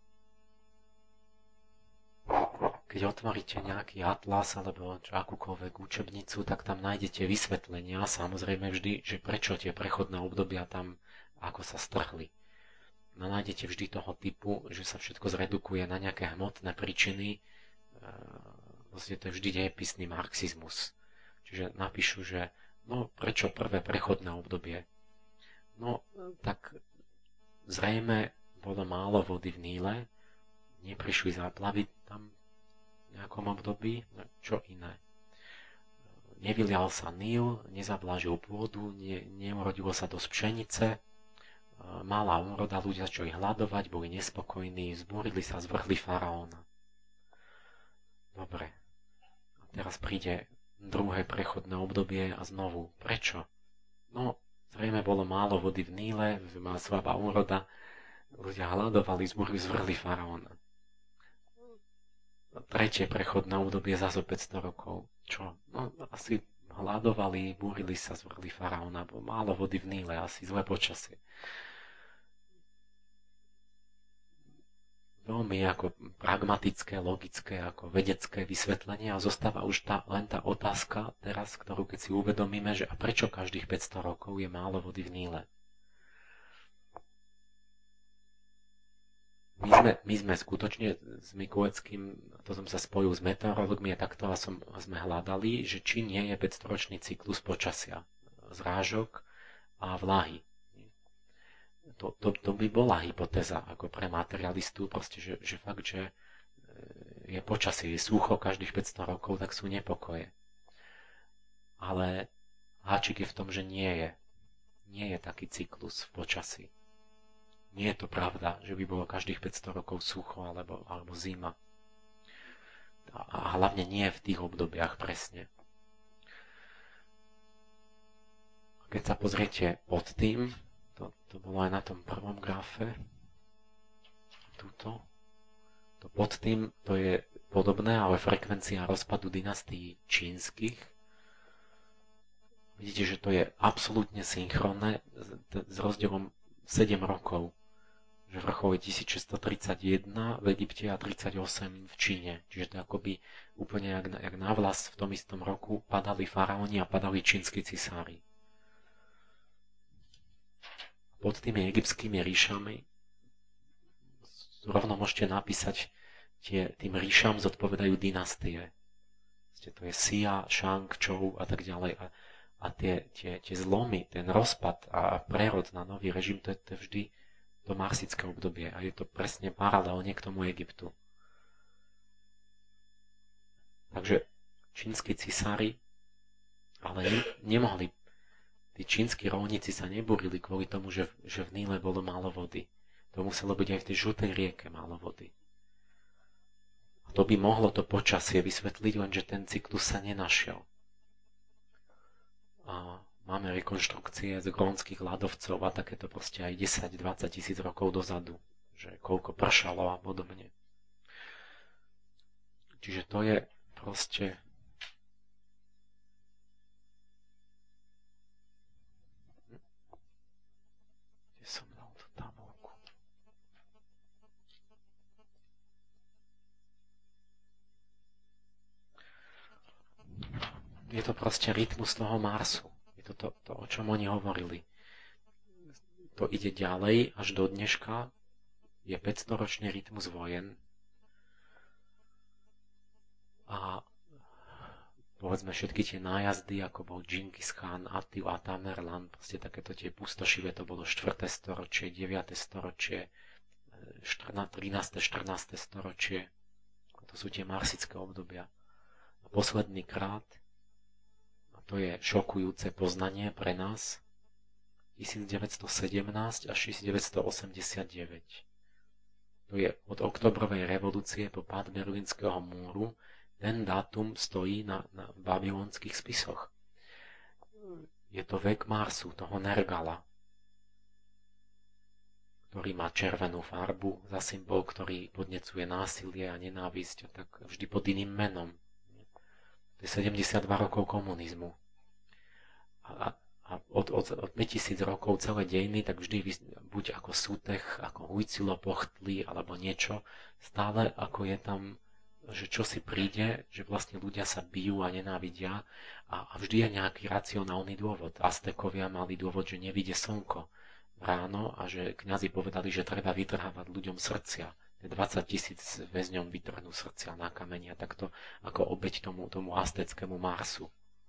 keď otvoríte nejaký atlas alebo akúkoľvek učebnicu, tak tam nájdete vysvetlenia, samozrejme vždy, že prečo tie prechodné obdobia tam ako sa strhli. No nájdete vždy toho typu, že sa všetko zredukuje na nejaké hmotné príčiny. Vlastne to je vždy dejepisný marxizmus. Čiže napíšu, že no prečo prvé prechodné obdobie? No tak zrejme bolo málo vody v Níle, neprišli záplavy tam v nejakom období, no čo iné. Nevylial sa Níl, nezablážil pôdu, neurodilo sa dosť pšenice, malá úroda, ľudia začali hľadovať, boli nespokojní, zbúrili sa, zvrhli faraóna. Dobre. Teraz príde druhé prechodné obdobie a znovu. Prečo? No, zrejme bolo málo vody v Níle, má slabá úroda, ľudia hľadovali, zvrhli faraóna. Tretie prechodné obdobie zase 500 rokov. Čo? No, asi hľadovali, búrili sa, zvrhli faraóna, bolo málo vody v Níle, asi zlé počasie. veľmi ako pragmatické, logické, ako vedecké vysvetlenie a zostáva už len tá otázka teraz, ktorú keď si uvedomíme, že a prečo každých 500 rokov je málo vody v Níle. My sme skutočne s Mikuleckým, to som sa spojil s meteorológmi a takto a sme hľadali, že či nie je 500-ročný cyklus počasia, zrážok a vlahy. To by bola hypotéza ako pre materialistu, proste, že fakt, že je počasie, je sucho každých 500 rokov, tak sú nepokoje. Ale háčik je v tom, že nie je taký cyklus v počasí. Nie je to pravda, že by bolo každých 500 rokov sucho alebo zima. A hlavne nie v tých obdobiach presne. Keď sa pozriete pod tým, to bolo aj na tom prvom grafe, tuto, to pod tým to je podobné, ale frekvencia rozpadu dynastií čínskych. Vidíte, že to je absolútne synchronné s rozdielom 7 rokov. Že vrchol je 1631 v Egypte a 38 v Číne. Čiže to je akoby úplne jak navlas v tom istom roku padali faraóni a padali čínsky cisári. Pod tými egyptskými ríšami rovno môžete napísať tým ríšam zodpovedajú dynastie. To je Sia, Shang, Chou a tak ďalej. A tie zlomy, ten rozpad a prerod na nový režim, to je vždy to marsické obdobie a je to presne paralelne k tomu Egyptu. Takže čínsky cisári ale nemohli. Tí čínsky rolníci sa nebúrili kvôli tomu, že v Níle bolo málo vody. To muselo byť aj v tej žltej rieke málo vody. A to by mohlo to počasie vysvetliť, lenže ten cyklus sa nenašiel. A máme rekonštrukcie z grónskych ľadovcov a takéto proste aj 10-20 tisíc rokov dozadu. Že koľko pršalo a podobne. Čiže to je proste... Kde som dal tú tabuľku? Je to proste rytmus toho Marsu. Je to, o čom oni hovorili. To ide ďalej až do dneška. Je 500-ročný rytmus vojen. A povedzme všetky tie nájazdy, ako bol Džingis Khan, Attila, Tamerlan, proste takéto tie pustošivé, to bolo 4. storočie, 9. storočie, 13. 14. storočie. To sú tie marsické obdobia. A posledný krát, a to je šokujúce poznanie pre nás, 1917 až 1989. To je od oktobrovej revolúcie po pád Berlínskeho múru. Ten dátum stojí v babylonských spisoch. Je to vek Marsu, toho Nergala, ktorý má červenú farbu za symbol, ktorý podnecuje násilie a nenávisť, a tak vždy pod iným menom. To je 72 rokov komunizmu. A od 5000 rokov celé dejiny, tak vždy buď ako Sútech, ako Huitzilopochtli alebo niečo, stále ako je tam, že čo si príde, že vlastne ľudia sa bijú a nenávidia a vždy je nejaký racionálny dôvod. Aztekovia mali dôvod, že nevidie slnko ráno a že kňazi povedali, že treba vytrhávať ľuďom srdcia. 20 000 väzňom vytrhnú srdcia na kamenia, takto ako obeť tomu azteckému Marsu.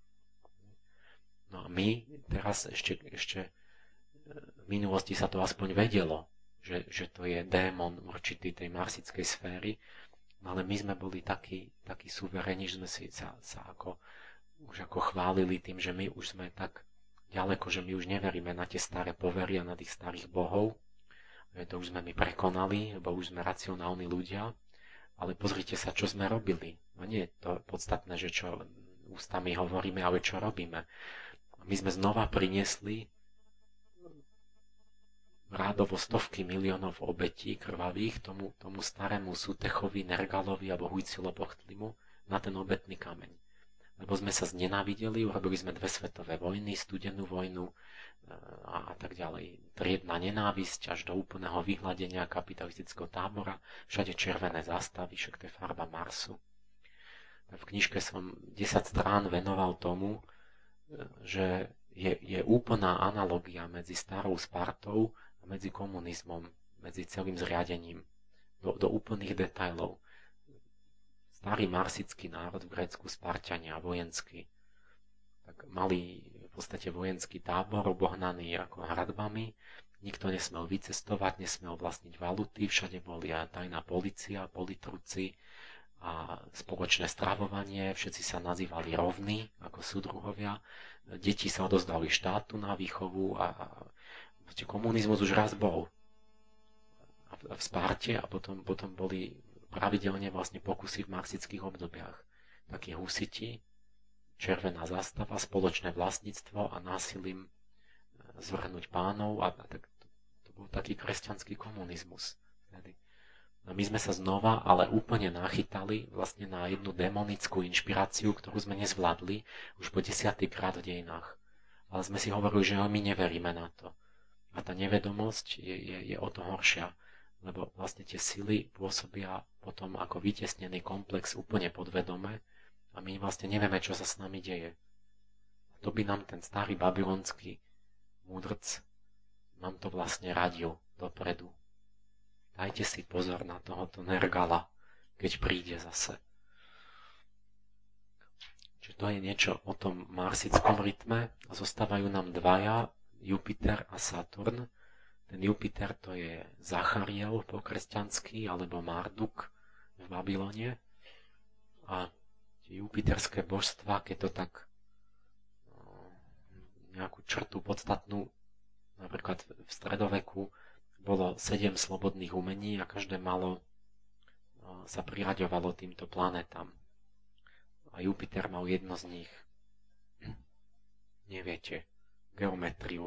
No a my teraz ešte v minulosti sa to aspoň vedelo, že to je démon určitý tej marsickej sféry, ale my sme boli takí suverení, že sme sa už chválili tým, že my už sme tak ďaleko, že my už neveríme na tie staré povery a na tých starých bohov. To už sme my prekonali, lebo už sme racionálni ľudia, ale pozrite sa, čo sme robili. No nie je to podstatné, že čo ústami hovoríme, ale čo robíme. My sme znova priniesli rádovo stovky miliónov obetí krvavých tomu starému Sútechovi, Nergalovi alebo Huitzilopochtlimu na ten obetný kameň. lebo sme sa znenávideli, urobili sme 2 svetové vojny, studenú vojnu a tak ďalej. Triedna nenávisť až do úplného vyhladenia kapitalistického tábora, všade červené zástavy, však to je farba Marsu. V knižke som 10 strán venoval tomu, že je úplná analogia medzi starou Spartou a medzi komunizmom, medzi celým zriadením, do úplných detailov. Starý marsický národ v Grécku, Sparťania, vojenský, tak mali v podstate vojenský tábor obohnaný ako hradbami, nikto nesmel vycestovať, nesmel vlastniť valuty, všade boli aj tajná polícia, politruci a spoločné stravovanie, všetci sa nazývali rovní, ako súdruhovia, deti sa odozdali štátu na výchovu a komunizmus už raz bol v Sparte a potom boli pravidelne vlastne pokusy v marxických obdobiach. Takí husiti, červená zástava, spoločné vlastníctvo a násilím zvrhnúť pánov a tak, to bol taký kresťanský komunizmus. A my sme sa znova, ale úplne nachytali vlastne na jednu demonickú inšpiráciu, ktorú sme nezvládli už po 10. krát v dejinách. Ale sme si hovorili, že my neveríme na to. A tá nevedomosť je o to horšia, lebo vlastne tie sily pôsobia potom ako vytesnený komplex úplne podvedome a my vlastne nevieme, čo sa s nami deje. A to by nám ten starý babylonský múdrc nám to vlastne radil dopredu. Dajte si pozor na tohoto Nergala, keď príde zase. Čiže to je niečo o tom marsickom rytme a zostávajú nám dvaja, Jupiter a Saturn. Ten Jupiter to je Zachariel po kresťansky alebo Marduk v Babylone. A tie jupiterské božstva, keď to tak nejakú črtu podstatnú, napríklad v stredoveku bolo 7 slobodných umení a každé malo sa priraďovalo týmto planetám. A Jupiter mal jedno z nich. Neviete, geometriu.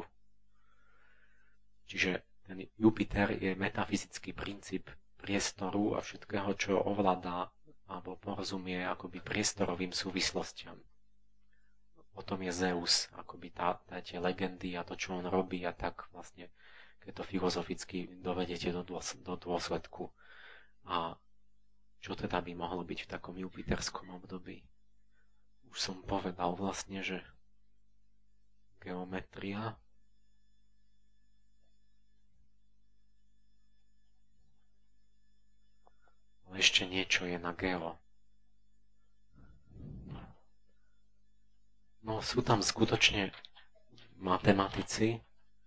Čiže ten Jupiter je metafyzický princíp priestoru a všetkého, čo ovládá alebo porozumie akoby priestorovým súvislostiam. O tom je Zeus, akoby tie legendy a to, čo on robí a tak vlastne, keď to filozoficky dovedete do dôsledku. A čo teda by mohlo byť v takom jupiterskom období? Už som povedal vlastne, že geometria, ale ešte niečo je na geo. No sú tam skutočne matematici.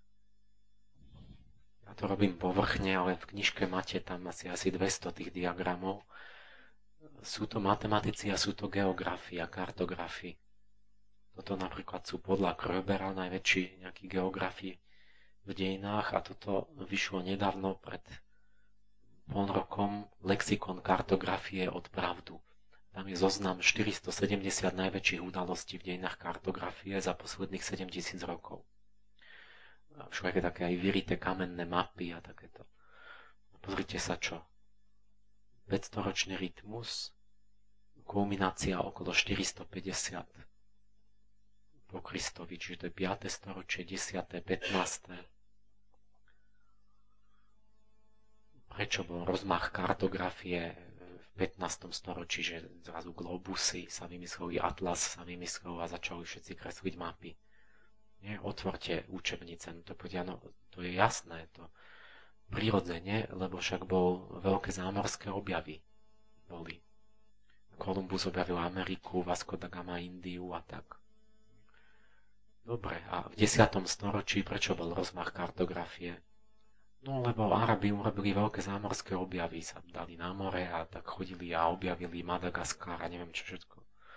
Ja to robím povrchne, ale v knižke máte tam asi 200 tých diagramov. Sú to matematici a sú to geografia, kartografi. Toto napríklad sú podľa Kröbera najväčší nejaký geografi v dejinách a toto vyšlo nedávno pred pol rokom lexikon kartografie od Pravdu. Tam je zoznam 470 najväčších udalostí v dejinách kartografie za posledných 7000 rokov. Však je také aj vyrité kamenné mapy a takéto. Pozrite sa čo. 500-ročný rytmus, kulminácia okolo 450 po Kristovi, čiže to je 5. storočie, 10., 15. Prečo bol rozmach kartografie v 15. storočí, že zrazu globusy sa vymysleli, atlas sa vymyslel a začali všetci kresliť mapy. Nie, otvorte učebnice, no to je jasné, to prirodzene, lebo však bol veľké zámorské objavy. Boli. Kolumbus objavil Ameriku, Vasco da Gama Indiu a tak. Dobre, a v 10. storočí prečo bol rozmach kartografie? No, lebo Arabi urobili veľké zámorské objavy, sa dali na more a tak chodili a objavili Madagaskar a neviem čo všetko.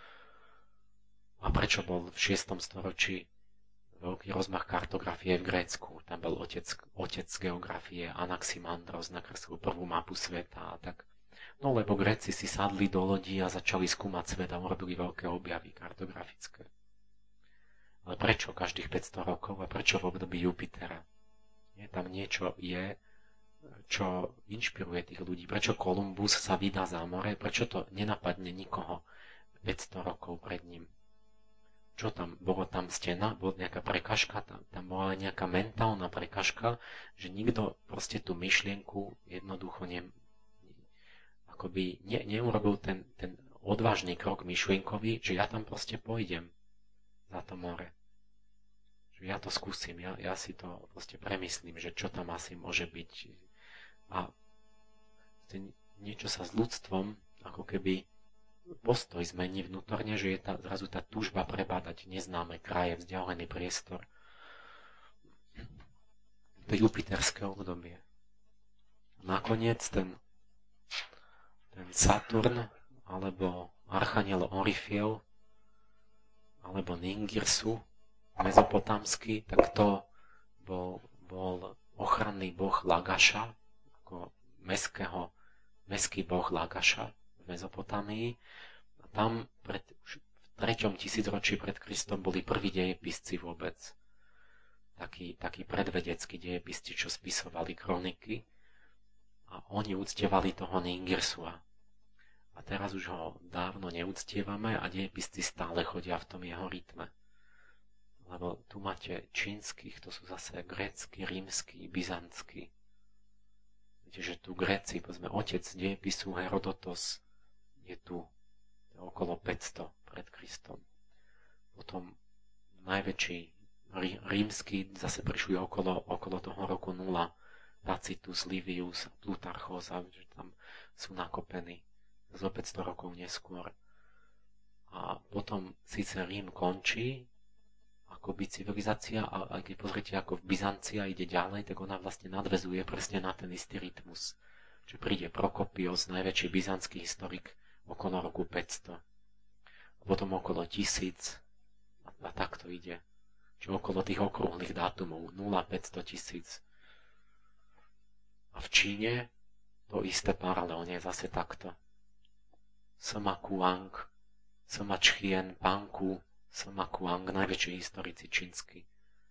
A prečo bol v 6. storočí veľký rozmach kartografie v Grécku? Tam bol otec geografie Anaximandros, nakreslil prvú mapu sveta a tak. No, lebo Gréci si sadli do lodí a začali skúmať svet a urobili veľké objavy kartografické. Ale prečo každých 500 rokov a prečo v období Jupitera? Tam niečo je, čo inšpiruje tých ľudí. Prečo Kolumbus sa vydá za more? Prečo to nenapadne nikoho 500 rokov pred ním? čo tam, bolo tam stena, bola nejaká prekažka, tam bola nejaká mentálna prekažka, že nikto proste tú myšlienku jednoducho neurobil ten odvážny krok myšlienkový, že ja tam proste pôjdem za to more. Že ja to skúsim, ja si to proste premyslím, že čo tam asi môže byť. A niečo sa s ľudstvom ako keby postoj zmení vnútorne, že je zrazu tá túžba prebádať neznáme kraje, vzdialený priestor. To je jupiterské obdobie. Nakoniec ten Saturn, alebo archaniel Orifiel, alebo Ningirsu, mezopotamský, tak to bol ochranný boh Lagaša, ako mestský boh Lagaša v Mezopotámii. A tam v 3. tisícročí pred Kristom boli prví dejepisci vôbec. Takí predvedeckí dejepisci, čo spisovali kroniky. A oni uctievali toho Ningirsua. A teraz už ho dávno neúctievame a dejepisci stále chodia v tom jeho rytme. Lebo tu máte čínskych, to sú zase grécky, rímsky, byzantský. Viete, že tu Gréci, povedzme, otec dejepisu Herodotos je tu okolo 500 pred Kristom. Potom najväčší rímsky zase prišli okolo toho roku 0. Tacitus, Livius, Plutarchos, že tam sú nakopení zo 500 rokov neskôr. A potom síce Rím končí, akoby civilizácia, a keď pozrite, ako v Byzancia ide ďalej, tak ona vlastne nadväzuje presne na ten istý rytmus. Čiže príde Prokopios, najväčší byzantský historik, okolo roku 500. A potom okolo 1000 a takto ide. Čiže okolo tých okrúhlych dátumov 0, 500, 1000. A v Číne to isté paralelne zase takto. Sima Kuang, Sima Chien, Panku, Sima Kuang, najväčší historici čínsky.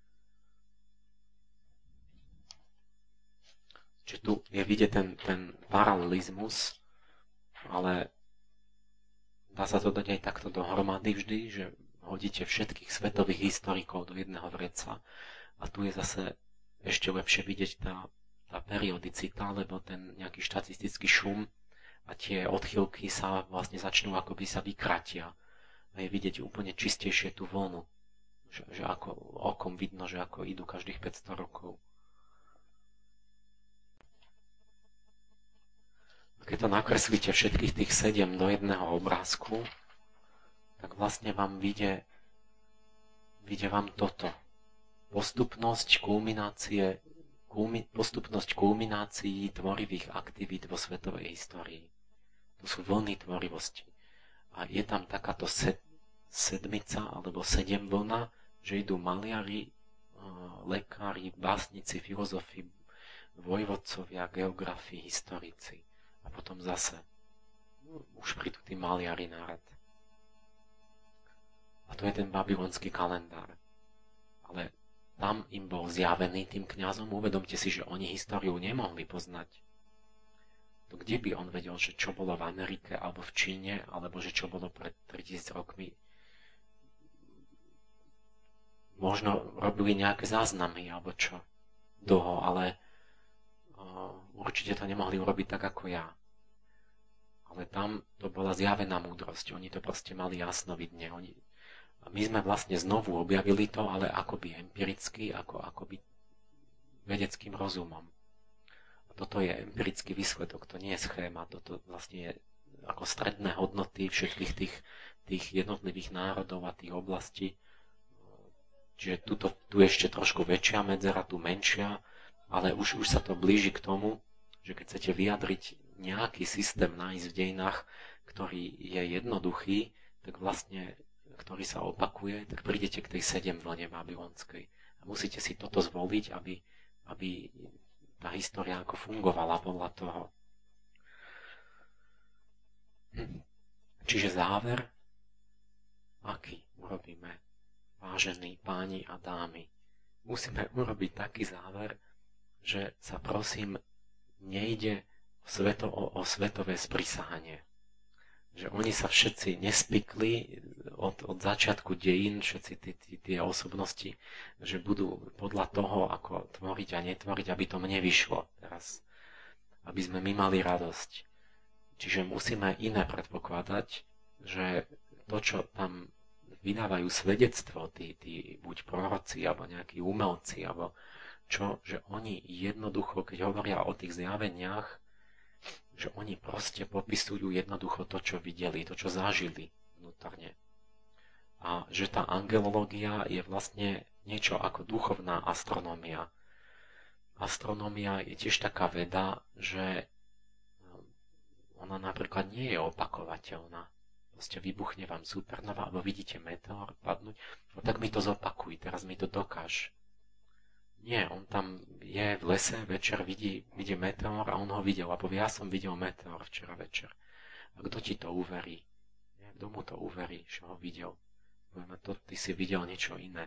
Čiže tu je vidieť ten paralelizmus, ale dá sa to dať aj takto dohromady vždy, že hodíte všetkých svetových historikov do jedného vreca. A tu je zase ešte lepšie vidieť tá periodicita, lebo ten nejaký štatistický šum a tie odchýlky sa vlastne začnú akoby sa vykratia. A je vidieť úplne čistejšie tú vlnu. Že ako okom vidno, že ako idú každých 500 rokov. A keď to nakreslíte všetkých tých 7 do jedného obrázku, tak vlastne vám vyjde vám toto. Postupnosť kulminácií tvorivých aktivít vo svetovej histórii. To sú vlny tvorivosti. A je tam takáto sedmica alebo 7 vlna, že idú maliari, lekári, básnici, filozofi, vojvodcovia, geografi, historici. A potom zase už prídu tí maliari na rad. A to je ten babylonský kalendár. Ale tam im bol zjavený tým kňazom. Uvedomte si, že oni históriu nemohli poznať. To kde by on vedel, že čo bolo v Amerike alebo v Číne, alebo že čo bolo pred 3000 rokmi? Možno robili nejaké záznamy alebo čo dlho, ale určite to nemohli urobiť tak ako ja. Ale tam to bola zjavená múdrosť. Oni to proste mali jasnovidne. My sme vlastne znovu objavili to, ale akoby empiricky, akoby vedeckým rozumom. A toto je empirický výsledok, to nie je schéma, toto vlastne je ako stredné hodnoty všetkých tých jednotlivých národov a tých oblastí. Čiže tu ešte trošku väčšia medzera, tu menšia, ale už sa to blíži k tomu, že keď chcete vyjadriť nejaký systém nájsť v dejinách, ktorý je jednoduchý, tak vlastne ktorý sa opakuje, tak prídete k tej 7 vlne babylonskej. A musíte si toto zvoliť, aby tá história ako fungovala podľa toho. Čiže záver, aký urobíme, vážení páni a dámy? Musíme urobiť taký záver, že sa prosím nejde o svetové sprisahanie. že oni sa všetci nespikli od začiatku dejín, všetci tie osobnosti, že budú podľa toho, ako tvoriť a netvoriť, aby to mne vyšlo teraz. Aby sme my mali radosť. Čiže musíme iné predpokladať, že to, čo tam vydávajú svedectvo, tí buď proroci, alebo nejakí umelci, alebo čo, že oni jednoducho, keď hovoria o tých zjaveniach, že oni proste popisujú jednoducho to, čo videli, to, čo zažili vnútorne. A že tá angelológia je vlastne niečo ako duchovná astronómia. Astronómia je tiež taká veda, že ona napríklad nie je opakovateľná. Proste vybuchne vám supernova, alebo vidíte meteor padnúť, no tak mi to zopakuj, teraz mi to dokáž. Nie, on tam je v lese, večer vidí meteor a on ho videl a povie, ja som videl meteor včera večer. A kto ti to uverí? Kto mu to uverí, že ho videl? Povieme, ty si videl niečo iné.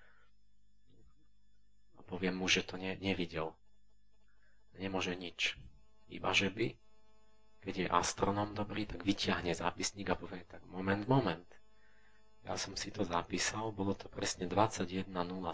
A poviem mu, že to nevidel. Nemôže nič. Iba že by, keď je astronóm dobrý, tak vyťahne zápisník a povie, tak moment. Ja som si to zapísal, bolo to presne 21.07,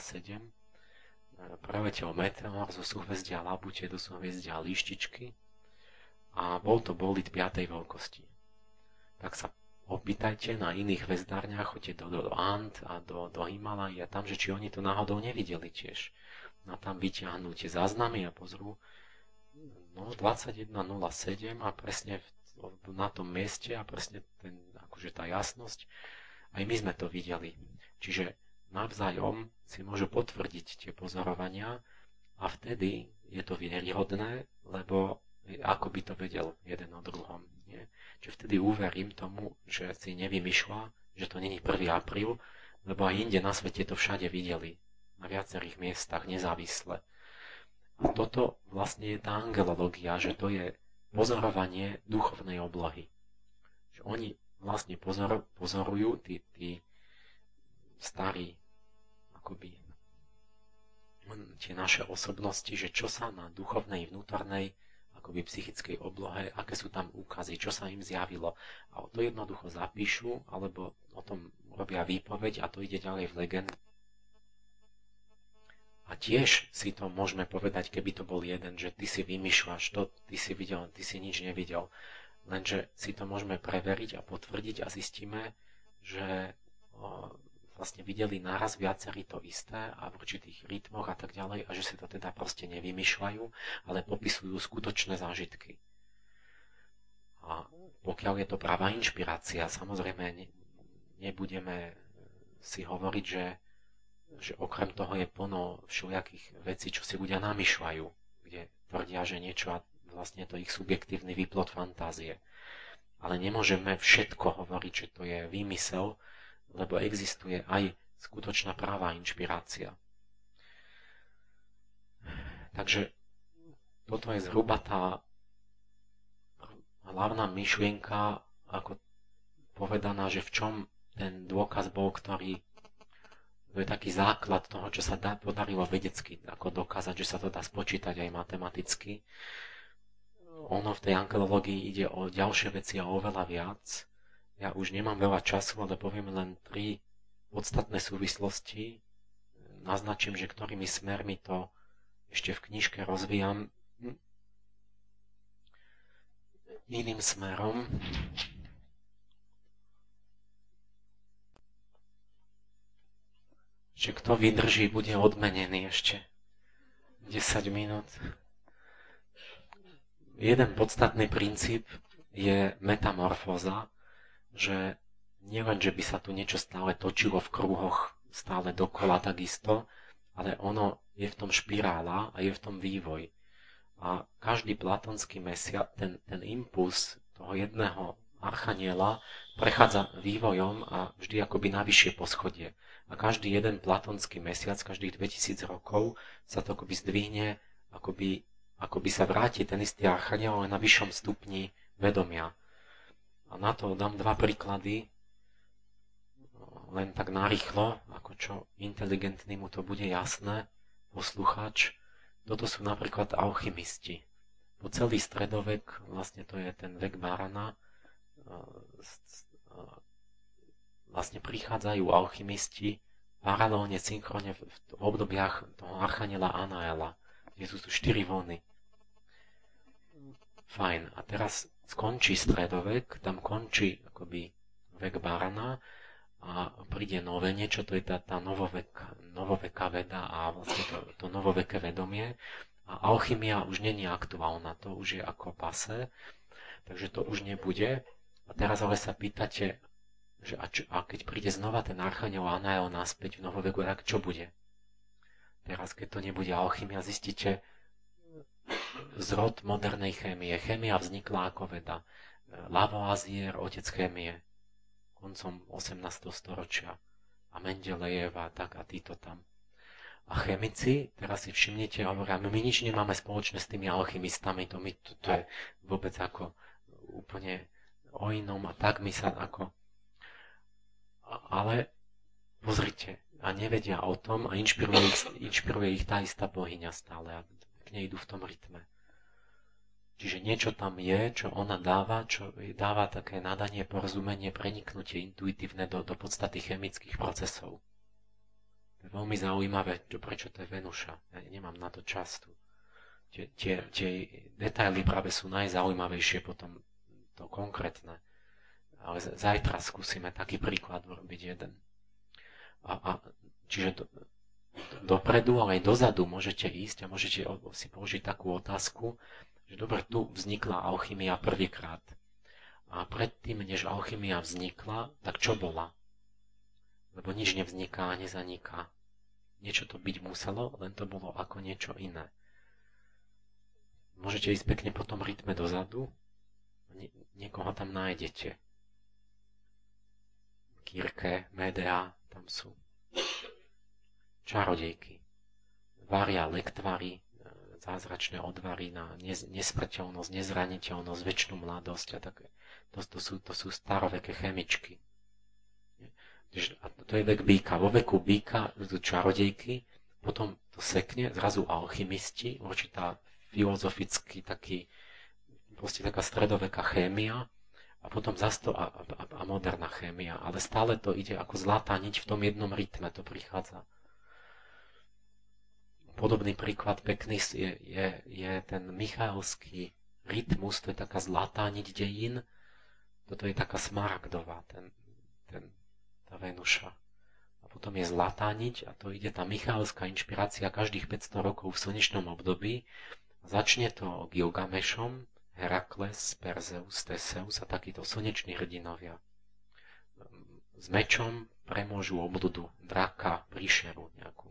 preletel meteor zo súhvezdia Labute do súhvezdia Líštičky a bol to bolid 5. veľkosti. Tak sa opýtajte na iných hvezdárniach, choďte do Ant a do Himalají a tam, že či oni to náhodou nevideli tiež. A tam vyťahnú tie záznamy a pozrú 21.07 a presne na tom mieste a presne akože tá jasnosť, aj my sme to videli. Čiže navzájom si môžu potvrdiť tie pozorovania a vtedy je to vieryhodné, lebo ako by to vedel jeden o druhom. Nie? Čiže vtedy uverím tomu, že si nevymýšľa, že to není 1. apríl, lebo aj inde na svete to všade videli. Na viacerých miestach nezávisle. A toto vlastne je tá angelológia, že to je pozorovanie duchovnej oblohy. Že oni vlastne pozorujú tí starí akoby tie naše osobnosti, že čo sa na duchovnej, vnútornej akoby psychickej oblohe, aké sú tam úkazy, čo sa im zjavilo. A to jednoducho zapíšu, alebo o tom robia výpoveď a to ide ďalej v legende. A tiež si to môžeme povedať, keby to bol jeden, že ty si vymýšľaš to, ty si videl, ty si nič nevidel. Lenže si to môžeme preveriť a potvrdiť a zistíme, že vlastne videli naraz viacerí to isté a v určitých rytmoch a tak ďalej a že si to teda proste nevymýšľajú, ale popisujú skutočné zážitky. A pokiaľ je to pravá inšpirácia, samozrejme nebudeme si hovoriť, že okrem toho je plno všelijakých vecí, čo si ľudia namýšľajú, kde tvrdia, že niečo a vlastne to ich subjektívny výplod fantázie. Ale nemôžeme všetko hovoriť, že to je výmysel, lebo existuje aj skutočná pravá inšpirácia. Takže toto je zhruba tá hlavná myšlienka, ako povedaná, že v čom ten dôkaz bol, ktorý to je taký základ toho, čo sa podarilo vedecky, ako dokázať, že sa to dá spočítať aj matematicky. Ono v tej angelológii ide o ďalšie veci a oveľa viac. Ja už nemám veľa času, ale poviem len 3 podstatné súvislosti. Naznačím, že ktorými smermi to ešte v knižke rozvíjam iným smerom. Že kto vydrží, bude odmenený ešte 10 minút. Jeden podstatný princíp je metamorfóza, že nielen, že by sa tu niečo stále točilo v kruhoch, stále dokola takisto, ale ono je v tom špirála a je v tom vývoj. A každý platonský mesiac, ten impuls toho jedného archaniela prechádza vývojom a vždy akoby na vyššie poschodie. A každý jeden platonský mesiac, každých 2000 rokov sa to akoby zdvihne, akoby sa vráti ten istý archaniel, ale na vyššom stupni vedomia. A na to dám 2 príklady, len tak narýchlo, ako čo inteligentný mu to bude jasné, poslucháč. Toto sú napríklad alchymisti. Po celý stredovek, vlastne to je ten vek Barana, vlastne prichádzajú alchymisti paralelne, synchrone v obdobiach toho archaniela Anaela, kde sú tu 4 vlny. Fajn. A teraz skončí stredovek, tam končí akoby vek barana a príde nové niečo, to je tá novoveká veda a vlastne to novoveké vedomie. A alchymia už nie je aktuálna, to už je ako pase, takže to už nebude. A teraz ale sa pýtate, že a keď príde znova ten archaniel Anael naspäť v novoveku, tak čo bude? Teraz, keď to nebude alchymia, zistíte zrod modernej chémie. Chémia vznikla ako veda. Lavoisier, otec chémie, koncom 18. storočia. A Mendelejeva, tak a títo tam. A chemici, teraz si všimnete, hovoria, my nič nemáme spoločné s tými alchymistami, to je vôbec ako úplne o inom a tak my sa ako... Ale pozrite, a nevedia o tom a inšpiruje ich tá istá bohyňa stále a k nej idú v tom rytme. Čiže niečo tam je, čo ona dáva, čo dáva také nadanie, porozumenie, preniknutie intuitívne do podstaty chemických procesov. To je veľmi zaujímavé, prečo to je Venuša. Ja nemám na to čas tu. Tie detaily práve sú najzaujímavejšie, potom to konkrétne. Ale zajtra skúsime taký príklad urobiť jeden. Čiže dopredu, ale aj dozadu môžete ísť a môžete si položiť takú otázku, že dobre, tu vznikla alchymia prvýkrát. A predtým, než alchymia vznikla, tak čo bola? Lebo nič nevzniká a nezaniká. Niečo to byť muselo, len to bolo ako niečo iné. Môžete ísť pekne po tom rytme dozadu, niekoho tam nájdete. Kirke, Medea, tam sú. Čarodejky. Varia lektvary, zázračné odvary na nesmrteľnosť, nezraniteľnosť, večnú mladosť a také. To sú staroveké chemičky. A to je vek býka. Vo veku býka sú čarodejky, potom to sekne, zrazu alchymisti, určitá filozoficky taký, proste taká stredoveká chémia a potom zase to a moderná chémia. Ale stále to ide ako zlatá niť v tom jednom rytme, to prichádza. Podobný príklad pekný je ten Michaelský rytmus, to je taká zlatá niť dejín, toto je taká smaragdová, tá Venuša. A potom je zlatá niť a to ide tá Michaelská inšpirácia každých 500 rokov v slnečnom období. Začne to Gilgamešom, Herakles, Perzeus, Teseus a takíto slneční hrdinovia. S mečom premôžu obludu, draka, príšeru nejakú.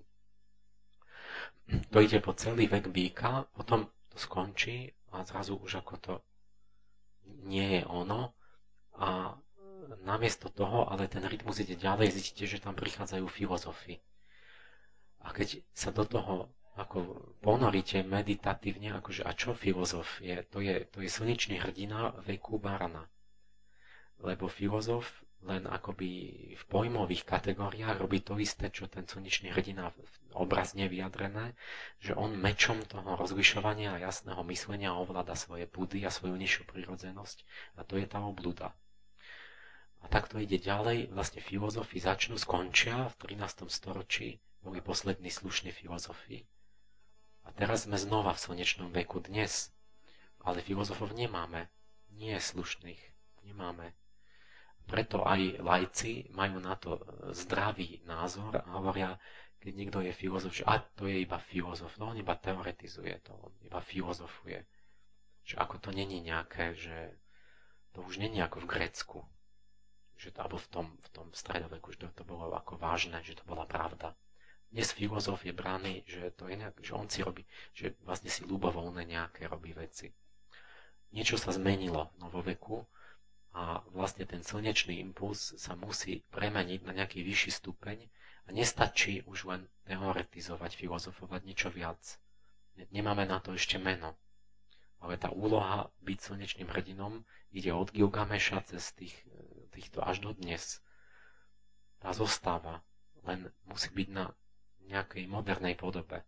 To ide po celý vek býka, potom to skončí a zrazu už ako to nie je ono a namiesto toho, ale ten rytmus ide ďalej, zistíte, že tam prichádzajú filozofy. A keď sa do toho ako ponoríte meditatívne, akože a čo filozof je? To je slnečný hrdina veku barana. Lebo filozof len akoby v pojmových kategóriách robí to isté, čo ten slnečný hrdina obrazne vyjadrené, že on mečom toho rozlišovania a jasného myslenia ovláda svoje budy a svoju nižšiu prirodzenosť a to je tá obluda. A takto ide ďalej, vlastne filozofi skončia v 13. storočí, boli poslední slušní filozofi. A teraz sme znova v slnečnom veku dnes, ale filozofov nemáme, nie slušných, nemáme. Preto aj laici majú na to zdravý názor a hovoria, keď niekto je filozof, že to je iba filozof, no on iba teoretizuje to, on iba filozofuje. Že ako to není nejaké, že to už není ako v Grécku. Alebo v tom stredoveku, že to bolo ako vážne, že to bola pravda. Dnes filozof je braný, že to je nejak, že on si robí, že vlastne si ľubovoľne nejaké robí veci. Niečo sa zmenilo v novoveku a vlastne ten slnečný impuls sa musí premeniť na nejaký vyšší stupeň a nestačí už len teoretizovať, filozofovať niečo viac. Nemáme na to ešte meno. Ale tá úloha byť slnečným hrdinom ide od Gilgameša cez týchto až do dnes. Tá zostáva, len musí byť na nejakej modernej podobe.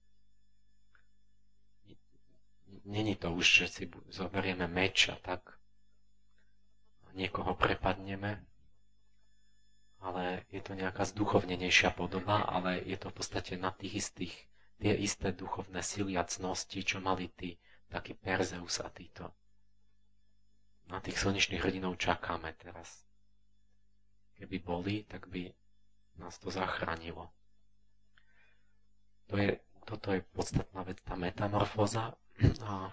Není to už, že si zoberieme meč a tak. niekoho prepadneme, ale je to nejaká zduchovnenejšia podoba, ale je to v podstate na tie isté duchovné sily a cnosti, čo mali tí taký Perzeus a títo. Na tých slnečných hrdinov čakáme teraz. Keby boli, tak by nás to zachránilo. Toto je podstatná vec, tá metamorfóza. A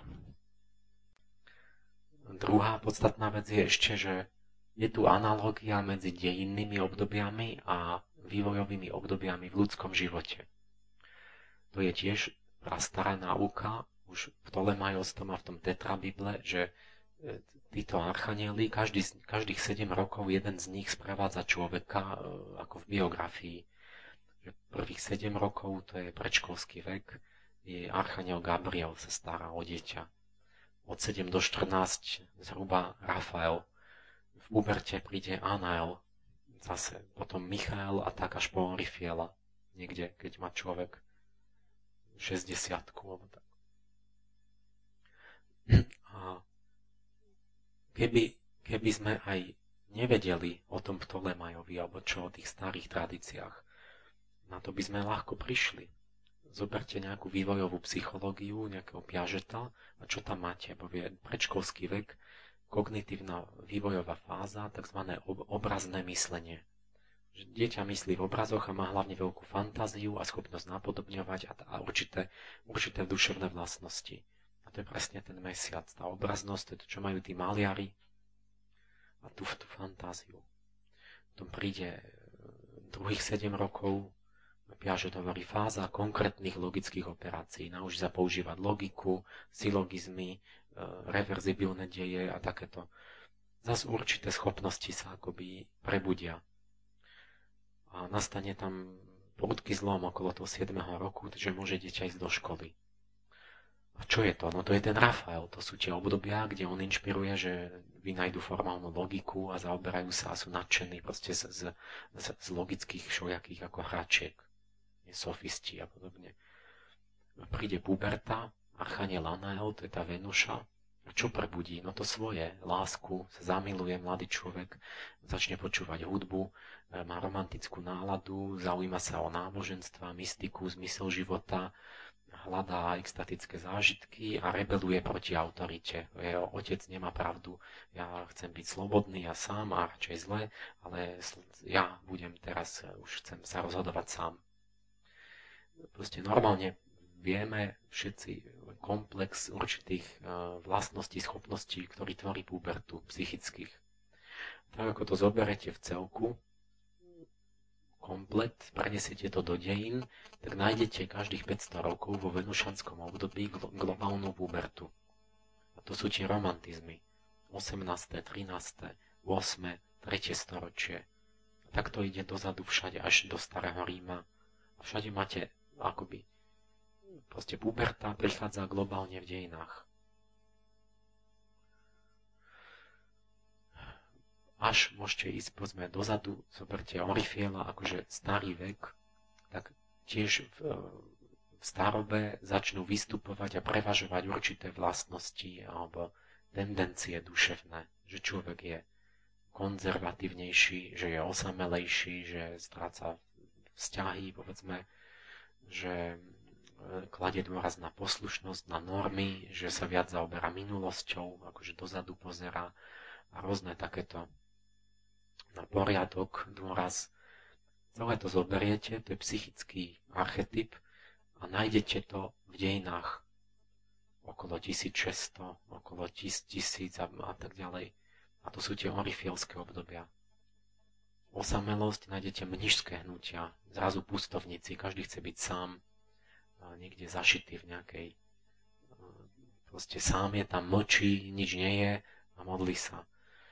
druhá podstatná vec je ešte, že je tu analogia medzi dejinnými obdobiami a vývojovými obdobiami v ľudskom živote. To je tiež prastará náuka, už v Ptolemajostom a v tom Tetrabible, že títo archanieli, každých 7 rokov jeden z nich sprevádza človeka ako v biografii. Že prvých 7 rokov, to je predškolský vek, je archaniel Gabriel, sa stará o dieťa. Od 7 do 14 zhruba Rafael. V puberte príde Anael, zase potom Michael a tak až po Orifiela. Niekde, keď má človek 60-ku alebo tak. A keby sme aj nevedeli o tom Ptolemajovi alebo čo o tých starých tradíciách, na to by sme ľahko prišli. Zoberte nejakú vývojovú psychológiu, nejakého Piageta a čo tam máte, bo je predškolský vek, kognitívna vývojová fáza, tzv. Obrazné myslenie. Že dieťa myslí v obrazoch a má hlavne veľkú fantáziu a schopnosť napodobňovať a určité duševné vlastnosti. A to je presne ten mesiac. Tá obraznosť, to je to, čo majú tí maliari a tú fantáziu. Potom príde druhých 7 rokov, Piaget hovorí fáza konkrétnych logických operácií. Naučí sa používať logiku, silogizmy, reverzibilné deje a takéto. Zas určité schopnosti sa akoby prebudia. A nastane tam prudký zlom okolo toho 7. roku, takže môže dieťa ísť do školy. A čo je to? No to je ten Rafael. To sú tie obdobia, kde on inšpiruje, že vynajdu formálnu logiku a zaoberajú sa a sú nadšení proste z logických všelijakých ako hračiek. Sofisti a podobne. Príde puberta, archaniel Anael, to je tá Venuša. A čo prebudí? No to svoje. Lásku, sa zamiluje mladý človek, začne počúvať hudbu, má romantickú náladu, zaujíma sa o náboženstva, mystiku, zmysel života, hľadá extatické zážitky a rebeluje proti autorite. Jeho otec nemá pravdu, ja chcem byť slobodný, ja sám a radšej zle, ale ja budem teraz, už chcem sa rozhodovať sám. Proste normálne vieme všetci komplex určitých vlastností, schopností, ktorý tvorí pubertu psychických. Tak ako to zoberete v celku, komplet, prenesiete to do dejín, tak nájdete každých 500 rokov vo venušanskom období globálnu pubertu. A to sú tie romantizmy. 18., 13., 8., 3. storočie. A tak to ide dozadu všade, až do Starého Ríma. A všade máte akoby proste puberta prichádza globálne v dejinách. Až môžete ísť povedzme dozadu, zoberte Orifiela, akože starý vek, tak tiež v starobe začnú vystupovať a prevažovať určité vlastnosti alebo tendencie duševné, že človek je konzervatívnejší, že je osamelejší, že stráca vzťahy, povedzme, že kladie dôraz na poslušnosť, na normy, že sa viac zaoberá minulosťou, akože dozadu pozerá a rôzne takéto na poriadok, dôraz. Celé to zoberiete, to je psychický archetyp a nájdete to v dejinách okolo 1600, okolo 1000 a tak ďalej. A to sú tie orifielské obdobia. Osamelosť, nájdete mnišské hnutia, zrazu pustovníci, každý chce byť sám, niekde zašitý v nejakej, proste sám je tam, mlčí, nič nie je a modlí sa.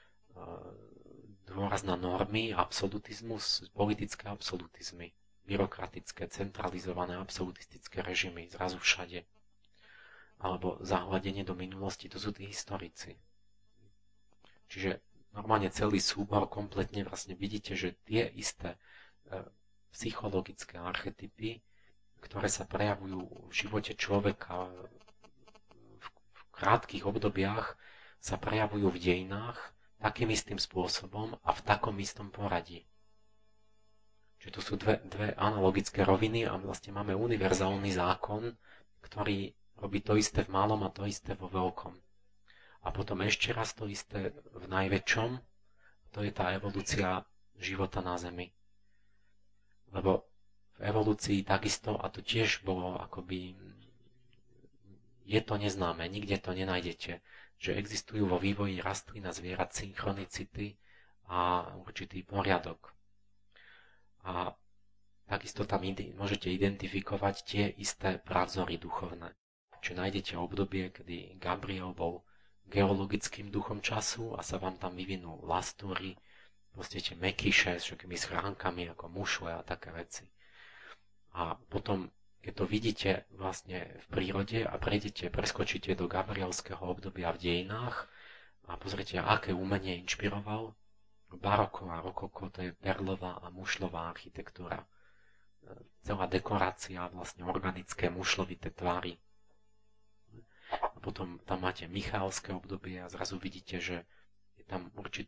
Dôraz na normy, absolutizmus, politické absolutizmy, byrokratické, centralizované absolutistické režimy, zrazu všade. Alebo zahľadenie do minulosti, to sú tí historici. Čiže normálne celý súbor kompletne vlastne vidíte, že tie isté psychologické archetypy, ktoré sa prejavujú v živote človeka v krátkych obdobiach, sa prejavujú v dejinách, takým istým spôsobom a v takom istom poradí. Čiže tu sú dve analogické roviny a vlastne máme univerzálny zákon, ktorý robí to isté v malom a to isté vo veľkom. A potom ešte raz to isté v najväčšom, to je tá evolúcia života na Zemi. Lebo v evolúcii takisto, a to tiež bolo akoby, je to neznáme, nikde to nenájdete, že existujú vo vývoji rastlín a zvierat synchronicity a určitý poriadok. A takisto tam môžete identifikovať tie isté pravzory duchovné. Čiže nájdete obdobie, kedy Gabriel bol geologickým duchom času a sa vám tam vyvinú lastúry, proste tie mekyše s všetkými schránkami ako mušle a také veci. A potom, keď to vidíte vlastne v prírode a preskočíte do gabrielského obdobia v dejinách a pozrite, aké umenie inšpiroval, baroko a rokoko, to je perlová a mušľová architektúra. Celá dekorácia, vlastne organické mušľovité tvary. A potom tam máte Michaelské obdobie a zrazu vidíte, že je tam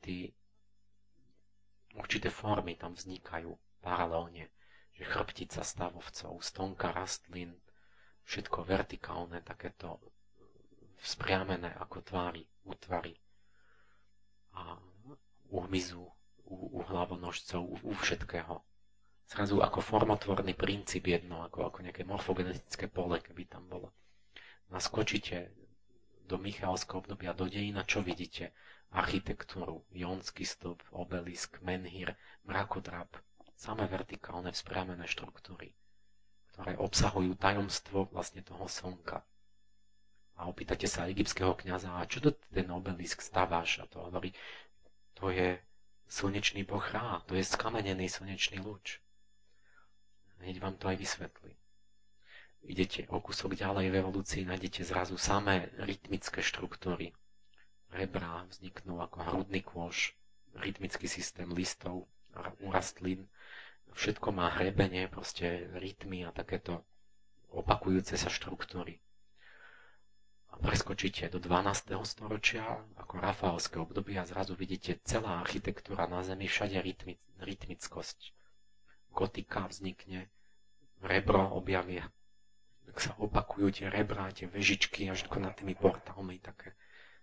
určité formy tam vznikajú paralelne. Že chrbtica stavovcov, stonka rastlín, všetko vertikálne, takéto vzpriamené ako útvary. A u hmyzu, u hlavonožcov, u všetkého. Zrazu ako formotvorný princíp jedno, ako nejaké morfogenetické pole, keby tam bolo. Naskočíte do Michaelského obdobia, do dejína, čo vidíte? Architektúru, jónsky stĺp, obelisk, menhír, mrakodrap, samé vertikálne vzpriamené štruktúry, ktoré obsahujú tajomstvo vlastne toho slnka. A opýtate sa egyptského kňaza, a čo to ten obelisk staváš? A to hovorí, to je slnečný boh Rá, to je skamenený slnečný lúč. Hneď vám to aj vysvetlí. Idete o kúsok ďalej v evolúcii, nájdete zrazu samé rytmické štruktúry. Rebrá vzniknú ako hrudný kôš, rytmický systém listov u rastlín. Všetko má hrebenie, proste rytmy a takéto opakujúce sa štruktúry. A preskočíte do 12. storočia, ako Rafaelské obdobie a zrazu vidíte celá architektúra na Zemi, všade rytmickosť. Gotika vznikne, rebro objavia, tak sa opakujú tie rebrá, tie vežičky až nad tými portálmi, také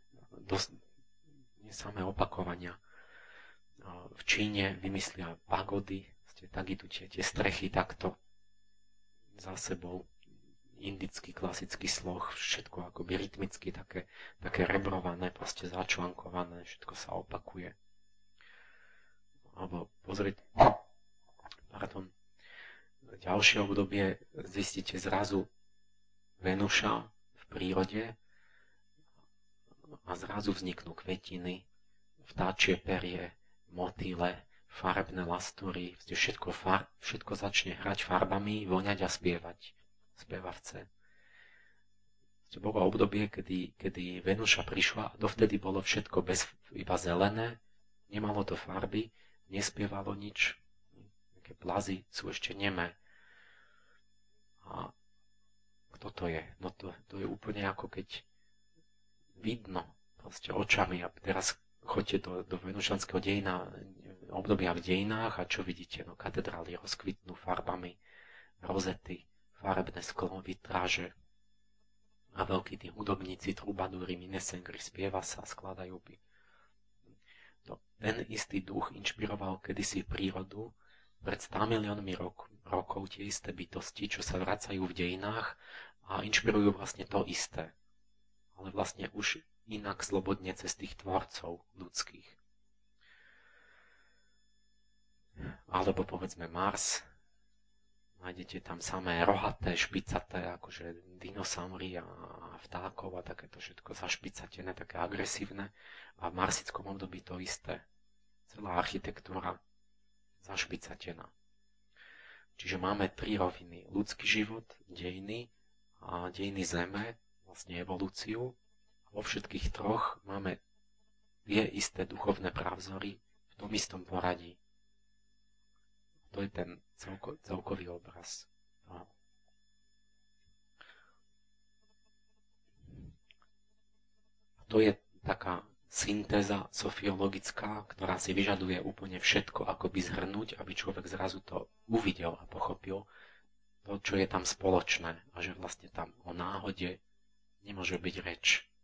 samé opakovania. V Číne vymyslia pagody, tak idú tie strechy takto za sebou. Indický klasický sloh, všetko akoby rytmicky také rebrované, proste začlankované, všetko sa opakuje. Alebo pozrieť, ďalšie obdobie zistíte zrazu Venuša v prírode a zrazu vzniknú kvetiny, vtáčie perie, motýle, farebné lastúry, všetko začne hrať farbami, voňať a spievať. Spievavce. To bolo obdobie, kedy Venuša prišla a dovtedy bolo všetko iba zelené, nemalo to farby, nespievalo nič, nejaké plazy sú ešte nemé. A kto to je? No to je úplne ako keď vidno proste očami a teraz choďte do venušanského obdobia v dejinách a čo vidíte? No katedrály rozkvitnú farbami, rozety, farebné sklo, vitráže a veľkí tí hudobníci, trubadúri, minesengri, spieva sa, skladajú by. Ten istý duch inšpiroval kedysi prírodu pred 100 miliónmi rokov tie isté bytosti, čo sa vracajú v dejinách a inšpirujú vlastne to isté. Ale vlastne už inak slobodne cez tých tvorcov ľudských. Alebo povedzme Mars, nájdete tam samé rohaté, špicaté, akože dinosaury a vtákov a takéto všetko zašpicatené, také agresívne. A v marsickom období to isté. Celá architektúra zašpicatená. Čiže máme 3 roviny. Ľudský život, dejiny a dejiny Zeme, vlastne evolúciu. Vo všetkých 3 máme tie isté duchovné pravzory v tom istom poradí. To je ten celkový obraz. No. To je taká syntéza sofiologická, ktorá si vyžaduje úplne všetko akoby zhrnúť, aby človek zrazu to uvidel a pochopil, to, čo je tam spoločné a že vlastne tam o náhode nemôže byť reč.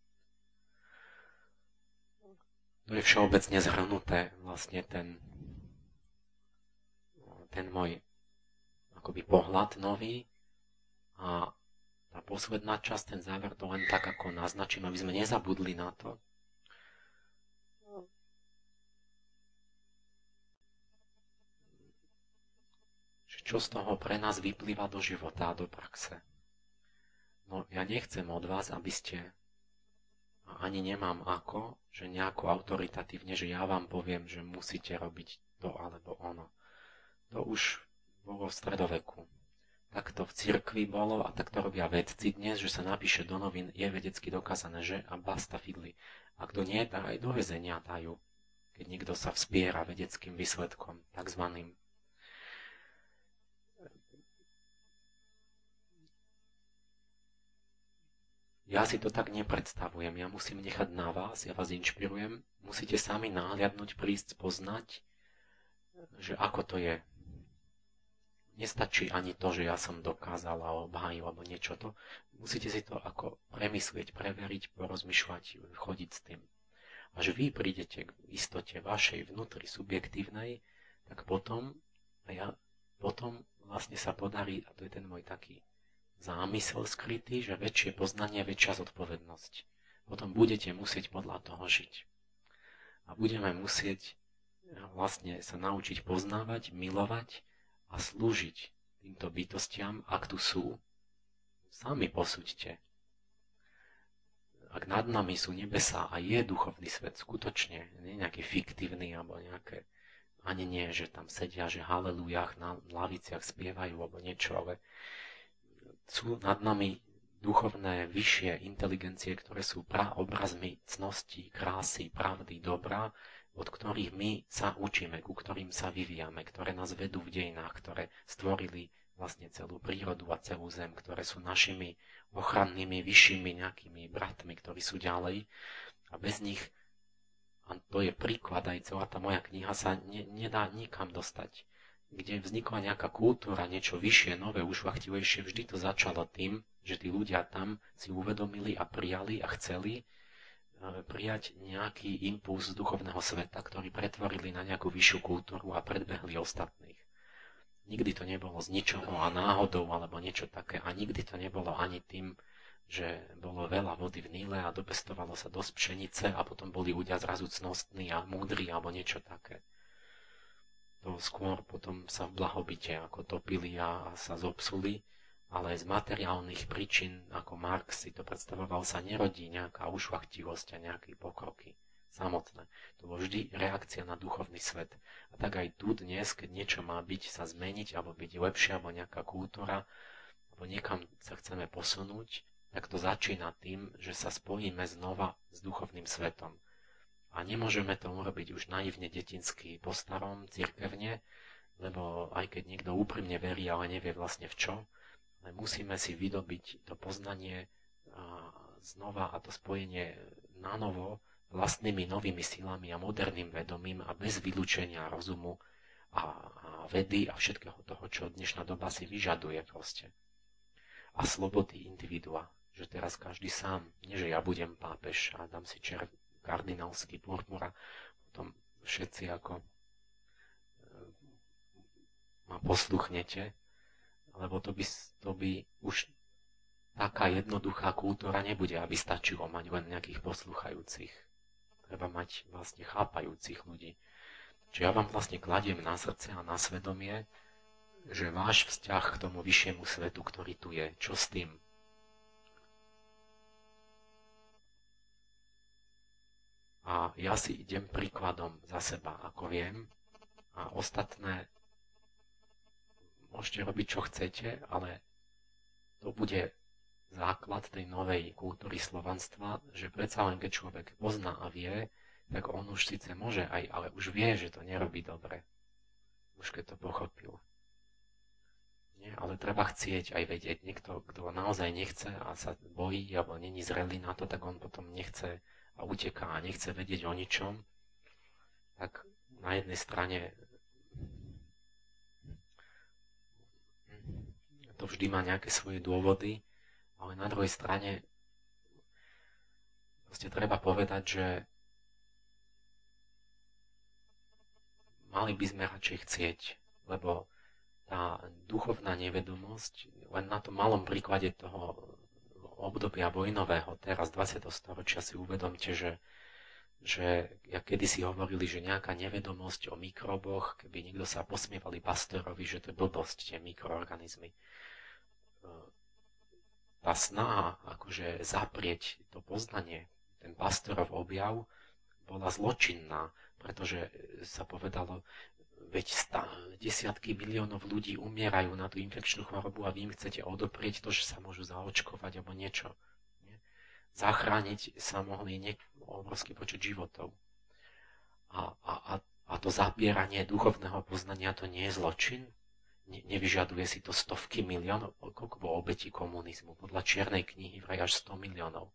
To je všeobecne zhrnuté vlastne ten môj akoby pohľad nový a tá posledná časť, ten záver, to len tak ako naznačím, aby sme nezabudli na to, že čo z toho pre nás vyplýva do života a do praxe. No ja nechcem od vás, aby ste, a ani nemám ako, že nejako autoritatívne, že ja vám poviem, že musíte robiť to alebo ono. To už bolo v stredoveku. Tak to v cirkvi bolo a tak to robia vedci dnes, že sa napíše do novín, je vedecky dokázané, že a basta fidli. A kto nie, tak aj do väzenia dajú, keď niekto sa vspiera vedeckým výsledkom, takzvaným. Ja si to tak nepredstavujem, ja musím nechať na vás, ja vás inšpirujem, musíte sami náhľadnúť, prísť, poznať, že ako to je. Nestačí ani to, že ja som dokázal a obhájil alebo niečo to. Musíte si to ako premyslieť, preveriť, porozmýšľať, chodiť s tým. Až vy prídete k istote vašej vnútri subjektívnej, tak potom vlastne sa podarí, a to je ten môj taký zámysel skrytý, že väčšie poznanie, väčšia zodpovednosť. Potom budete musieť podľa toho žiť. A budeme musieť vlastne sa naučiť poznávať, milovať a slúžiť týmto bytostiam, ak tu sú. Sami posúďte. Ak nad nami sú nebesá a je duchovný svet skutočne, nie nejaký fiktívny alebo nejaké, ani nie, že tam sedia, že halelujách na laviciach spievajú alebo niečo, ale sú nad nami duchovné vyššie inteligencie, ktoré sú praobrazmi cnosti, krásy, pravdy, dobra, od ktorých my sa učíme, ku ktorým sa vyvíjame, ktoré nás vedú v dejinách, ktoré stvorili vlastne celú prírodu a celú zem, ktoré sú našimi ochrannými, vyššími nejakými bratmi, ktorí sú ďalej. A bez nich, a to je príklad, aj celá tá moja kniha sa nedá nikam dostať. Kde vznikla nejaká kultúra, niečo vyššie, nové, ušľachtilejšie, vždy to začalo tým, že tí ľudia tam si uvedomili a prijali a chceli prijať nejaký impuls z duchovného sveta, ktorý pretvorili na nejakú vyššiu kultúru a predbehli ostatných. Nikdy to nebolo z ničoho a náhodou alebo niečo také a nikdy to nebolo ani tým, že bolo veľa vody v Níle a dopestovalo sa dosť pšenice a potom boli ľudia zrazu cnostní a múdri alebo niečo také. To skôr potom sa v blahobite ako topili a sa zopsuli, ale z materiálnych príčin, ako Marx si to predstavoval, sa nerodí nejaká ušľachtilosť a nejaké pokroky samotné. To bolo vždy reakcia na duchovný svet. A tak aj tu dnes, keď niečo má byť, sa zmeniť, alebo byť lepšia, alebo nejaká kultúra, alebo niekam sa chceme posunúť, tak to začína tým, že sa spojíme znova s duchovným svetom. A nemôžeme to urobiť už naivne detinsky po starom, cirkevne, lebo aj keď niekto úprimne verí, ale nevie vlastne v čo, ale musíme si vydobiť to poznanie znova a to spojenie nanovo vlastnými novými silami a moderným vedomím a bez vylúčenia rozumu a vedy a všetkého toho, čo dnešná doba si vyžaduje proste. A slobody individua, že teraz každý sám, nie že ja budem pápež a dám si kardinálsky purpura, potom všetci ako ma posluchnete, lebo to by už taká jednoduchá kultúra nebude, aby stačilo mať len nejakých posluchajúcich. Treba mať vlastne chápajúcich ľudí. Čiže ja vám vlastne kladiem na srdce a na svedomie, že váš vzťah k tomu vyššiemu svetu, ktorý tu je, čo s tým? A ja si idem príkladom za seba, ako viem, a ostatné môžete robiť, čo chcete, ale to bude základ tej novej kultúry slovanstva, že predsa len keď človek pozná a vie, tak on už síce môže aj, ale už vie, že to nerobí dobre. Už keď to pochopil. Nie, ale treba chcieť aj vedieť. Niekto, kto naozaj nechce a sa bojí, alebo není zrelý na to, tak on potom nechce a uteká a nechce vedieť o ničom, tak na jednej strane to vždy má nejaké svoje dôvody, ale na druhej strane proste treba povedať, že mali by sme radšej chcieť, lebo tá duchovná nevedomosť, len na tom malom príklade toho obdobia vojnového, teraz 20. storočia si uvedomte, že ja kedysi hovorili, že nejaká nevedomosť o mikroboch, keby niekto sa posmievali Pasteurovi, že to je blbosť, tie mikroorganizmy. Tá snaha akože zaprieť to poznanie, ten Pasteurov objav, bola zločinná, pretože sa povedalo, veď desiatky miliónov ľudí umierajú na tú infekčnú chorobu a vy im chcete odoprieť to, že sa môžu zaočkovať alebo niečo. Zachrániť sa mohli obrovský počet životov. A to zapieranie duchovného poznania, to nie je zločin? Nevyžaduje si to stovky miliónov? Koľko bolo obetí komunizmu? Podľa čiernej knihy vraj až 100 miliónov.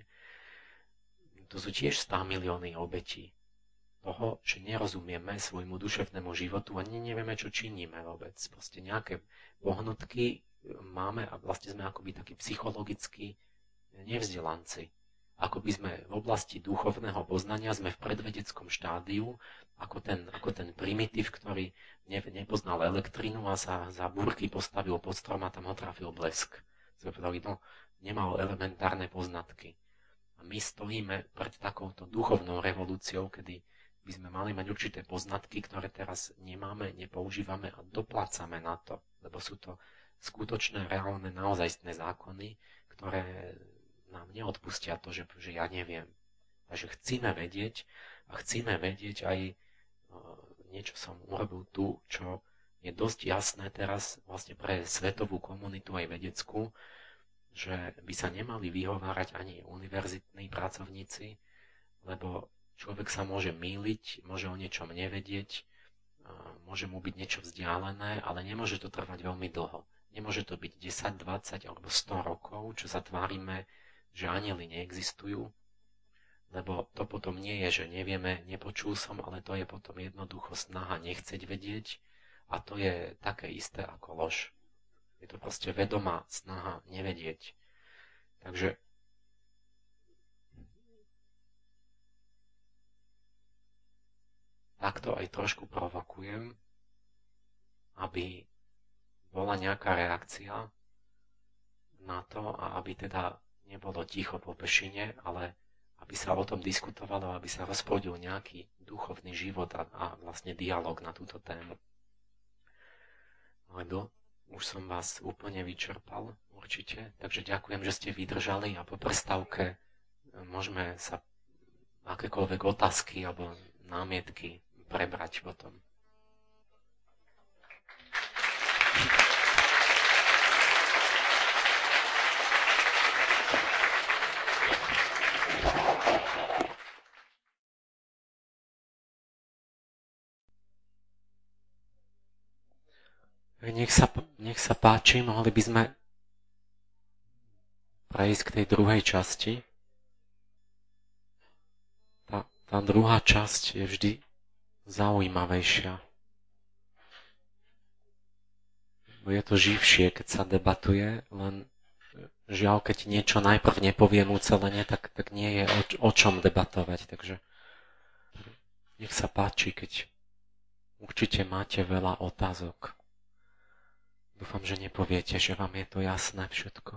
To sú tiež 100 milióny obetí toho, že nerozumieme svojmu duševnému životu a nevieme, čo činíme vôbec. Proste nejaké pohnutky máme a vlastne sme akoby takí psychologicky nevzdelanci. Akoby sme v oblasti duchovného poznania sme v predvedeckom štádiu, ako ten primitív, ktorý nepoznal elektrinu a sa za búrky postavil pod strom a tam ho trafil blesk. Nemal elementárne poznatky. A my stojíme pred takouto duchovnou revolúciou, kedy by sme mali mať určité poznatky, ktoré teraz nemáme, nepoužívame a doplácame na to, lebo sú to skutočné, reálne, naozajstné zákony, ktoré nám neodpustia to, že ja neviem. Takže chceme vedieť aj niečo som urobil tu, čo je dosť jasné teraz vlastne pre svetovú komunitu aj vedeckú, že by sa nemali vyhovárať ani univerzitní pracovníci, lebo človek sa môže mýliť, môže o niečom nevedieť, môže mu byť niečo vzdialené, ale nemôže to trvať veľmi dlho. Nemôže to byť 10, 20 alebo 100 rokov, čo sa tvárime, že anjeli neexistujú, lebo to potom nie je, že nevieme, nepočul som, ale to je potom jednoducho snaha nechceť vedieť a to je také isté ako lož. Je to proste vedomá snaha nevedieť. Takže takto aj trošku provokujem, aby bola nejaká reakcia na to a aby teda nebolo ticho po pešine, ale aby sa o tom diskutovalo, aby sa rozprudil nejaký duchovný život a vlastne dialog na túto tému. Ale už som vás úplne vyčerpal, určite, takže ďakujem, že ste vydržali a po prestávke môžeme sa akékoľvek otázky alebo námietky prebrať potom. Nech sa páči, mohli by sme prejsť k tej druhej časti. Tá druhá časť je vždy zaujímavejšia. Je to živšie, keď sa debatuje, len žiaľ, keď niečo najprv nepoviem ucelene, tak nie je o čom debatovať. Takže nech sa páči, keď určite máte veľa otázok. Dúfam, že nepoviete, že vám je to jasné všetko.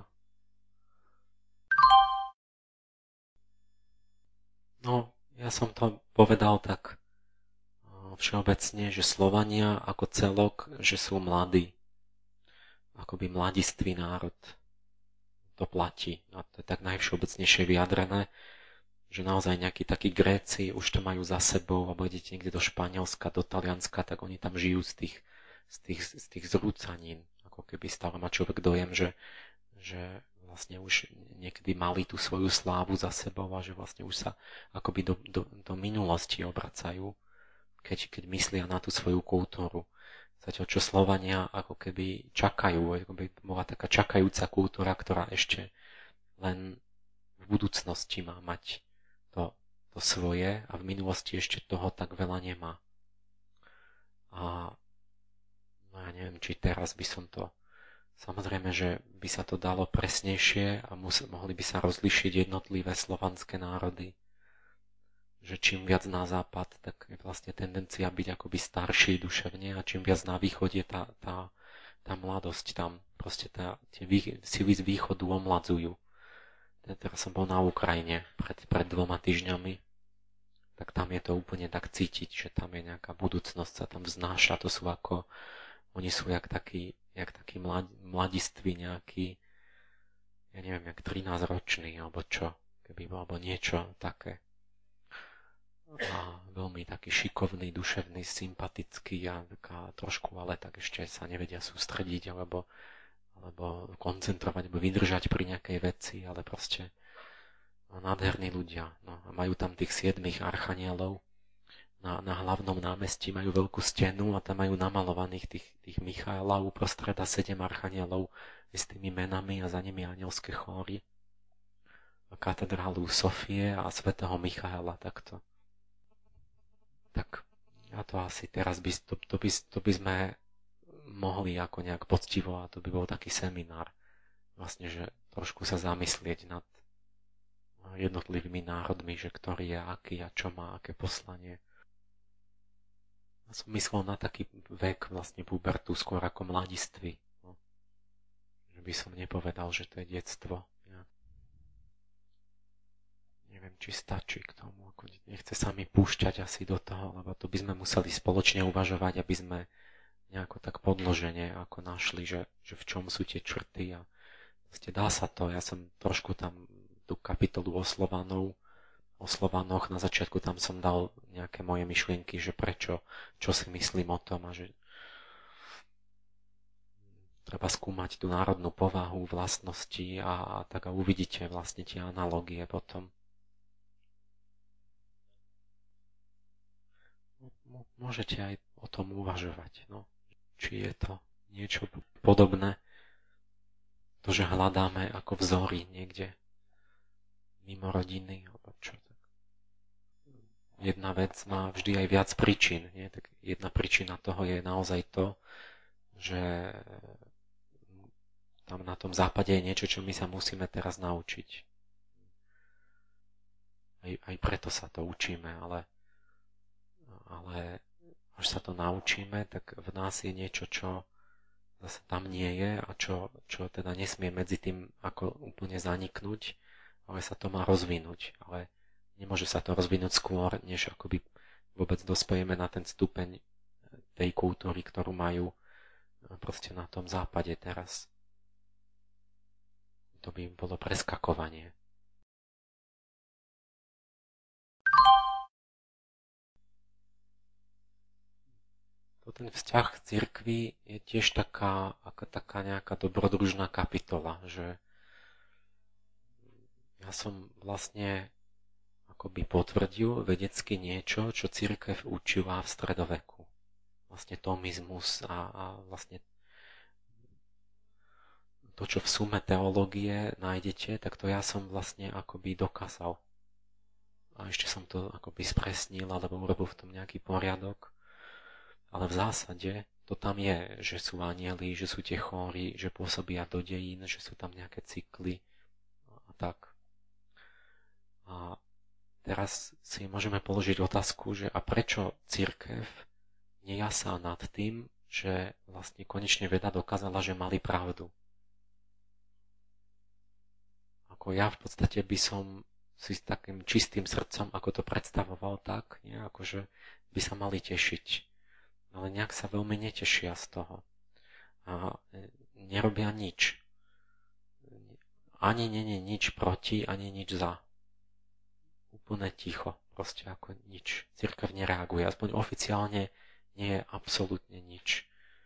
No, ja som to povedal tak všeobecne, že Slovania ako celok, že sú mladí. Akoby mladistvý národ. To platí. A to je tak najvšeobecnejšie vyjadrené, že naozaj nejakí takí Gréci už to majú za sebou, alebo idete niekde do Španielska, do Talianska, tak oni tam žijú z tých zrúcanín. Ako keby stále má človek dojem, že vlastne už niekedy mali tú svoju slávu za sebou a že vlastne už sa akoby do minulosti obracajú, keď myslia na tú svoju kultúru. Zatiaľ čo Slovania ako keby čakajú, ako by bola taká čakajúca kultúra, ktorá ešte len v budúcnosti má mať to to svoje a v minulosti ešte toho tak veľa nemá. A no ja neviem, či teraz by som to... Samozrejme, že by sa to dalo presnejšie a mohli by sa rozlišiť jednotlivé slovanské národy. Že čím viac na západ, tak je vlastne tendencia byť akoby starší duševne a čím viac na východ je tá mladosť tam. Proste tie sily z východu omladzujú. Teraz som bol na Ukrajine pred 2 týždňami, tak tam je to úplne tak cítiť, že tam je nejaká budúcnosť, sa tam vznáša, to sú ako, oni sú jak takí mladiství nejaký, ja neviem, jak 13-roční, alebo čo, alebo niečo také. A veľmi taký šikovný, duševný, sympatický a trošku, ale tak ešte sa nevedia sústrediť, alebo koncentrovať, alebo vydržať pri nejakej veci, ale proste nádherní ľudia. No, a majú tam tých 7 archanielov. Na hlavnom námestí majú veľkú stenu a tam majú namalovaných tých Michaelov uprostred a 7 archanielov s tými menami a za nimi anielské chóry. A katedrálu Sofie a svätého Michaela takto. Tak a to asi teraz to by sme mohli ako nejak poctivo a to by bol taký seminár. Vlastne, že trošku sa zamyslieť nad jednotlivými národmi, že ktorý je aký a čo má, aké poslanie. Ja som myslel na taký vek vlastne pubertu skôr ako mladiství. No. Že by som nepovedal, že to je detstvo. Ja. Neviem, či stačí k tomu. Nechce sa mi púšťať asi do toho, lebo to by sme museli spoločne uvažovať, aby sme nejako tak podložene ako našli, že v čom sú tie črty a vlastne dá sa to. Ja som trošku tam tú kapitolu o Slovanoch na začiatku tam som dal nejaké moje myšlienky, že prečo, čo si myslím o tom a že treba skúmať tú národnú povahu, vlastnosti a tak a uvidíte vlastne tie analogie potom. Môžete aj o tom uvažovať, no. Či je to niečo podobné, to, že hľadáme ako vzory niekde mimo rodiny, alebo čo tak. Jedna vec má vždy aj viac príčin, nie? Tak jedna príčina toho je naozaj to, že tam na tom západe je niečo, čo my sa musíme teraz naučiť. Aj preto sa to učíme, ale až sa to naučíme, tak v nás je niečo, čo zase tam nie je a čo teda nesmie medzi tým ako úplne zaniknúť, ale sa to má rozvinúť. Ale nemôže sa to rozvinúť skôr, než akoby vôbec dospejeme na ten stupeň tej kultúry, ktorú majú proste na tom západe teraz. To by bolo preskakovanie. Ten vzťah k cirkvi je tiež taká nejaká dobrodružná kapitola, že ja som vlastne akoby potvrdil vedecky niečo, čo cirkev učila v stredoveku. Vlastne tomizmus a vlastne to, čo v sume teológie nájdete, tak to ja som vlastne akoby dokázal. A ešte som to akoby spresnil, alebo urobil v tom nejaký poriadok. Ale v zásade to tam je, že sú anjeli, že sú tie chóry, že pôsobia do dejín, že sú tam nejaké cykly a tak. A teraz si môžeme položiť otázku, že a prečo cirkev nejasá nad tým, že vlastne konečne veda dokázala, že mali pravdu. Ako ja v podstate by som si s takým čistým srdcom, ako to predstavoval, tak, nie? Akože by sa mali tešiť. Ale nejak sa veľmi netešia z toho. A nerobia nič. Ani nie je nič proti, ani nič za. Úplne ticho. Proste ako nič. Cirkev nereaguje. Aspoň oficiálne nie je absolútne nič.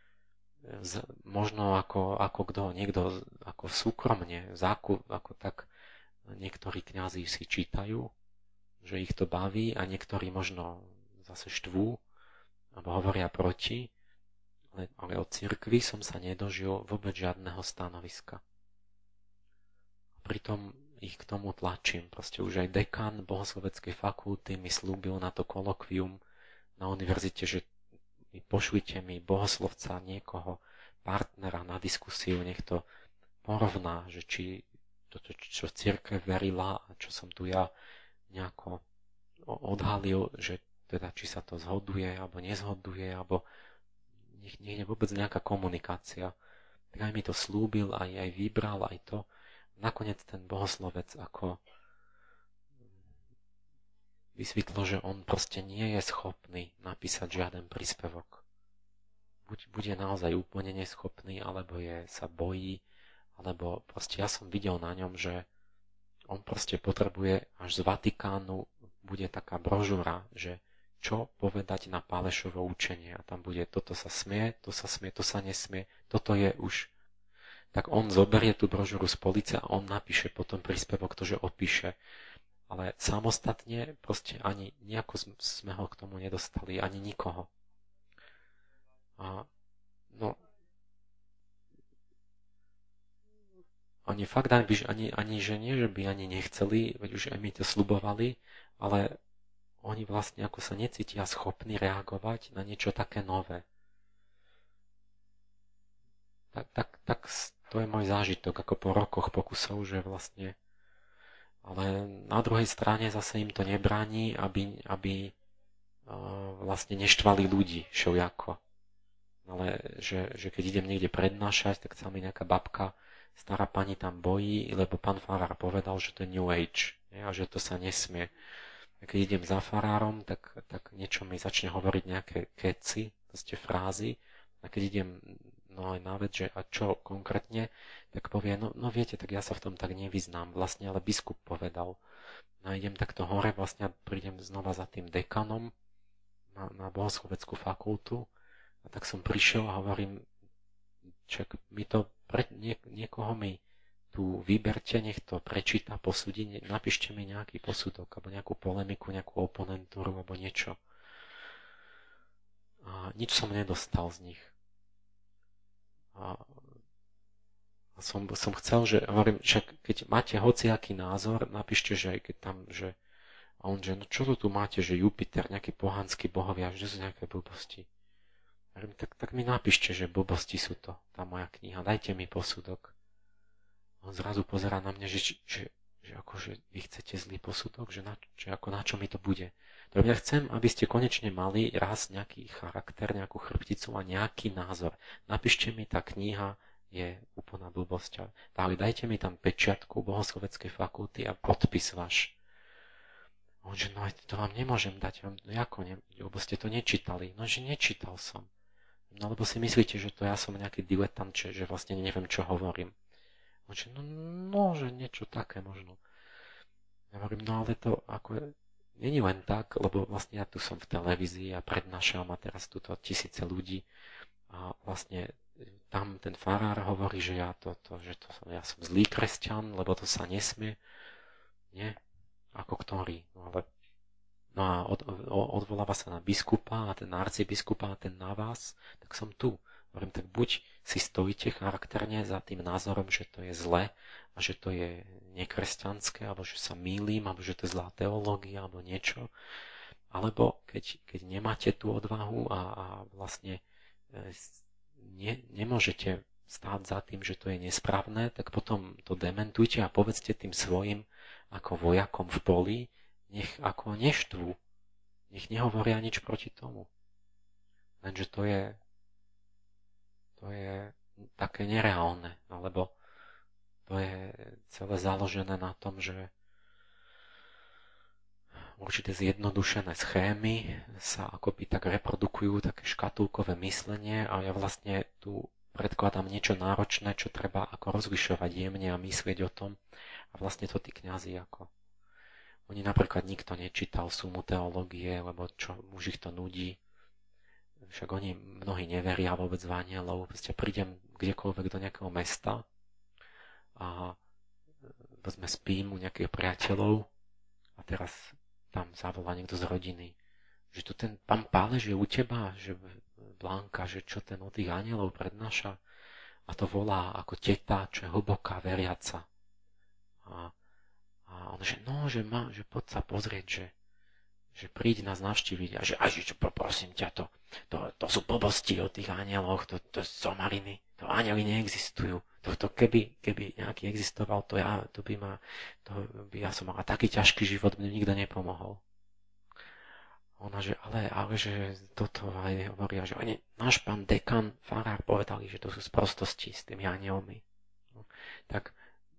Možno ako kto, niekto ako súkromne, ako tak niektorí kňazi si čítajú, že ich to baví a niektorí možno zase štvú, alebo hovoria proti, ale od cirkvi som sa nedožil vôbec žiadneho stanoviska. Pritom ich k tomu tlačím. Proste už aj dekan bohosloveckej fakulty mi slúbil na to kolokvium na univerzite, že pošlite mi bohoslovca, niekoho, partnera na diskusiu, nech to porovná, že či toto, čo cirkev verila a čo som tu ja nejako odhalil, že teda či sa to zhoduje alebo nezhoduje, alebo nech je vôbec nejaká komunikácia. Tak aj mi to slúbil, aj vybral, aj to. Nakoniec ten bohoslovec ako vysvetlo, že on proste nie je schopný napísať žiaden príspevok. Buď bude naozaj úplne neschopný, alebo sa bojí, alebo proste ja som videl na ňom, že on proste potrebuje až z Vatikánu bude taká brožúra, že čo povedať na Pálešovo učenie. A tam bude toto sa smie, to sa nesmie, toto je už. Tak on zoberie tú brožúru z police a on napíše potom príspevok, to, že opíše. Ale samostatne proste ani nejako sme ho k tomu nedostali, ani nikoho. A no, oni fakt ani že nie, že by ani nechceli, veď už aj mi to sľubovali, ale oni vlastne ako sa necítia schopní reagovať na niečo také nové. Tak to je môj zážitok, ako po rokoch pokusov, že vlastne, ale na druhej strane zase im to nebráni, aby vlastne neštvali ľudí šojako. Ale že keď idem niekde prednášať, tak sa mi nejaká babka, stará pani tam bojí, lebo pán farár povedal, že to je New Age, a že to sa nesmie. A keď idem za farárom, tak niečo mi začne hovoriť nejaké keci, proste frázy. A keď idem aj na vec, že a čo konkrétne, tak povie, no viete, tak ja sa v tom tak nevyznám vlastne, ale biskup povedal. No idem takto hore, vlastne prídem znova za tým dekanom na bohosloveckú fakultu a tak som prišiel a hovorím, čak mi to niekoho mi tu vyberte, nech to prečíta, posúdi, napíšte mi nejaký posudok, alebo nejakú polemiku, nejakú oponentúru, alebo niečo. A nič som nedostal z nich. A som chcel, že hovorím, však keď máte hociaký názor, napíšte, že aj keď tam, že a on, že no čo tu máte, že Jupiter, nejaký pohanský bohovia, že sú nejaké blbosti. Hovorím, tak mi napíšte, že blbosti sú to, tá moja kniha, dajte mi posudok. On zrazu pozerá na mňa, že akože vy chcete zlý posudok, že na čo mi to bude. To ja chcem, aby ste konečne mali raz nejaký charakter, nejakú chrbticu a nejaký názor. Napíšte mi, tá kniha je úplná blbosť. Tak dajte mi tam pečiatku bohosloveckej fakulty a podpis váš. On, že no to vám nemôžem dať, lebo ste to nečítali. No, že nečítal som. No, lebo si myslíte, že to ja som nejaký diletant, že vlastne neviem, čo hovorím. Že že niečo také možno. Ja hovorím, no ale to ako není len tak, lebo vlastne ja tu som v televízii a prednášam a teraz tu tisíce ľudí a vlastne tam ten farár hovorí, že ja som zlý kresťan, lebo to sa nesmie. Nie? Ako ktorý? No a odvoláva sa na biskupa a ten arcibiskupa a ten na vás, tak som tu. Hovorím, tak buď si stojíte charakterne za tým názorom, že to je zle a že to je nekresťanské, alebo že sa mýlim, alebo že to je zlá teológia, alebo niečo. Alebo keď nemáte tú odvahu a vlastne nemôžete stáť za tým, že to je nesprávne, tak potom to dementujte a povedzte tým svojim ako vojakom v poli, nech ako neštvu, nech nehovoria nič proti tomu. Lenže to je také nereálne, alebo to je celé založené na tom, že určité zjednodušené schémy sa akoby tak reprodukujú, také škatulkové myslenie a ja vlastne tu predkladám niečo náročné, čo treba ako rozlišovať jemne a myslieť o tom a vlastne to tí kňazi ako oni napríklad nikto nečítal sumu teológie, lebo už ich to nudí. Však oni mnohí neveria vôbec v anielov. Proste prídem kdekoľvek do nejakého mesta a spím u nejakých priateľov a teraz tam zavolá niekto z rodiny, že tu ten pán Pálež je u teba, že Blanka, že čo ten od tých anielov prednáša a to volá ako teta, čo je hlboká veriaca. A A on, že poď sa pozrieť, že príď nás navštíviť a že čo poprosím ťa, to sú blbosti o tých anieloch, to somariny, to anieli neexistujú. To keby nejaký existoval, ja som mala taký ťažký život, mne nikto nepomohol. Ona, že ale že toto aj hovoria, že náš pán dekan, farár povedali, že to sú sprostosti s tými anielmi. No, tak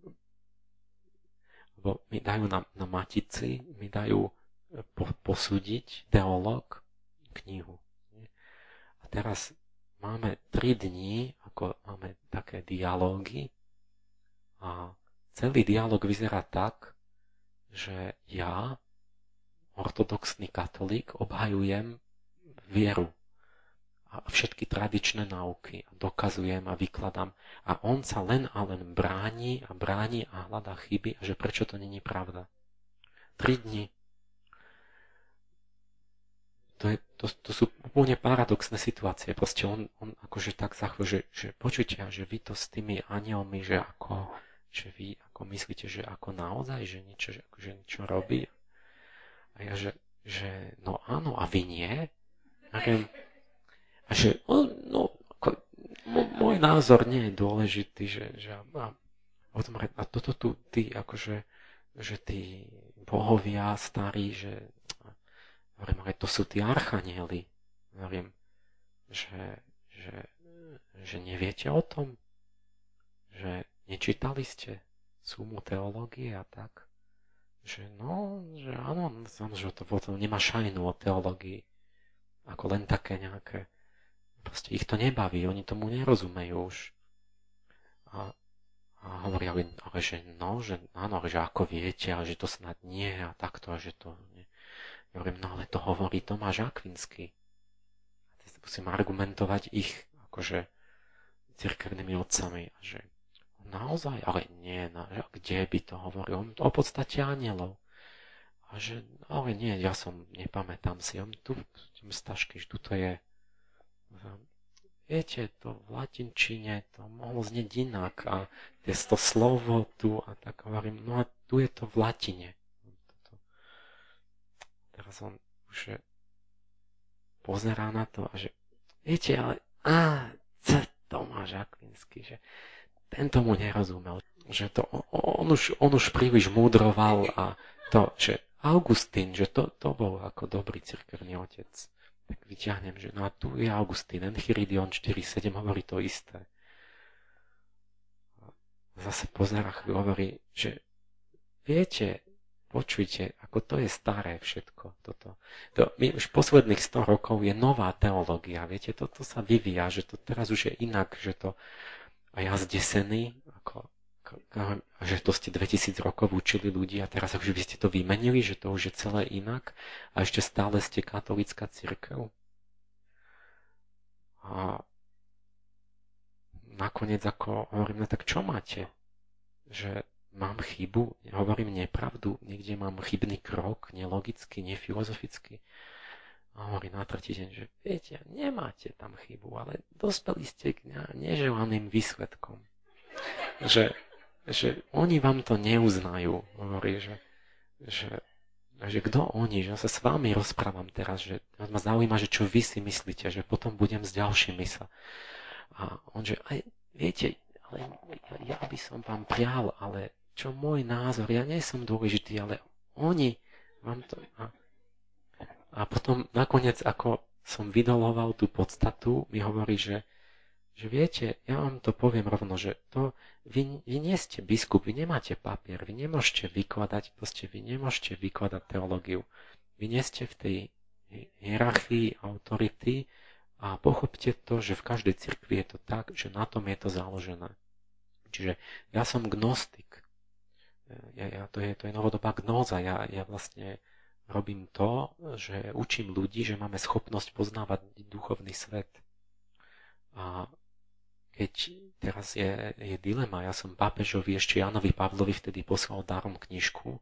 lebo mi dajú na matici, mi dajú posúdiť teológ knihu. A teraz máme 3 dní, ako máme také dialógy a celý dialóg vyzerá tak, že ja, ortodoxný katolík, obhajujem vieru a všetky tradičné náuky a dokazujem a vykladám a on sa len bráni a hľadá chyby a že prečo to není pravda. 3 dni. To sú úplne paradoxné situácie. Proste on akože tak zachvil, že počujte, že vy to s tými anielmi, že vy ako myslíte, že ako naozaj, že niečo robí. A ja, že no áno, a vy nie? A že môj názor nie je dôležitý, a toto tu tí, akože, že tí bohovia starí, že hovorím, ale to sú tí archanieli. Hovorím, že neviete o tom? Že nečítali ste sumu teológie a tak? Že áno, že to potom nemá šajnu o teológii. Ako len také nejaké. Proste ich to nebaví, oni tomu nerozumejú už. A hovoria, ale že áno, že ako viete, ale že to snad nie a takto, a že to nie. Ja hovorím, ale to hovorí Tomáš Akvinský. Musím argumentovať ich, akože, cirkevnými otcami. A že naozaj, ale nie, že kde by to hovoril? O podstate anielov. A že, ale nie, ja nepamätám si. On tu, stažky, že tu to je. Viete, to v latinčine to mohlo znieť inak. A to slovo tu, a tak hovorím, a tu je to v latine. Teraz on už pozerá na to a že viete, ale Tomáš Akvinský, že ten tomu nerozumel, že to on už príliš múdroval a to, že Augustín, že to bol ako dobrý cirkevný otec. Tak vyťahnem, že a tu je Augustín, Enchiridion 4.7 hovorí to isté. Zase pozerá chvíľu, hovorí, že viete, počujte, ako to je staré všetko. My už posledných 100 rokov je nová teológia. Viete, toto sa vyvíja, že to teraz už je inak, že to a ja zdesený, že to ste 2000 rokov učili ľudí a teraz už by ste to vymenili, že to už je celé inak a ešte stále ste katolícka cirkev. A nakoniec ako hovorím, tak čo máte? Že mám chybu, hovorím nepravdu, niekde mám chybný krok, nelogický, nefilozofický. A hovorí na tretí deň, že viete, nemáte tam chybu, ale dospeli ste k neželaným výsledkom. Že oni vám to neuznajú. Hovorí, že kto oni, že ja sa s vami rozprávam teraz, že ma zaujíma, že čo vy si myslíte, že potom budem s ďalšími sa. A on, že aj, viete, ale ja by som vám prial, ale čo môj názor, ja nie som dôležitý, ale oni vám to... A potom nakoniec, ako som vydoloval tú podstatu, mi hovorí, že viete, ja vám to poviem rovno, že to vy nie ste biskup, vy nemáte papier, vy nemôžete vykladať teológiu. Vy nie ste v tej hierarchii autority a pochopte to, že v každej cirkvi je to tak, že na tom je to založené. Čiže ja som gnostik. To je novodobá gnóza. Ja vlastne robím to, že učím ľudí, že máme schopnosť poznávať duchovný svet. A keď teraz je dilema, ja som pápežovi ešte Jánovi Pavlovi vtedy poslal darom knižku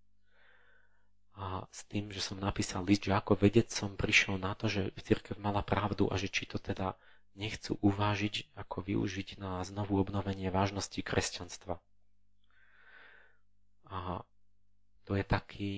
a s tým, že som napísal list, že ako vedec som prišiel na to, že cirkev mala pravdu a že či to teda nechcú uvážiť, ako využiť na znovu obnovenie vážnosti kresťanstva. A to je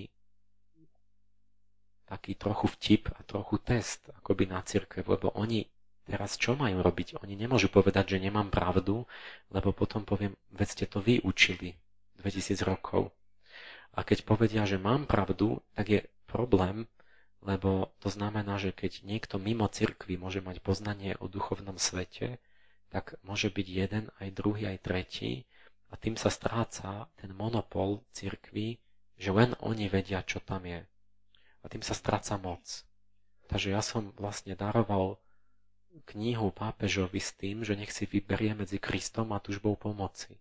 taký trochu vtip a trochu test akoby na cirkev, lebo oni teraz čo majú robiť? Oni nemôžu povedať, že nemám pravdu, lebo potom poviem, veď ste to vy učili 2000 rokov. A keď povedia, že mám pravdu, tak je problém, lebo to znamená, že keď niekto mimo cirkvi môže mať poznanie o duchovnom svete, tak môže byť jeden, aj druhý, aj tretí a tým sa stráca ten monopol cirkvi, že len oni vedia, čo tam je. A tým sa stráca moc. Takže ja som vlastne daroval knihu pápežovi s tým, že nech si vyberie medzi Kristom a túžbou pomoci.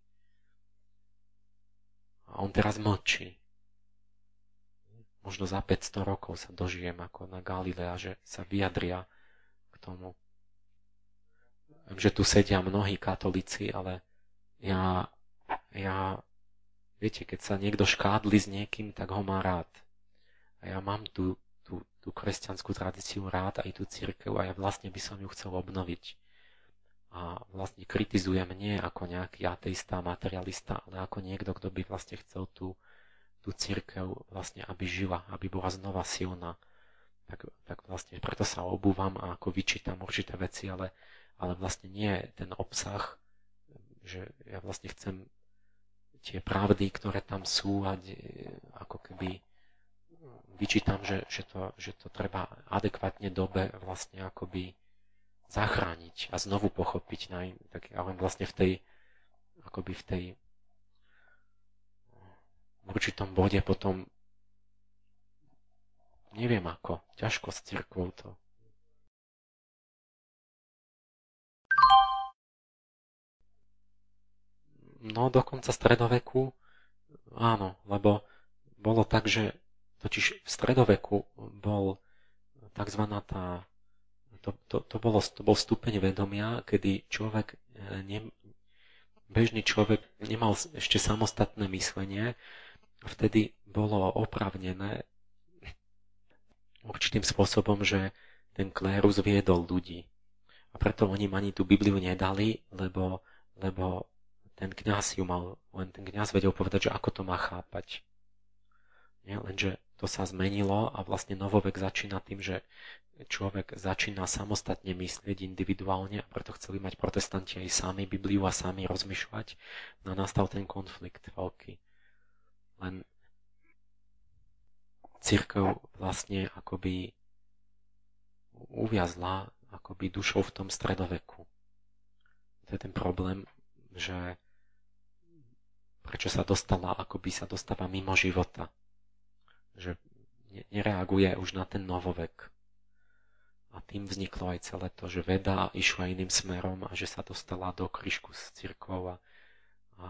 A on teraz mlčí. Možno za 500 rokov sa dožijem ako na Galilea, že sa vyjadria k tomu. Viem, že tu sedia mnohí katolíci, ale ja viete, keď sa niekto škádli s niekým, tak ho má rád. A ja mám tú kresťanskú tradíciu rád, aj tú cirkev, a ja vlastne by som ju chcel obnoviť. A vlastne kritizujem nie ako nejaký ateista, materialista, ale ako niekto, kto by vlastne chcel tú cirkev vlastne, aby žila, aby bola znova silná. Tak vlastne preto sa obúvam a ako vyčítam určité veci, ale vlastne nie ten obsah, že ja vlastne chcem tie pravdy, ktoré tam sú, a ako keby vyčítam, že to treba adekvátne dobe vlastne akoby zachrániť a znovu pochopiť. Tak ja len vlastne v určitom bode potom neviem ako, ťažko s cirkvou to. No, do konca stredoveku áno, lebo bolo tak, že totiž v stredoveku bol takzvaná to bol stupeň vedomia, kedy bežný človek nemal ešte samostatné myslenie, a vtedy bolo oprávnené určitým spôsobom, že ten klérus viedol ľudí. A preto oni ani tú Bibliu nedali, lebo ten kňaz vedel povedať, že ako to má chápať. Nie? Lenže to sa zmenilo a vlastne novovek začína tým, že človek začína samostatne myslieť individuálne, a preto chceli mať protestanti aj sami Bibliu a sami rozmýšľať. No a nastal ten konflikt veľký. Len cirkev vlastne akoby uviazla akoby dušou v tom stredoveku. To je ten problém, že prečo sa dostáva mimo života. Že nereaguje už na ten novovek. A tým vzniklo aj celé to, že veda išla iným smerom a že sa dostala do kryžku s cirkvou a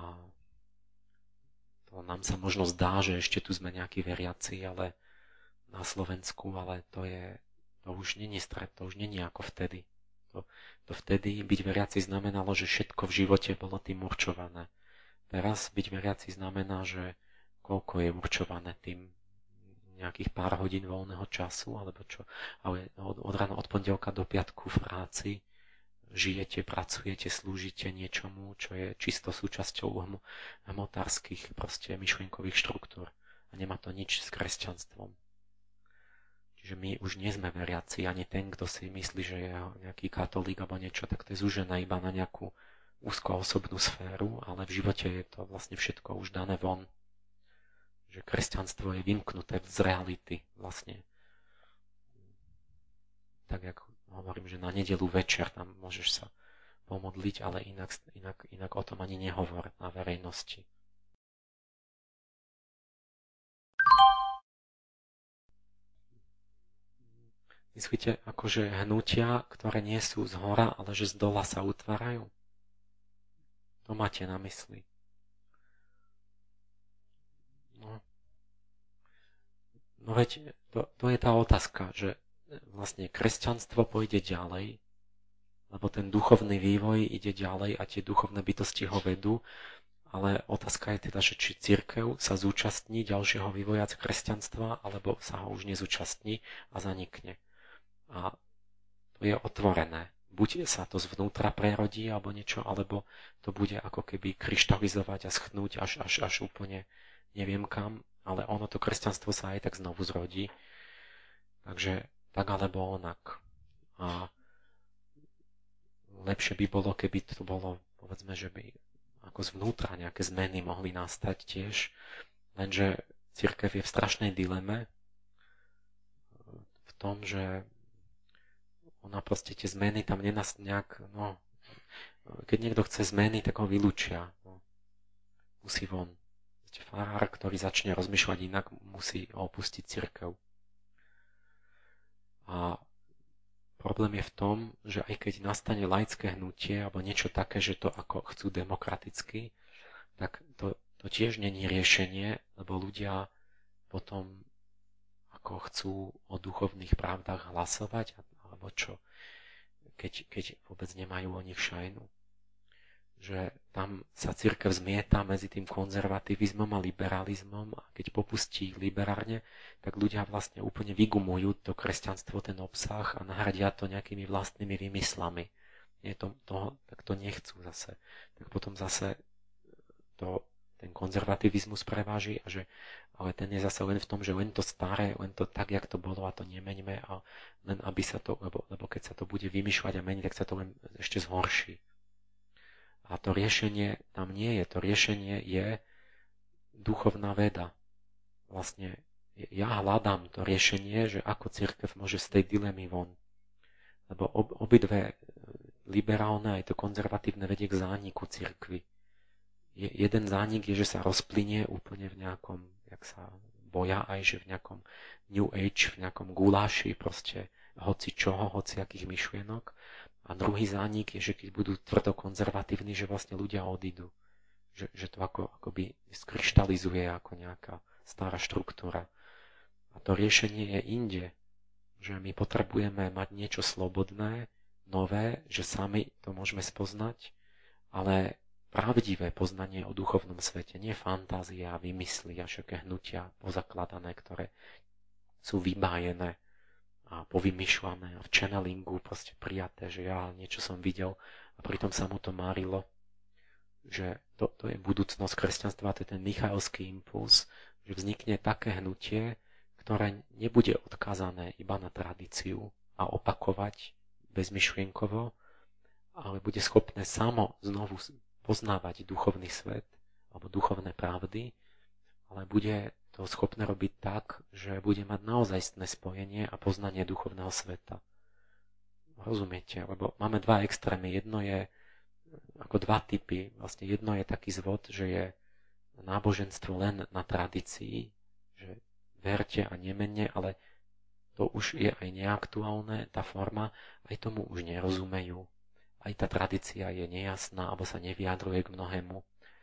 to nám sa možno zdá, že ešte tu sme nejakí veriaci, ale na Slovensku, ale to už není stred, to už není ako vtedy. To vtedy byť veriaci znamenalo, že všetko v živote bolo tým určované. Teraz byť veriaci znamená, že koľko je určované tým nejakých pár hodín voľného času, alebo čo, ale od rána, od pondelka do piatku v práci žijete, pracujete, slúžite niečomu, čo je čisto súčasťou hmotárskych proste myšlienkových štruktúr. A nemá to nič s kresťanstvom. Čiže my už nie sme veriaci, ani ten, kto si myslí, že je nejaký katolík alebo niečo, tak to je zúžené iba na nejakú úzko osobnú sféru, ale v živote je to vlastne všetko už dané von. Že kresťanstvo je vymknuté z reality vlastne. Tak jak hovorím, že na nedeľu večer tam môžeš sa pomodliť, ale inak o tom ani nehovor na verejnosti. Myslíte, akože hnutia, ktoré nie sú z hora, ale že z dola sa utvárajú? To máte na mysli. No veď, to je tá otázka, že vlastne kresťanstvo pôjde ďalej, lebo ten duchovný vývoj ide ďalej a tie duchovné bytosti ho vedú, ale otázka je teda, že či cirkev sa zúčastní ďalšieho vývoja kresťanstva, alebo sa ho už nezúčastní a zanikne. A to je otvorené. Buď sa to zvnútra prerodí alebo niečo, alebo to bude ako keby kryštalizovať a schnúť až úplne neviem kam, ale ono to kresťanstvo sa aj tak znovu zrodí. Takže tak alebo onak. A lepšie by bolo, keby to bolo, povedzme, že by ako zvnútra nejaké zmeny mohli nastať tiež, lenže cirkev je v strašnej dileme v tom, že ona proste tie zmeny tam nejak, keď niekto chce zmeny, tak ho vylúčia. Musí von. Farár, ktorý začne rozmýšľať inak, musí opustiť cirkev. A problém je v tom, že aj keď nastane laické hnutie alebo niečo také, že to ako chcú demokraticky, tak to tiež není riešenie, lebo ľudia potom ako chcú o duchovných pravdách hlasovať, alebo čo, keď vôbec nemajú o nich šajnu. Že tam sa cirkev zmieta medzi tým konzervativizmom a liberalizmom a keď popustí liberárne, tak ľudia vlastne úplne vygumujú to kresťanstvo, ten obsah a nahradia to nejakými vlastnými vymyslami. Tak to nechcú zase. Tak potom zase ten konzervativizmus preváži, ale ten je zase len v tom, že len to staré, len to tak, jak to bolo a to nemeňme a len aby sa to, lebo keď sa to bude vymýšľať a meniť, tak sa to len ešte zhorší. A to riešenie tam nie je. To riešenie je duchovná veda. Vlastne ja hľadám to riešenie, že ako cirkev môže z tej dilemy von. Lebo obidve liberálne aj to konzervatívne vedie k zániku cirkvi. Jeden zánik je, že sa rozplynie úplne v nejakom, jak sa boja aj, že v nejakom New Age, v nejakom guláši, proste hoci čoho, hoci akých myšlienok. A druhý zánik je, že keď budú tvrdo konzervatívni, že vlastne ľudia odídu. Že to akoby skryštalizuje ako nejaká stará štruktúra. A to riešenie je inde. Že my potrebujeme mať niečo slobodné, nové, že sami to môžeme spoznať, ale pravdivé poznanie o duchovnom svete, nie fantázia, vymysly a všetké hnutia pozakladané, ktoré sú vybájené a povymýšľané a v channelingu proste prijaté, že ja niečo som videl a pritom sa mu to márilo, že to je budúcnosť kresťanstva, to je ten Michaelský impuls, že vznikne také hnutie, ktoré nebude odkázané iba na tradíciu a opakovať bezmyšlienkovo, ale bude schopné samo znovu poznávať duchovný svet alebo duchovné pravdy, ale bude to schopné robiť tak, že bude mať naozajstné spojenie a poznanie duchovného sveta. Rozumiete? Lebo máme dva extrémy. Jedno je ako dva typy. Vlastne jedno je taký zvod, že je náboženstvo len na tradícii, že verte a nemenne, ale to už je aj neaktuálne, tá forma, aj tomu už nerozumejú. Aj tá tradícia je nejasná, alebo sa nevyjadruje k mnohému.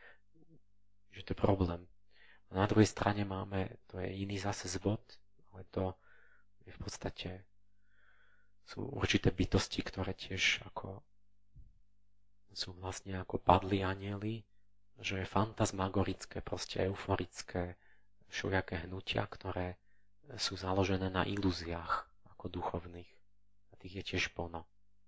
Že to je problém. A na druhej strane máme, to je iný zase zvod, ale to je v podstate, sú určité bytosti, ktoré tiež ako sú vlastne ako padli anjeli, že je fantasmagorické, proste euforické, všelijaké hnutia, ktoré sú založené na ilúziách ako duchovných. A tých je tiež plno.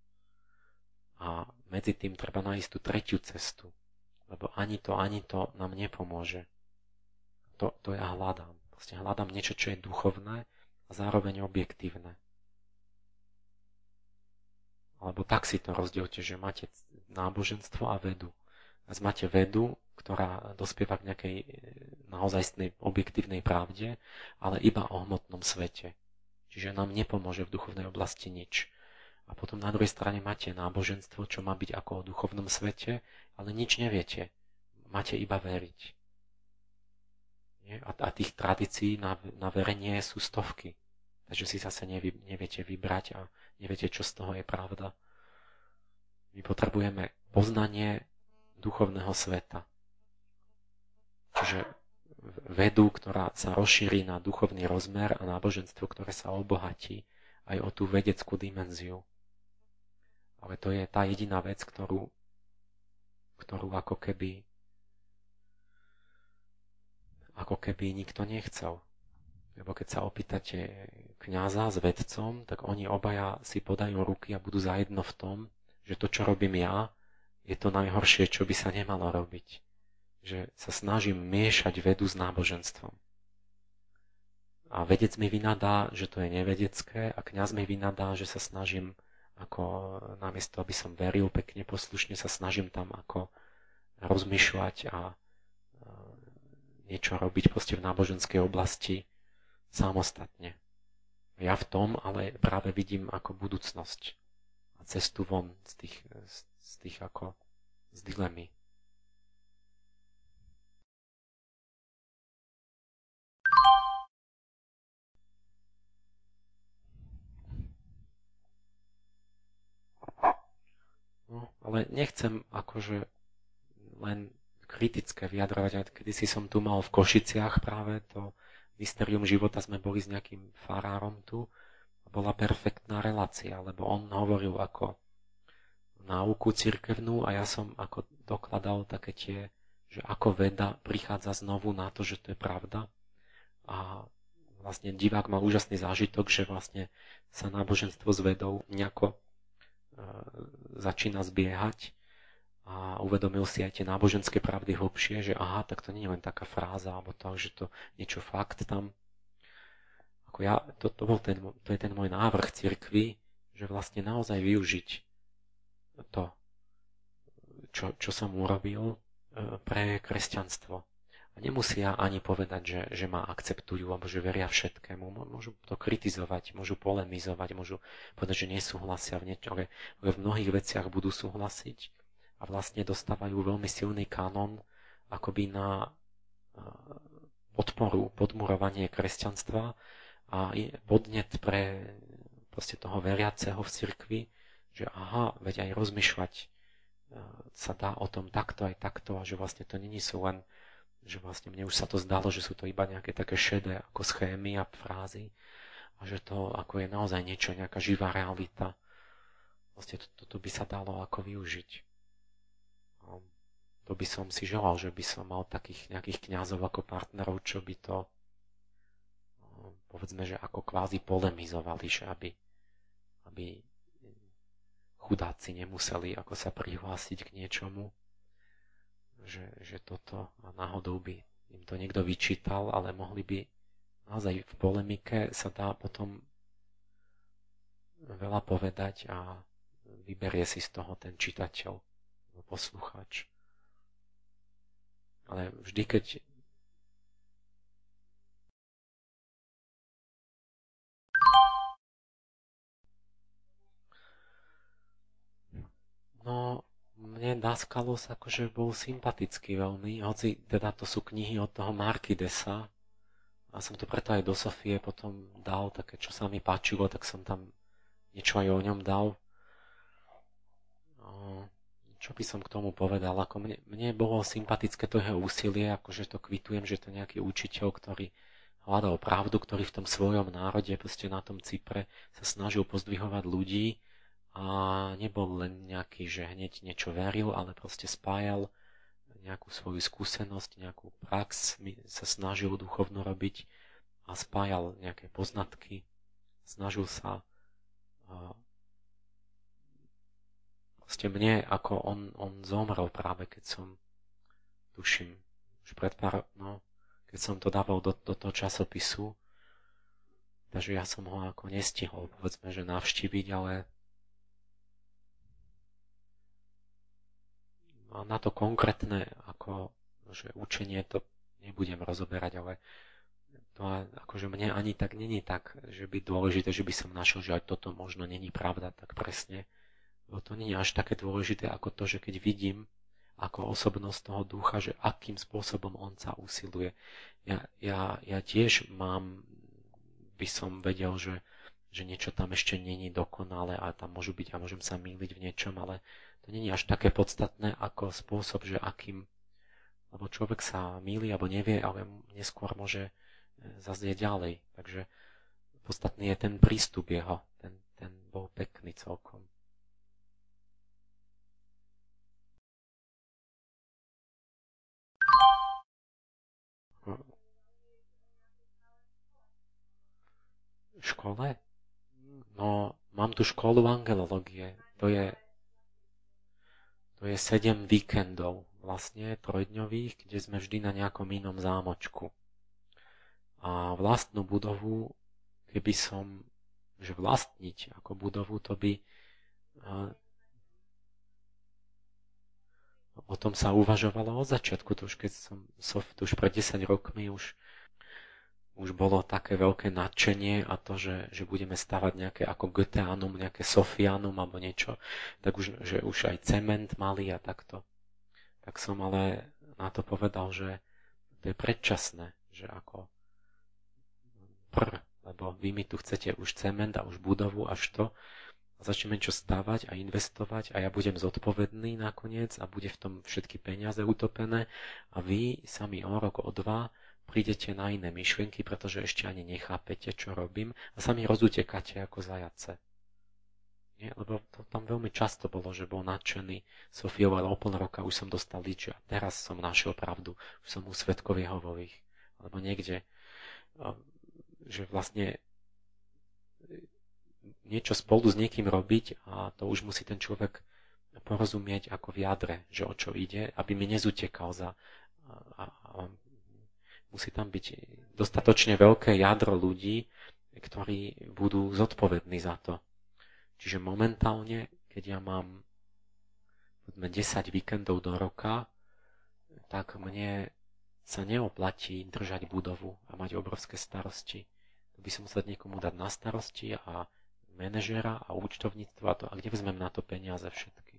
A medzi tým treba nájsť tú tretiu cestu, lebo ani to nám nepomôže. To ja hľadám. Vlastne hľadám niečo, čo je duchovné a zároveň objektívne. Alebo tak si to rozdielte, že máte náboženstvo a vedu. A máte vedu, ktorá dospieva k nejakej naozajstnej objektívnej pravde, ale iba o hmotnom svete. Čiže nám nepomôže v duchovnej oblasti nič. A potom na druhej strane máte náboženstvo, čo má byť ako o duchovnom svete, ale nič neviete. Máte iba veriť. A tých tradícií na verenie sú stovky. Takže si zase neviete vybrať a neviete, čo z toho je pravda. My potrebujeme poznanie duchovného sveta. Čiže vedu, ktorá sa rozšíri na duchovný rozmer a náboženstvo, ktoré sa obohatí aj o tú vedeckú dimenziu. Ale to je tá jediná vec, ktorú ako keby nikto nechcel. Lebo keď sa opýtate kňaza s vedcom, tak oni obaja si podajú ruky a budú zajedno v tom, že to, čo robím ja, je to najhoršie, čo by sa nemalo robiť. Že sa snažím miešať vedu s náboženstvom. A vedec mi vynadá, že to je nevedecké a kňaz mi vynadá, že sa snažím ako namiesto, aby som veril pekne, poslušne sa snažím tam ako rozmýšľať a niečo robiť proste v náboženskej oblasti samostatne. Ja v tom ale práve vidím ako budúcnosť a cestu von z tých ako z dilemy. No, ale nechcem akože len kritické vyjadrovať. Kedysi som tu mal v Košiciach práve to Mysterium života, sme boli s nejakým farárom tu a bola perfektná relácia, lebo on hovoril ako náuku cirkevnú a ja som ako dokladal také tie, že ako veda prichádza znovu na to, že to je pravda a vlastne divák mal úžasný zážitok, že vlastne sa náboženstvo s vedou nejako začína zbiehať a uvedomil si aj tie náboženské pravdy hlbšie, že aha, tak to nie je len taká fráza, alebo to, že to niečo fakt tam. Ako ja, to je ten môj návrh cirkvi, že vlastne naozaj využiť to, čo som urobil pre kresťanstvo. A nemusia ani povedať, že ma akceptujú, alebo že veria všetkému. Môžu to kritizovať, môžu polemizovať, môžu povedať, že nesúhlasia v niečom, ale v mnohých veciach budú súhlasiť a vlastne dostávajú veľmi silný kanon akoby na podporu, podmurovanie kresťanstva a podnet pre proste toho veriaceho v cirkvi, že aha, veď aj rozmýšľať sa dá o tom takto aj takto a že vlastne to nie sú len že vlastne mne už sa to zdalo, že sú to iba nejaké také šedé ako schémy a frázy a že to ako je naozaj niečo, nejaká živá realita. Vlastne toto by sa dalo ako využiť. A to by som si želal, že by som mal takých nejakých kňazov ako partnerov, čo by to povedzme, že ako kvázi polemizovali, že aby chudáci nemuseli ako sa prihlásiť k niečomu, že toto a náhodou by im to niekto vyčítal, ale mohli by naozaj v polemike sa dá potom veľa povedať a vyberie si z toho ten čitateľ, poslucháč. Ale vždy, keď mne Daskalos akože bol sympatický veľmi, hoci teda to sú knihy od toho Markidesa a som to preto aj do Sofie potom dal, také čo sa mi páčilo, tak som tam niečo aj o ňom dal. Čo by som k tomu povedal, ako mne bolo sympatické to jeho úsilie, akože to kvitujem, že to je nejaký učiteľ, ktorý hľadal pravdu, ktorý v tom svojom národe, proste na tom Cypre sa snažil pozdvihovať ľudí a nebol len nejaký, že hneď niečo veril, ale proste spájal nejakú svoju skúsenosť, nejakú prax, sa snažil duchovno robiť a spájal nejaké poznatky, snažil sa proste mne, ako on zomrel práve, keď som tuším, už keď som to dával do toho časopisu, takže ja som ho ako nestihol, povedzme, že navštíviť, ale na to konkrétne ako, že učenie to nebudem rozoberať, ale to akože mne ani tak není tak, že by dôležité, že by som našiel, že aj toto možno není pravda tak presne. Lebo to nie je až také dôležité ako to, že keď vidím ako osobnosť toho ducha, že akým spôsobom on sa usiluje. Ja tiež by som vedel, že niečo tam ešte není dokonalé a tam môžu byť a môžem sa mýliť v niečom, ale to nie je až také podstatné ako spôsob, že akým, lebo človek sa mýli alebo nevie, ale neskôr môže zaznieť ďalej. Takže podstatný je ten prístup jeho, ten bol pekný celkom. V škole? No, mám tu školu angelológie. To je 7 víkendov, vlastne trojdňových, kde sme vždy na nejakom inom zámočku. A vlastnú budovu, keby som, že vlastniť ako budovu, to by o tom sa uvažovalo od začiatku, to už keď to už pred 10 rokmi už bolo také veľké nadšenie a to, že budeme stavať nejaké ako Goetheanum, nejaké Sofianum alebo niečo, tak už, že už aj cement mali a takto. Tak som ale na to povedal, že to je predčasné, že ako lebo vy mi tu chcete už cement a už budovu až to a začneme čo stavať a investovať a ja budem zodpovedný nakoniec a bude v tom všetky peniaze utopené a vy sami o rok, o dva prídete na iné myšlienky, pretože ešte ani nechápete, čo robím a sami rozutekáte ako zajace. Nie? Lebo to tam veľmi často bolo, že bol nadšený Sofiou, ale o pol roka už som dostal líč a teraz som našiel pravdu, už som u svedkov Jehovových alebo niekde, že vlastne niečo spolu s niekým robiť a to už musí ten človek porozumieť ako v jadre, že o čo ide, aby mi nezutekal a musí tam byť dostatočne veľké jadro ľudí, ktorí budú zodpovední za to. Čiže momentálne, keď ja mám 10 víkendov do roka, tak mne sa neoplatí držať budovu a mať obrovské starosti. To by som musel niekomu dať na starosti a manažera a účtovníctvo a kde vezmem na to peniaze všetky.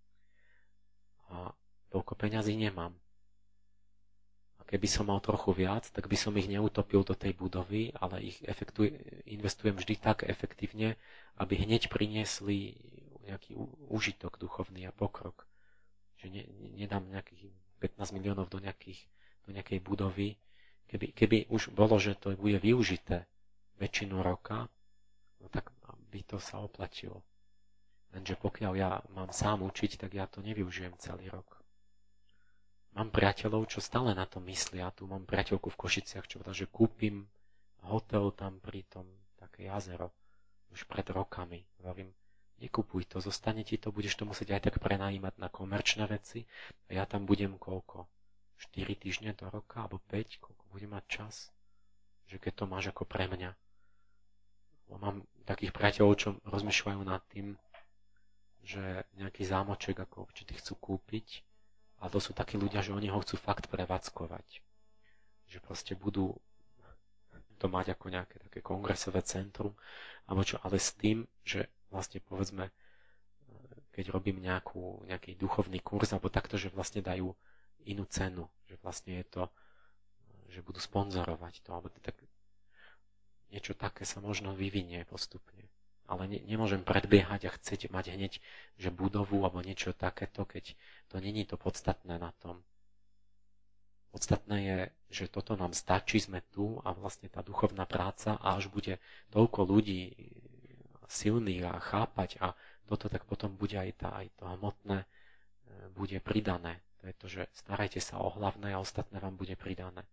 A toľko peňazí nemám. Keby som mal trochu viac, tak by som ich neutopil do tej budovy, ale ich investujem vždy tak efektívne, aby hneď priniesli nejaký úžitok duchovný a pokrok. Že nedám nejakých 15 miliónov do nejakej budovy. Keby už bolo, že to bude využité väčšinu roka, no tak by to sa oplatilo. Lenže pokiaľ ja mám sám učiť, tak ja to nevyužijem celý rok. Mám priateľov, čo stále na to myslia. Tu mám priateľku v Košiciach, čo povedala, že kúpim hotel tam pri tom, také jazero, už pred rokami. Hovorím, nekupuj to, zostane ti to, budeš to musieť aj tak prenajímať na komerčné veci a ja tam budem koľko? 4 týždne do roka, alebo 5, koľko budem mať čas? Že keď to máš ako pre mňa. Mám takých priateľov, čo rozmýšľajú nad tým, že nejaký zámoček ako určite chcú kúpiť. A to sú takí ľudia, že oni ho chcú fakt prevádzkovať. Že proste budú to mať ako nejaké také kongresové centrum, alebo čo, ale s tým, že vlastne povedzme, keď robím nejaký duchovný kurz, alebo takto, že vlastne dajú inú cenu, že vlastne je to, že budú sponzorovať to, alebo tak, niečo také sa možno vyvinie postupne. Ale nemôžem predbiehať a chcieť mať hneď, že budovu alebo niečo takéto, keď to není to podstatné na tom. Podstatné je, že toto nám stačí, sme tu a vlastne tá duchovná práca a až bude toľko ľudí silných a chápať a toto, tak potom bude aj to hmotné bude pridané. To je to, že starajte sa o hlavné a ostatné vám bude pridané.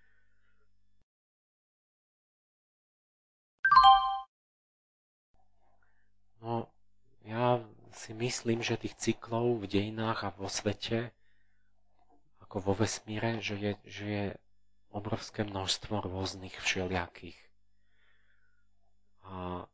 No, ja si myslím, že tých cyklov v dejinách a vo svete, ako vo vesmíre, že je obrovské množstvo rôznych všelijakých. A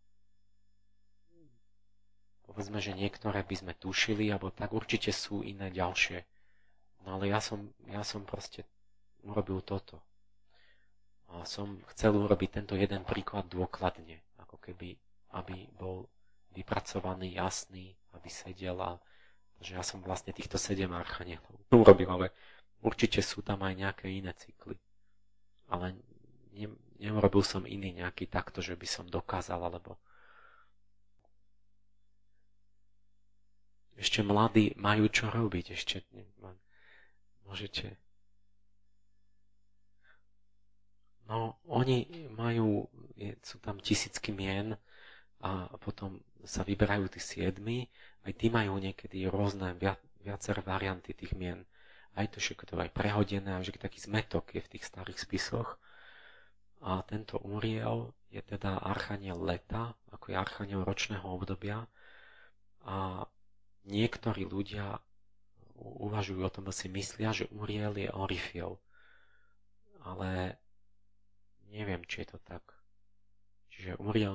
povedzme, že niektoré by sme tušili, alebo tak určite sú iné ďalšie. No ale ja som proste urobil toto. A som chcel urobiť tento jeden príklad dôkladne, ako keby, aby bol vypracovaný, jasný, aby sedel a že ja som vlastne týchto 7 archanielov urobil, ale určite sú tam aj nejaké iné cykly. Ale neurobil som iný nejaký takto, že by som dokázal, alebo ešte mladí majú čo robiť, ešte môžete. No, oni sú tam tisícky mien a potom sa vyberajú tí 7, aj tí majú niekedy rôzne viaceré varianty tých mien. Aj to všetko to aj prehodené, a že taký zmetok je v tých starých spisoch. A tento Uriel je teda archaniel leta, ako je archaniel ročného obdobia. A niektorí ľudia uvažujú o tom, si myslia, že Uriel je Orifiel. Ale neviem, či je to tak. Čiže Uriel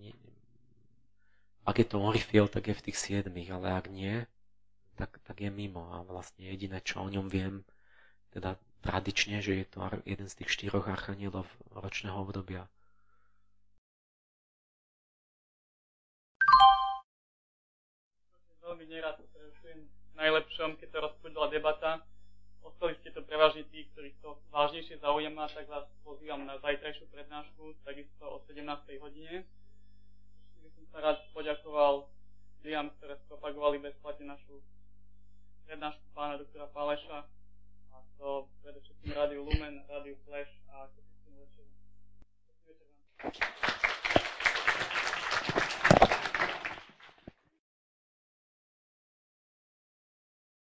ak je to Orifil, tak je v tých 7, ale ak nie, tak je mimo. A vlastne jediné, čo o ňom viem, teda tradične, že je to jeden z tých 4 archanielov ročného obdobia. Veľmi nerad prerušujem v najlepšom, keď sa rozprudila debata. Ostali ste to prevažne tí, ktorých to vážnejšie zaujíma, tak vás pozývam na zajtrajšiu prednášku, takisto o 17. hodine. By som sa rád poďakoval ľuďom, ktoré propagovali bezplatne našu prednášku pána doktora Páleša, a to predovšetkým Rádiu Lumen, Rádiu Flash a Košickým večerom.